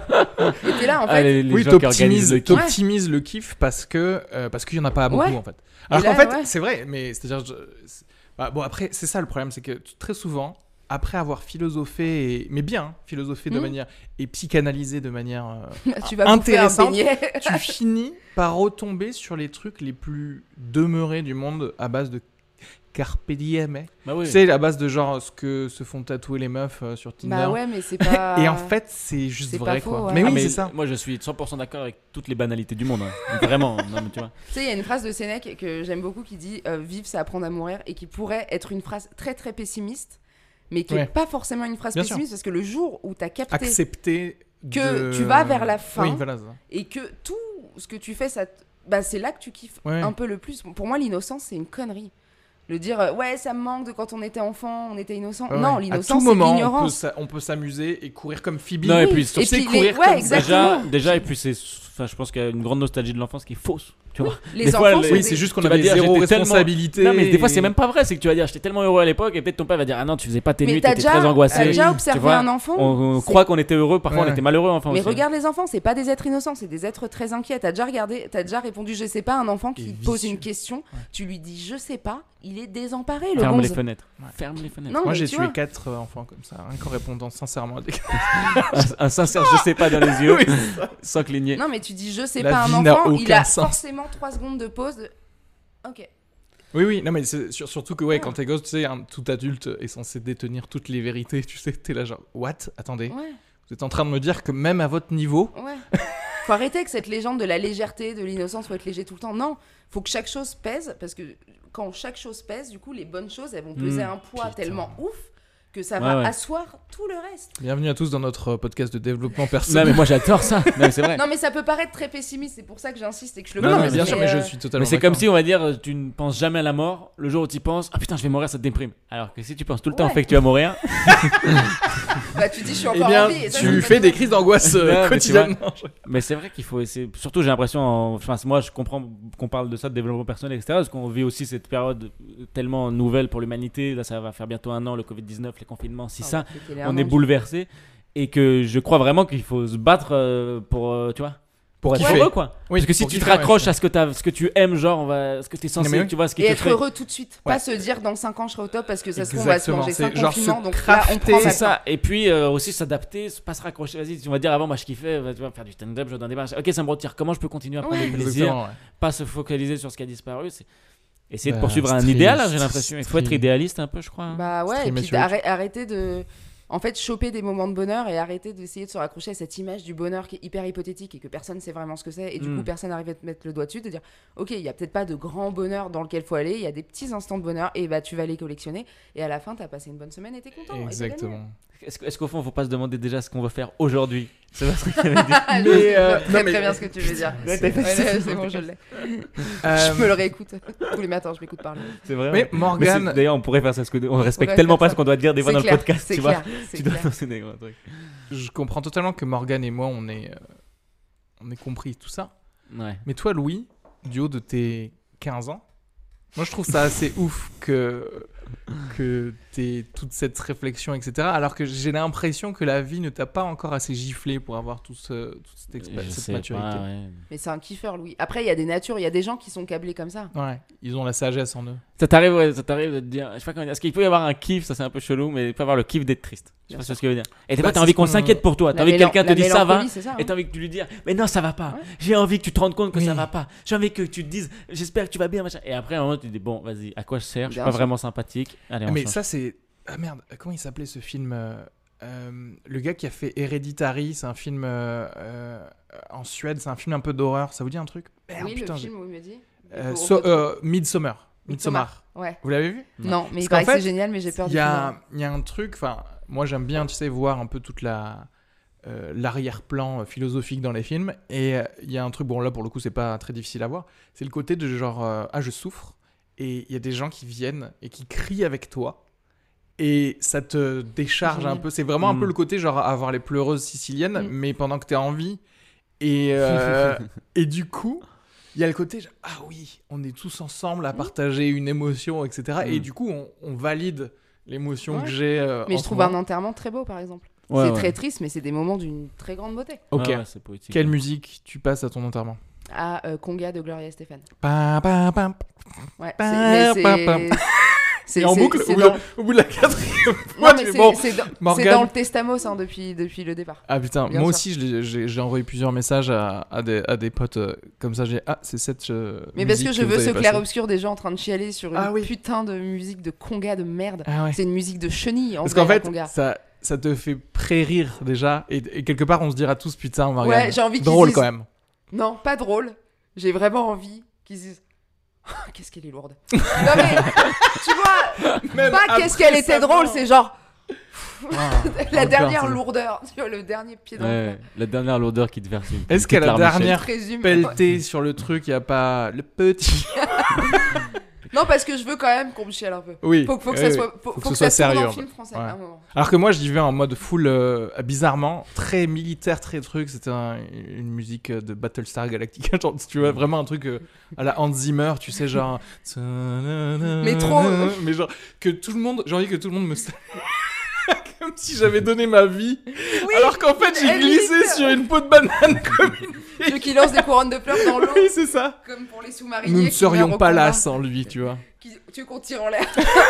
Et t'es là, en fait. Ah, les, les Oui, gens qui organisent t'optimises, le kiff. t'optimises le kiff parce que euh, parce qu'il y en a pas beaucoup Ouais. en fait. Alors Et là, qu'en fait, ouais. c'est vrai, mais c'est-à-dire, je- c'est- bah, bon après, c'est ça le problème, c'est que t- très souvent, après avoir philosophé, et- mais bien hein, philosophé de Mm. manière et psychanalysé de manière, euh, tu vas bouffer un intéressante. beignet. tu finis par retomber sur les trucs les plus demeurés du monde à base de carpe diem. eh. Bah oui. Tu sais, à base de genre ce que se font tatouer les meufs euh, sur Tinder. Bah ouais, mais c'est pas. Et en fait, c'est juste c'est vrai pas faux, quoi. ouais. Mais Ah, oui, mais c'est ça. Moi, je suis cent pour cent d'accord avec toutes les banalités du monde. hein. Vraiment. Non, mais tu vois. Tu sais, il y a une phrase de Sénèque que j'aime beaucoup qui dit euh, vivre, c'est apprendre à mourir, et qui pourrait être une phrase très très pessimiste, mais qui Ouais. n'est pas forcément une phrase Bien pessimiste parce que le jour où tu as capté Accepter que de- tu vas vers la fin. Oui, voilà. ça. et que tout ce que tu fais, ça te- bah, c'est là que tu kiffes Ouais. un peu le plus. Pour moi, l'innocence, c'est une connerie. Le dire, euh, ouais, ça me manque de quand on était enfant, on était innocent. Ouais, non, ouais. l'innocence, À tout c'est moment, on peut, l'ignorance. s'a- on peut s'amuser et courir comme Phoebe. Non, et Oui, puis, et surtout, sais puis courir les... ouais, comme- exactement. Déjà, déjà, et puis c'est, enfin, je pense qu'il y a une grande nostalgie de l'enfance qui est fausse. Tu vois. Les Des enfants, fois, sont les- Oui, des- c'est juste qu'on Tu vas avait dire, zéro j'étais tellement- responsabilité. Non, mais des fois, et- c'est même pas vrai. C'est que tu vas dire, j'étais tellement heureux à l'époque, et peut-être ton père va dire, ah non, tu faisais pas tes Mais nuits, t'as t'étais déjà, très t'as angoissé. déjà Oui. observé Tu vois, un enfant. On, on c'est- croit qu'on était heureux, parfois Ouais. on était malheureux enfant Mais aussi. regarde les enfants, c'est pas des êtres innocents, c'est des êtres très inquiets. T'as déjà regardé, t'as déjà répondu, je sais pas, à un enfant qui Et te pose vicieux. une question, Ouais. tu lui dis, je sais pas, il est désemparé, le Ferme les gonze. fenêtres. Ouais. Ferme les fenêtres. Non, Moi, mais j'ai tu tué vois. quatre euh, enfants comme ça, rien qu'en répondant sincèrement à des Un sincère, je sais pas dans les yeux, Oui, sans cligner. Non, mais tu dis, je sais La pas, un vie n'a enfant, il aucun a sens. forcément trois secondes de pause. de- Ok. Oui, oui, non, mais c'est sur- surtout que, ouais, Ouais. quand t'es gosse, tu sais, un tout adulte est censé détenir toutes les vérités, tu sais, t'es là genre, what? Attendez, Ouais, vous êtes en train de me dire que même à votre niveau, ouais. Faut arrêter avec cette légende de la légèreté, de l'innocence, faut être léger tout le temps. Non, faut que chaque chose pèse, parce que quand chaque chose pèse, du coup, les bonnes choses, elles vont peser Mmh, un poids putain. tellement ouf que ça Ouais, va ouais. asseoir tout le reste. bienvenue à tous dans notre podcast de développement Non, personnel. mais moi j'adore ça. Non, mais c'est vrai. Non, mais ça peut paraître très pessimiste, c'est pour ça que j'insiste et que je le Non, non, non, mais mais bien c'est- sûr, mais je suis totalement Mais c'est comme d'accord. si, on va dire, tu ne penses jamais à la mort. Le jour où tu y penses, ah putain, je vais mourir, ça te déprime. Alors que si tu penses tout le temps au Ouais. fait que tu vas mourir, Bah, tu dis, je suis Eh encore bien, en vie. et ça, tu c'est fais pas des bien. crises d'angoisse euh, Non, mais tu quotidiennement. mais c'est vrai qu'il faut essayer. Surtout, j'ai l'impression, en- enfin, moi je comprends qu'on parle de ça, de développement personnel, et cetera. Parce qu'on vit aussi cette période tellement nouvelle pour l'humanité. Là, ça va faire bientôt un an, le covid dix-neuf, les confinements, si Ah, ça. ouais, c'était On un est an, bouleversé. Et que je crois vraiment qu'il faut se battre euh, pour, euh, tu vois, pour être kiffer. heureux, quoi. Oui, Parce que si pour tu te kiffer, ouais, raccroches je- à ce que, t'as, ce que tu aimes, genre, on va, ce que tu es censé, Non, mais oui. tu vois, ce qui Et te être fait. heureux tout de suite. Ouais. Pas se dire dans cinq ans je serai au top parce que ça se trouve on va se Exactement, manger c'est cinq genre se confinements. Donc là on crafter. prend C'est maintenant. ça, et puis euh, aussi s'adapter, pas se raccrocher. Vas-y, on va dire avant, moi je kiffais, bah, tu vois, faire du stand-up, jouer dans des bars. Ok, ça me retire. Comment je peux continuer à prendre Ouais. du plaisir, Exactement, ouais. pas se focaliser sur ce qui a disparu. C'est essayer de Bah, poursuivre un c'est idéal, triste, hein, j'ai l'impression. Il c'est faut être triste. idéaliste un peu, je crois. hein. Bah ouais, et Stream puis et arrê- arrêter de. En fait, choper des moments de bonheur et arrêter d'essayer de se raccrocher à cette image du bonheur qui est hyper hypothétique et que personne sait vraiment ce que c'est. Et du Mm. coup, personne n'arrive à te mettre le doigt dessus, de dire ok, il y a peut-être pas de grand bonheur dans lequel faut aller, il y a des petits instants de bonheur et bah tu vas les collectionner. Et à la fin, t'as passé une bonne semaine et t'es content. et t'as Exactement. Est-ce, que- est-ce qu'au fond, faut pas se demander déjà ce qu'on va faire aujourd'hui? C'est pas ce que j'avais dit. gagné. Ah, je Mais, sais euh, très, non, mais- très bien ce que tu veux dire. Ouais, Ouais, là, c'est bon, je l'ai. Euh, Je me le réécoute tous les matins, je m'écoute parler. C'est vrai. Mais ouais. Morgane- Mais c'est- d'ailleurs, on pourrait faire ça, parce qu'on respecte pourrait tellement faire pas ça. ce qu'on doit dire des fois C'est dans clair, le podcast, c'est tu vois. clair, c'est Tu dois clair. annoncer des grands trucs. Je comprends totalement que Morgane et moi, on est, euh, on est compris tout ça. Ouais. Mais toi, Louis, du haut de tes quinze ans, moi je trouve ça assez ouf que que t'aies toute cette réflexion, et cetera. Alors que j'ai l'impression que la vie ne t'a pas encore assez giflé pour avoir tout ce, toute cette, exp- Je cette sais maturité. pas, ouais. Mais c'est un kiffeur, Louis. Après, il y a des natures, il y a des gens qui sont câblés comme ça. Ouais, ils ont la sagesse en eux. Ça t'arrive, ouais, ça t'arrive de te dire, je sais pas comment dire, est-ce qu'il peut y avoir un kiff, ça c'est un peu chelou, mais il peut y avoir le kiff d'être triste. Je sais Bien pas sûr. ce que je veux dire. Et des Bah, fois, t'as c'est envie ce qu'on qu'on- s'inquiète pour toi. T'as La envie que mélan- quelqu'un te la dise ça va, mélancolie, c'est ça, hein. et t'as envie que tu lui dises, mais non, ça va pas. Ouais. J'ai envie que tu te rendes compte que Oui. ça va pas. J'ai envie que tu te dises, j'espère que tu vas bien, machin. Et après, à un moment, tu te dis, bon, vas-y, à quoi je sers? Je suis Bien pas sûr. vraiment sympathique. Allez, on Mais change. ça, c'est. Ah merde, comment il s'appelait ce film euh, euh, Le gars qui a fait Hereditary, c'est un film euh, euh, en Suède, c'est un film un peu d'horreur. Ça vous dit un truc? Merde, Oui, putain, le j'ai- film, oui, me dit. Euh, Il faut so- retrouver. euh, Midsommar. Midsommar. Ouais. Vous l'avez vu? Non. Non, mais Parce il paraît qu'en que c'est fait, génial, mais j'ai peur Il du y, film. a, il y a un truc, enfin, moi j'aime bien, tu sais, voir un peu toute la euh, l'arrière-plan euh, philosophique dans les films. Et euh, il y a un truc, bon là pour le coup c'est pas très difficile à voir, c'est le côté de genre, euh, ah je souffre, et il y a des gens qui viennent et qui crient avec toi. Et ça te décharge Génial. un peu. C'est vraiment un Mm. peu le côté genre avoir les pleureuses siciliennes, Mm. mais pendant que t'es en vie. Et, euh, et du coup, il y a le côté genre, ah oui, on est tous ensemble à partager une émotion, et cetera. Et Mm. du coup, on, on valide l'émotion Ouais. que j'ai. euh, Mais en je ce trouve moment. un enterrement très beau, par exemple. Ouais, c'est ouais. très triste, mais c'est des moments d'une très grande beauté. Ok. Ouais, ouais, c'est poétique. Quelle musique tu passes à ton enterrement? À euh, Conga de Gloria Estefan. Pa, pa, pa. Ouais, Pa, c'est- mais pa, c'est- pa. c'est- Et en c'est- boucle, c'est au bout, dans- de, au bout de la quatrième Non, fois, mais tu fais c'est bon. c'est dans, c'est Morgane. dans le Testamos hein, depuis, depuis le départ. Ah putain, Bien moi sûr. aussi je l'ai- j'ai j'ai envoyé plusieurs messages à, à, des, à des potes euh, comme ça. J'ai ah, c'est cette. euh, Mais parce musique que je vous veux avez ce passée. clair-obscur des gens en train de chialer sur une Ah oui. putain de musique de Conga de merde. Ah ouais. C'est une musique de chenille en Parce vrai, qu'en la fait, Conga. ça, ça te fait pré-rire déjà. Et, et quelque part, on se dira tous putain, Morgane. Ouais, j'ai envie qu'ils drôle disent- quand même. Non, pas drôle. J'ai vraiment envie qu'ils se disent Ah, qu'est-ce qu'elle est lourde. Non mais tu vois, Même pas après qu'est-ce qu'elle était sa drôle, mort. c'est genre Ah, la encore, dernière c'est- lourdeur, tu vois, le dernier pied dans le Ouais, la dernière lourdeur qui te verse une. Est-ce qu'à la petite larme dernière présume. pelletée sur le truc, il n'y a pas le petit. Non, parce que je veux quand même qu'on me chiale un peu. Oui. Faut, faut que oui, ça oui. soit, faut, que faut ce que ça soit tourne sérieux, en en film français. Ouais. à un moment. Alors que moi, j'y vais en mode full, euh, bizarrement, très militaire, très truc. C'était un- une musique de Battlestar Galactica. Genre, tu vois, vraiment un truc euh, à la Hans Zimmer, tu sais, genre. Mais trop. Mais genre, que tout le monde. J'ai envie que tout le monde me. Comme si j'avais donné ma vie. alors qu'en fait, j'ai elle glissé limite. sur une peau de banane comme une. Ceux qui lancent des couronnes de fleurs dans l'eau, Oui, c'est ça. comme pour les sous-mariniers. Nous ne qui serions meurent au pas combat, là sans lui, tu vois. qui- Tu veux qu'on tire en l'air.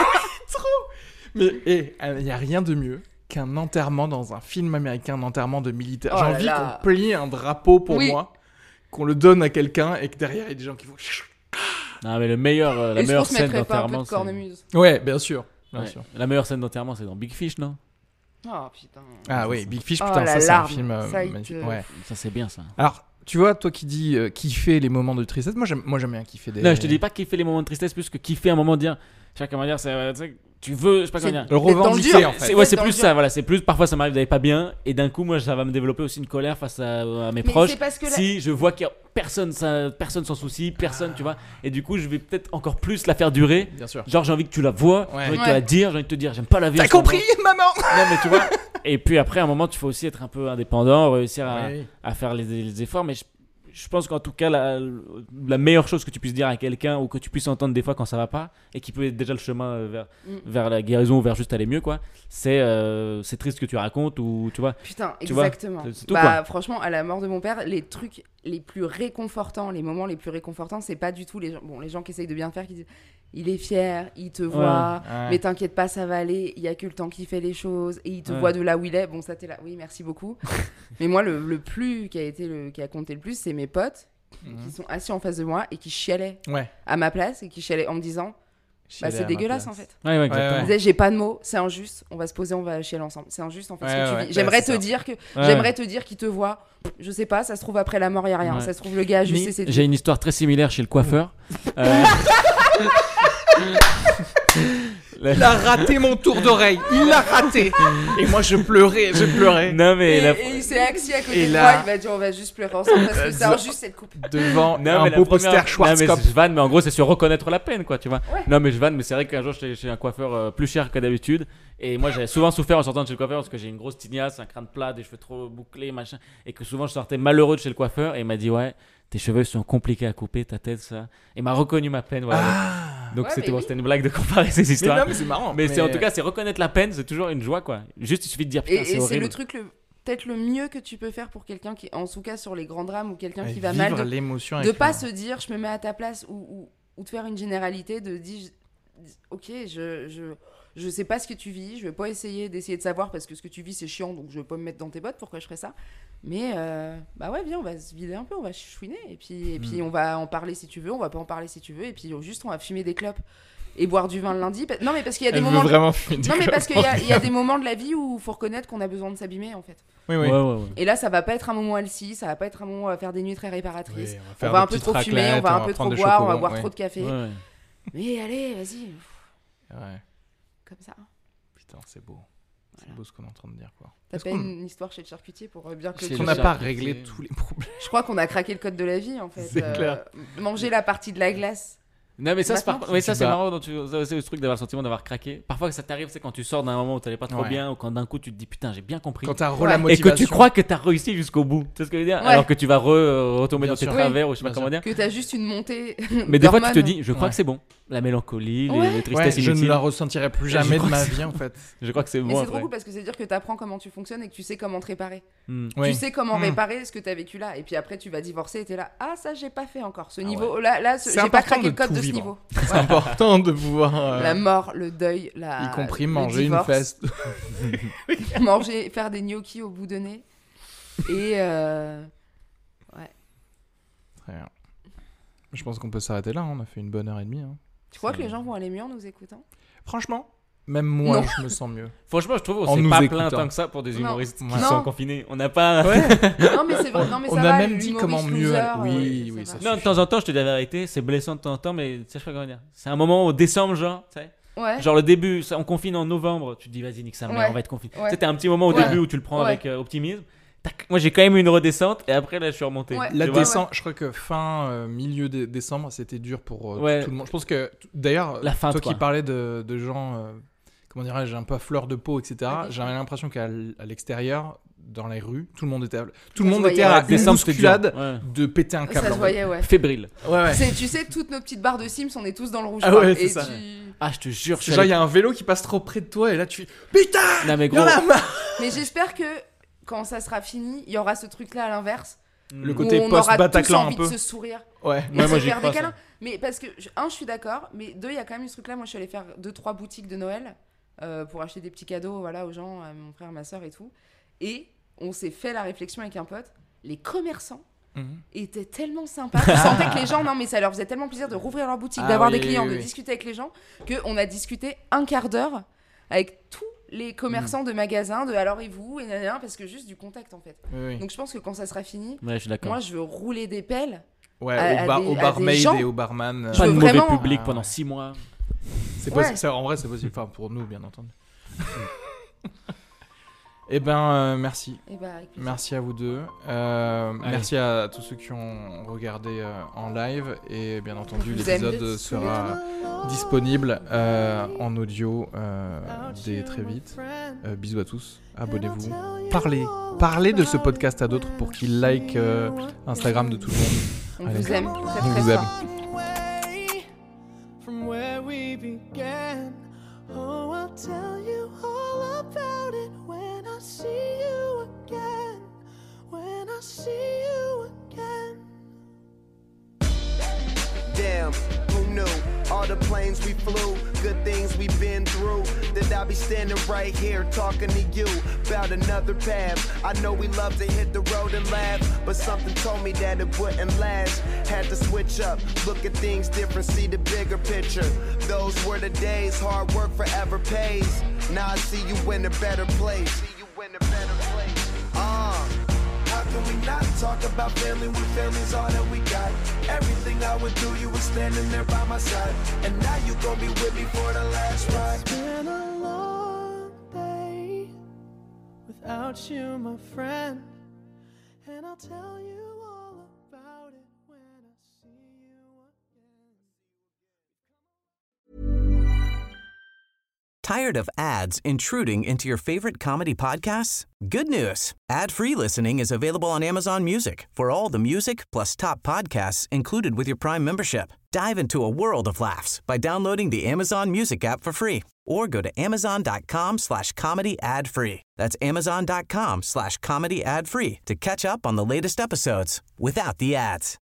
Mais il n'y a rien de mieux qu'un enterrement dans un film américain, un enterrement de militaire. Oh J'ai là envie là. qu'on plie un drapeau pour Oui. moi, qu'on le donne à quelqu'un et que derrière il y a des gens qui font. Non, mais le meilleur, euh, la Est-ce qu'on meilleure se scène mettrait pas un peu d'enterrement. de c'est- cornemuse Ouais, bien sûr. Bien Ouais. sûr. La meilleure scène d'enterrement, c'est dans Big Fish, non? Oh putain. Ah oui, Big Fish, Oh, putain, la ça c'est un larme. film euh, Ça, il magnifique. te- Ouais. Ça, c'est bien ça. Alors, tu vois, toi qui dis euh, kiffer les moments de tristesse, moi j'aime, moi j'aime bien kiffer des. Non, je te dis pas kiffer les moments de tristesse, plus que kiffer un moment de dire. Je sais pas comment dire, c'est, euh, tu sais, tu veux, je sais pas comment C'est- dire. Le D'être dans le revendiquer dur. en fait. C'est, ouais, c'est Dans plus le dur. ça, voilà, c'est plus parfois ça m'arrive d'aller pas bien et d'un coup moi ça va me développer aussi une colère face à, à mes Mais proches c'est parce que là- si je vois que personne ça, personne s'en soucie, personne, tu vois, et du coup je vais peut-être encore plus la faire durer. Bien sûr. Genre j'ai envie que tu la vois, Ouais. j'ai envie de Ouais. te la dire, j'ai envie de te dire j'aime pas la vie. en T'as ce moment. compris, maman? Non mais tu vois. Et puis après à un moment tu faut aussi être un peu indépendant, réussir à, Oui. à faire les, les efforts, mais je, je pense qu'en tout cas la, la meilleure chose que tu puisses dire à quelqu'un ou que tu puisses entendre des fois quand ça va pas et qui peut être déjà le chemin euh, vers, Mm. vers la guérison ou vers juste aller mieux quoi, c'est euh, c'est triste ce que tu racontes ou tu vois. Putain, Tu vois, exactement. c'est- c'est tout, bah, quoi. franchement, à la mort de mon père, les trucs les plus réconfortants, les moments les plus réconfortants, c'est pas du tout les gens. Bon, les gens qui essayent de bien faire, qui disent il est fier, il te voit, Ouais. mais t'inquiète pas, ça va aller. Il y a que le temps qui fait les choses et il te Ouais. voit de là où il est. Bon, ça t'es là. Oui, merci beaucoup. Mais moi, le, le plus qui a été le qui a compté le plus, c'est mes potes Mhm. qui sont assis en face de moi et qui chialaient Ouais. à ma place et qui chialaient en me disant bah, Chialer à c'est ma dégueulasse place. en fait. Ouais, ouais, exactement. Ils disaient j'ai pas de mots, c'est injuste, on va se poser, on va chialer ensemble. C'est injuste en fait ce Ouais, que tu ouais, vis. bah, J'aimerais c'est te ça. dire que Ouais. j'aimerais te dire qu'il te voit. Je sais pas, ça se trouve après la mort, il y a rien. Ouais. Ça se trouve le gars a juste Mais essayé de- j'ai une histoire très similaire chez le coiffeur. Euh, la- Il a raté mon tour d'oreille. Il l'a raté. Et moi, je pleurais, je pleurais. Non mais Et, la- et il s'est assis à côté Et de là- moi, il m'a dit on va juste pleurer ensemble parce que c'est Euh, injuste cette coupe. Devant Non, un mais la beau première- poster Non, Schwarzkopf. mais je vanne, mais en gros, c'est sur reconnaître la peine, quoi, tu vois. Ouais. Non, mais je vanne, mais c'est vrai qu'un jour, j'étais chez un coiffeur euh, plus cher que d'habitude. Et moi, j'avais souvent souffert en sortant de chez le coiffeur parce que j'ai une grosse tignasse, un crâne plat, des cheveux trop bouclés, machin. Et que souvent, je sortais malheureux de chez le coiffeur. Et il m'a dit, ouais, tes cheveux sont compliqués à couper, ta tête, ça. Et il m'a reconnu ma peine, voilà. Ah. Donc Ouais, c'était, mais bon, oui. c'était une blague de comparer ces Mais histoires. non, mais c'est marrant. Mais, c'est en tout cas, c'est reconnaître la peine, c'est toujours une joie, quoi. Juste, il suffit de dire, putain, Et, c'est et c'est horrible. le truc le peut-être le mieux que tu peux faire pour quelqu'un qui, en tout cas sur les grands drames ou quelqu'un Ouais, qui va vivre mal, de, l'émotion de avec pas le- se dire je me mets à ta place ou, ou, ou de faire une généralité de dire ok je, je je sais pas ce que tu vis, je vais pas essayer d'essayer de savoir parce que ce que tu vis c'est chiant donc je vais pas me mettre dans tes bottes, pourquoi je ferais ça, mais euh, bah ouais viens on va se vider un peu, on va chouiner et puis et puis Mm. on va en parler si tu veux, on va pas en parler si tu veux et puis juste on va fumer des clopes et boire du vin le lundi. Pa- non mais parce qu'il y a des Elle veut moments vraiment fumer des non mais clopes. parce qu'il y a, il y a des moments de la vie où il faut reconnaître qu'on a besoin de s'abîmer en fait. Oui, oui. Ouais, ouais, ouais. Et là, ça va pas être un moment Elsie, ça va pas être un moment où on va faire des nuits très Oui, réparatrices. on va, on faire va des un peu petites trop fumer, on raclettes, va un peu prendre trop des boire, on va chocobons, boire ouais. trop de café. Ouais. Mais allez, vas-y, Ouais. comme ça. Putain, c'est beau. C'est Voilà. beau ce qu'on est en train de dire, quoi. T'as Est-ce pas qu'on- une histoire chez le charcutier pour euh, bien Chez que On le n'a chat pas qui réglé fait- tous les problèmes. Je crois qu'on a craqué le code de la vie en fait. C'est clair. Manger la partie de la glace. Non mais ça c'est, par... Maintenant, ouais, ça, tu c'est bats. marrant, donc tu... ça, c'est le truc d'avoir le sentiment d'avoir craqué. Parfois que ça t'arrive, c'est quand tu sors d'un moment où t'allais pas trop Ouais. bien ou quand d'un coup tu te dis putain j'ai bien compris. Quand t'as re Ouais. la Et motivation. que tu crois que t'as réussi jusqu'au bout. Tu sais ce que je veux dire? Ouais. Alors que tu vas re- retomber Bien dans tes sûr. travers ou je sais pas Bien comment dire. Que t'as juste une montée. Mais des fois tu te d'hormones. dis je crois Ouais. que c'est bon. La mélancolie, les, Ouais. les Ouais, tristesses je ne inutiles. la ressentirai plus Je jamais de crois ma que vie, en fait. Je crois que c'est Mais bon c'est trop après. cool parce que c'est dire que t'apprends comment tu fonctionnes et que tu sais comment te réparer. Hmm. Oui. Tu sais comment Mm. réparer ce que t'as vécu là. Et puis après, tu vas divorcer et t'es là. Ah, ça, j'ai pas fait encore. Ce Ah niveau, là, là ce- C'est j'ai pas important craqué de le code tout de ce vivre. niveau. C'est important de pouvoir. euh, La mort, le deuil, la. y compris le manger une divorce, fesse. manger, faire des gnocchis au bout de nez. Et. euh, Très bien. Je pense qu'on peut s'arrêter là. hein. On a fait une bonne heure et demie. hein. Tu crois Ça- que les gens vont aller mieux en nous écoutant? Franchement, même moi, Non. je me sens mieux. Franchement je trouve En on s'est nous pas écoutant. plaint tant que ça pour des Non. humoristes qui Ouais. sont Non. confinés. On n'a pas. Non, mais c'est vrai. Non, mais On ça a va, même le dit humoriste comment mieux loser, aller. Oui, ouais, oui, ça ça va. Non, de temps en temps, je te dis la vérité, c'est blessant de temps en temps, mais tu sais, je sais pas comment dire. C'est un moment au décembre, genre, tu sais. Ouais. Genre le début, ça, on confine en novembre, tu te dis vas-y, nique sa mère, Ouais. on va être confiné. Ouais. C'était un petit moment au Ouais. début où tu le prends Ouais. avec euh, optimisme. Tac, moi j'ai quand même eu une redescente et après là je suis remonté. Ouais. Tu La vois descente, je crois que fin euh, milieu dé- décembre, c'était dur pour euh, Ouais. tout le monde. Je pense que t- d'ailleurs, La feinte, toi qui quoi. parlais de, de gens, euh, comment dirais-je, un peu à fleur de peau, et cetera. Ok. J'avais l'impression qu'à l- à l'extérieur, dans les rues, tout le monde était, à, tout Ça le monde se était voyait, à ouais. une Décembre, c'était dur. bousculade Ouais. de péter un câble. Ça se en voyait, ouais. Fébrile. fait. Ouais, ouais. C'est- Tu sais, toutes nos petites barres de Sims, on est tous dans le rouge. Ah quoi. ouais, c'est et ça. tu- Ah, je te jure, je C'est suis genre, il y allé- a un vélo qui passe trop près de toi et là tu fais putain, Non mais il y en gros, a marre. Mais j'espère que quand ça sera fini, il y aura ce truc-là à l'inverse. Le Mm. côté où on aura tous post-Bataclan un envie peu. de se sourire. Ouais. Et Ouais, se moi, j'y faire des crois, ça. câlins. Mais parce que, je- un, je suis d'accord, mais deux, il y a quand même eu ce truc-là. Moi, je suis allée faire deux, trois boutiques de Noël euh, pour acheter des petits cadeaux voilà, aux gens, à mon frère, ma soeur et tout. Et on s'est fait la réflexion avec un pote. Les commerçants Mhm. étaient tellement sympas. Tu sentais que les gens, non, mais ça leur faisait tellement plaisir de rouvrir leur boutique, Ah d'avoir oui, des clients, oui, de oui. discuter avec les gens, qu'on a discuté un quart d'heure avec tous les commerçants de magasins, de alors et vous, et nanana, parce que juste du contact en fait. Oui, oui. Donc je pense que quand ça sera fini, Ouais, je suis d'accord. moi je veux rouler des pelles. Ouais, à- au, à bar, des- au à des barmaid gens. et au barman. euh, Je Pas de veux mauvais vraiment- public Ah, pendant ouais. six mois. C'est Ouais. possi- c'est- en vrai, c'est possible. Enfin, pour nous, bien entendu. Eh ben, euh, merci. Et bah, avec plaisir. Merci à vous deux. Euh, Allez. merci à tous ceux qui ont regardé euh, en live. Et bien entendu, On vous aime. l'épisode sera disponible euh, en audio euh, dès très vite. Euh, bisous à tous. Abonnez-vous. Parlez. Parlez de ce podcast à d'autres pour qu'ils likent euh, Instagram de tout le monde. On Allez. vous aime très On très vous aime. fort. Way from where we began. Oh, I'll tell you all about it when I see you again. When I see you again. Damn, who knew? All the planes we flew, good things we've been through. That I'll be standing right here talking to you about another path. I know we love to hit the road and laugh, but something told me that it wouldn't last. Had to switch up, look at things different, see the bigger picture. Those were the days, hard work forever pays. Now I see you in a better place. See you in a better place. Uh. How can we not talk about family when family's all that we got? Everything I would do, you were standing there by my side. And now you gon' be with me for the last ride. It's been a long day without you, my friend. And I'll tell you all about it when I see you again. Tired of ads intruding into your favorite comedy podcasts? Good news. Ad-free listening is available on Amazon Music for all the music plus top podcasts included with your Prime membership. Dive into a world of laughs by downloading the Amazon Music app for free or go to amazon.com slash comedy ad free. That's amazon.com slash comedy ad free to catch up on the latest episodes without the ads.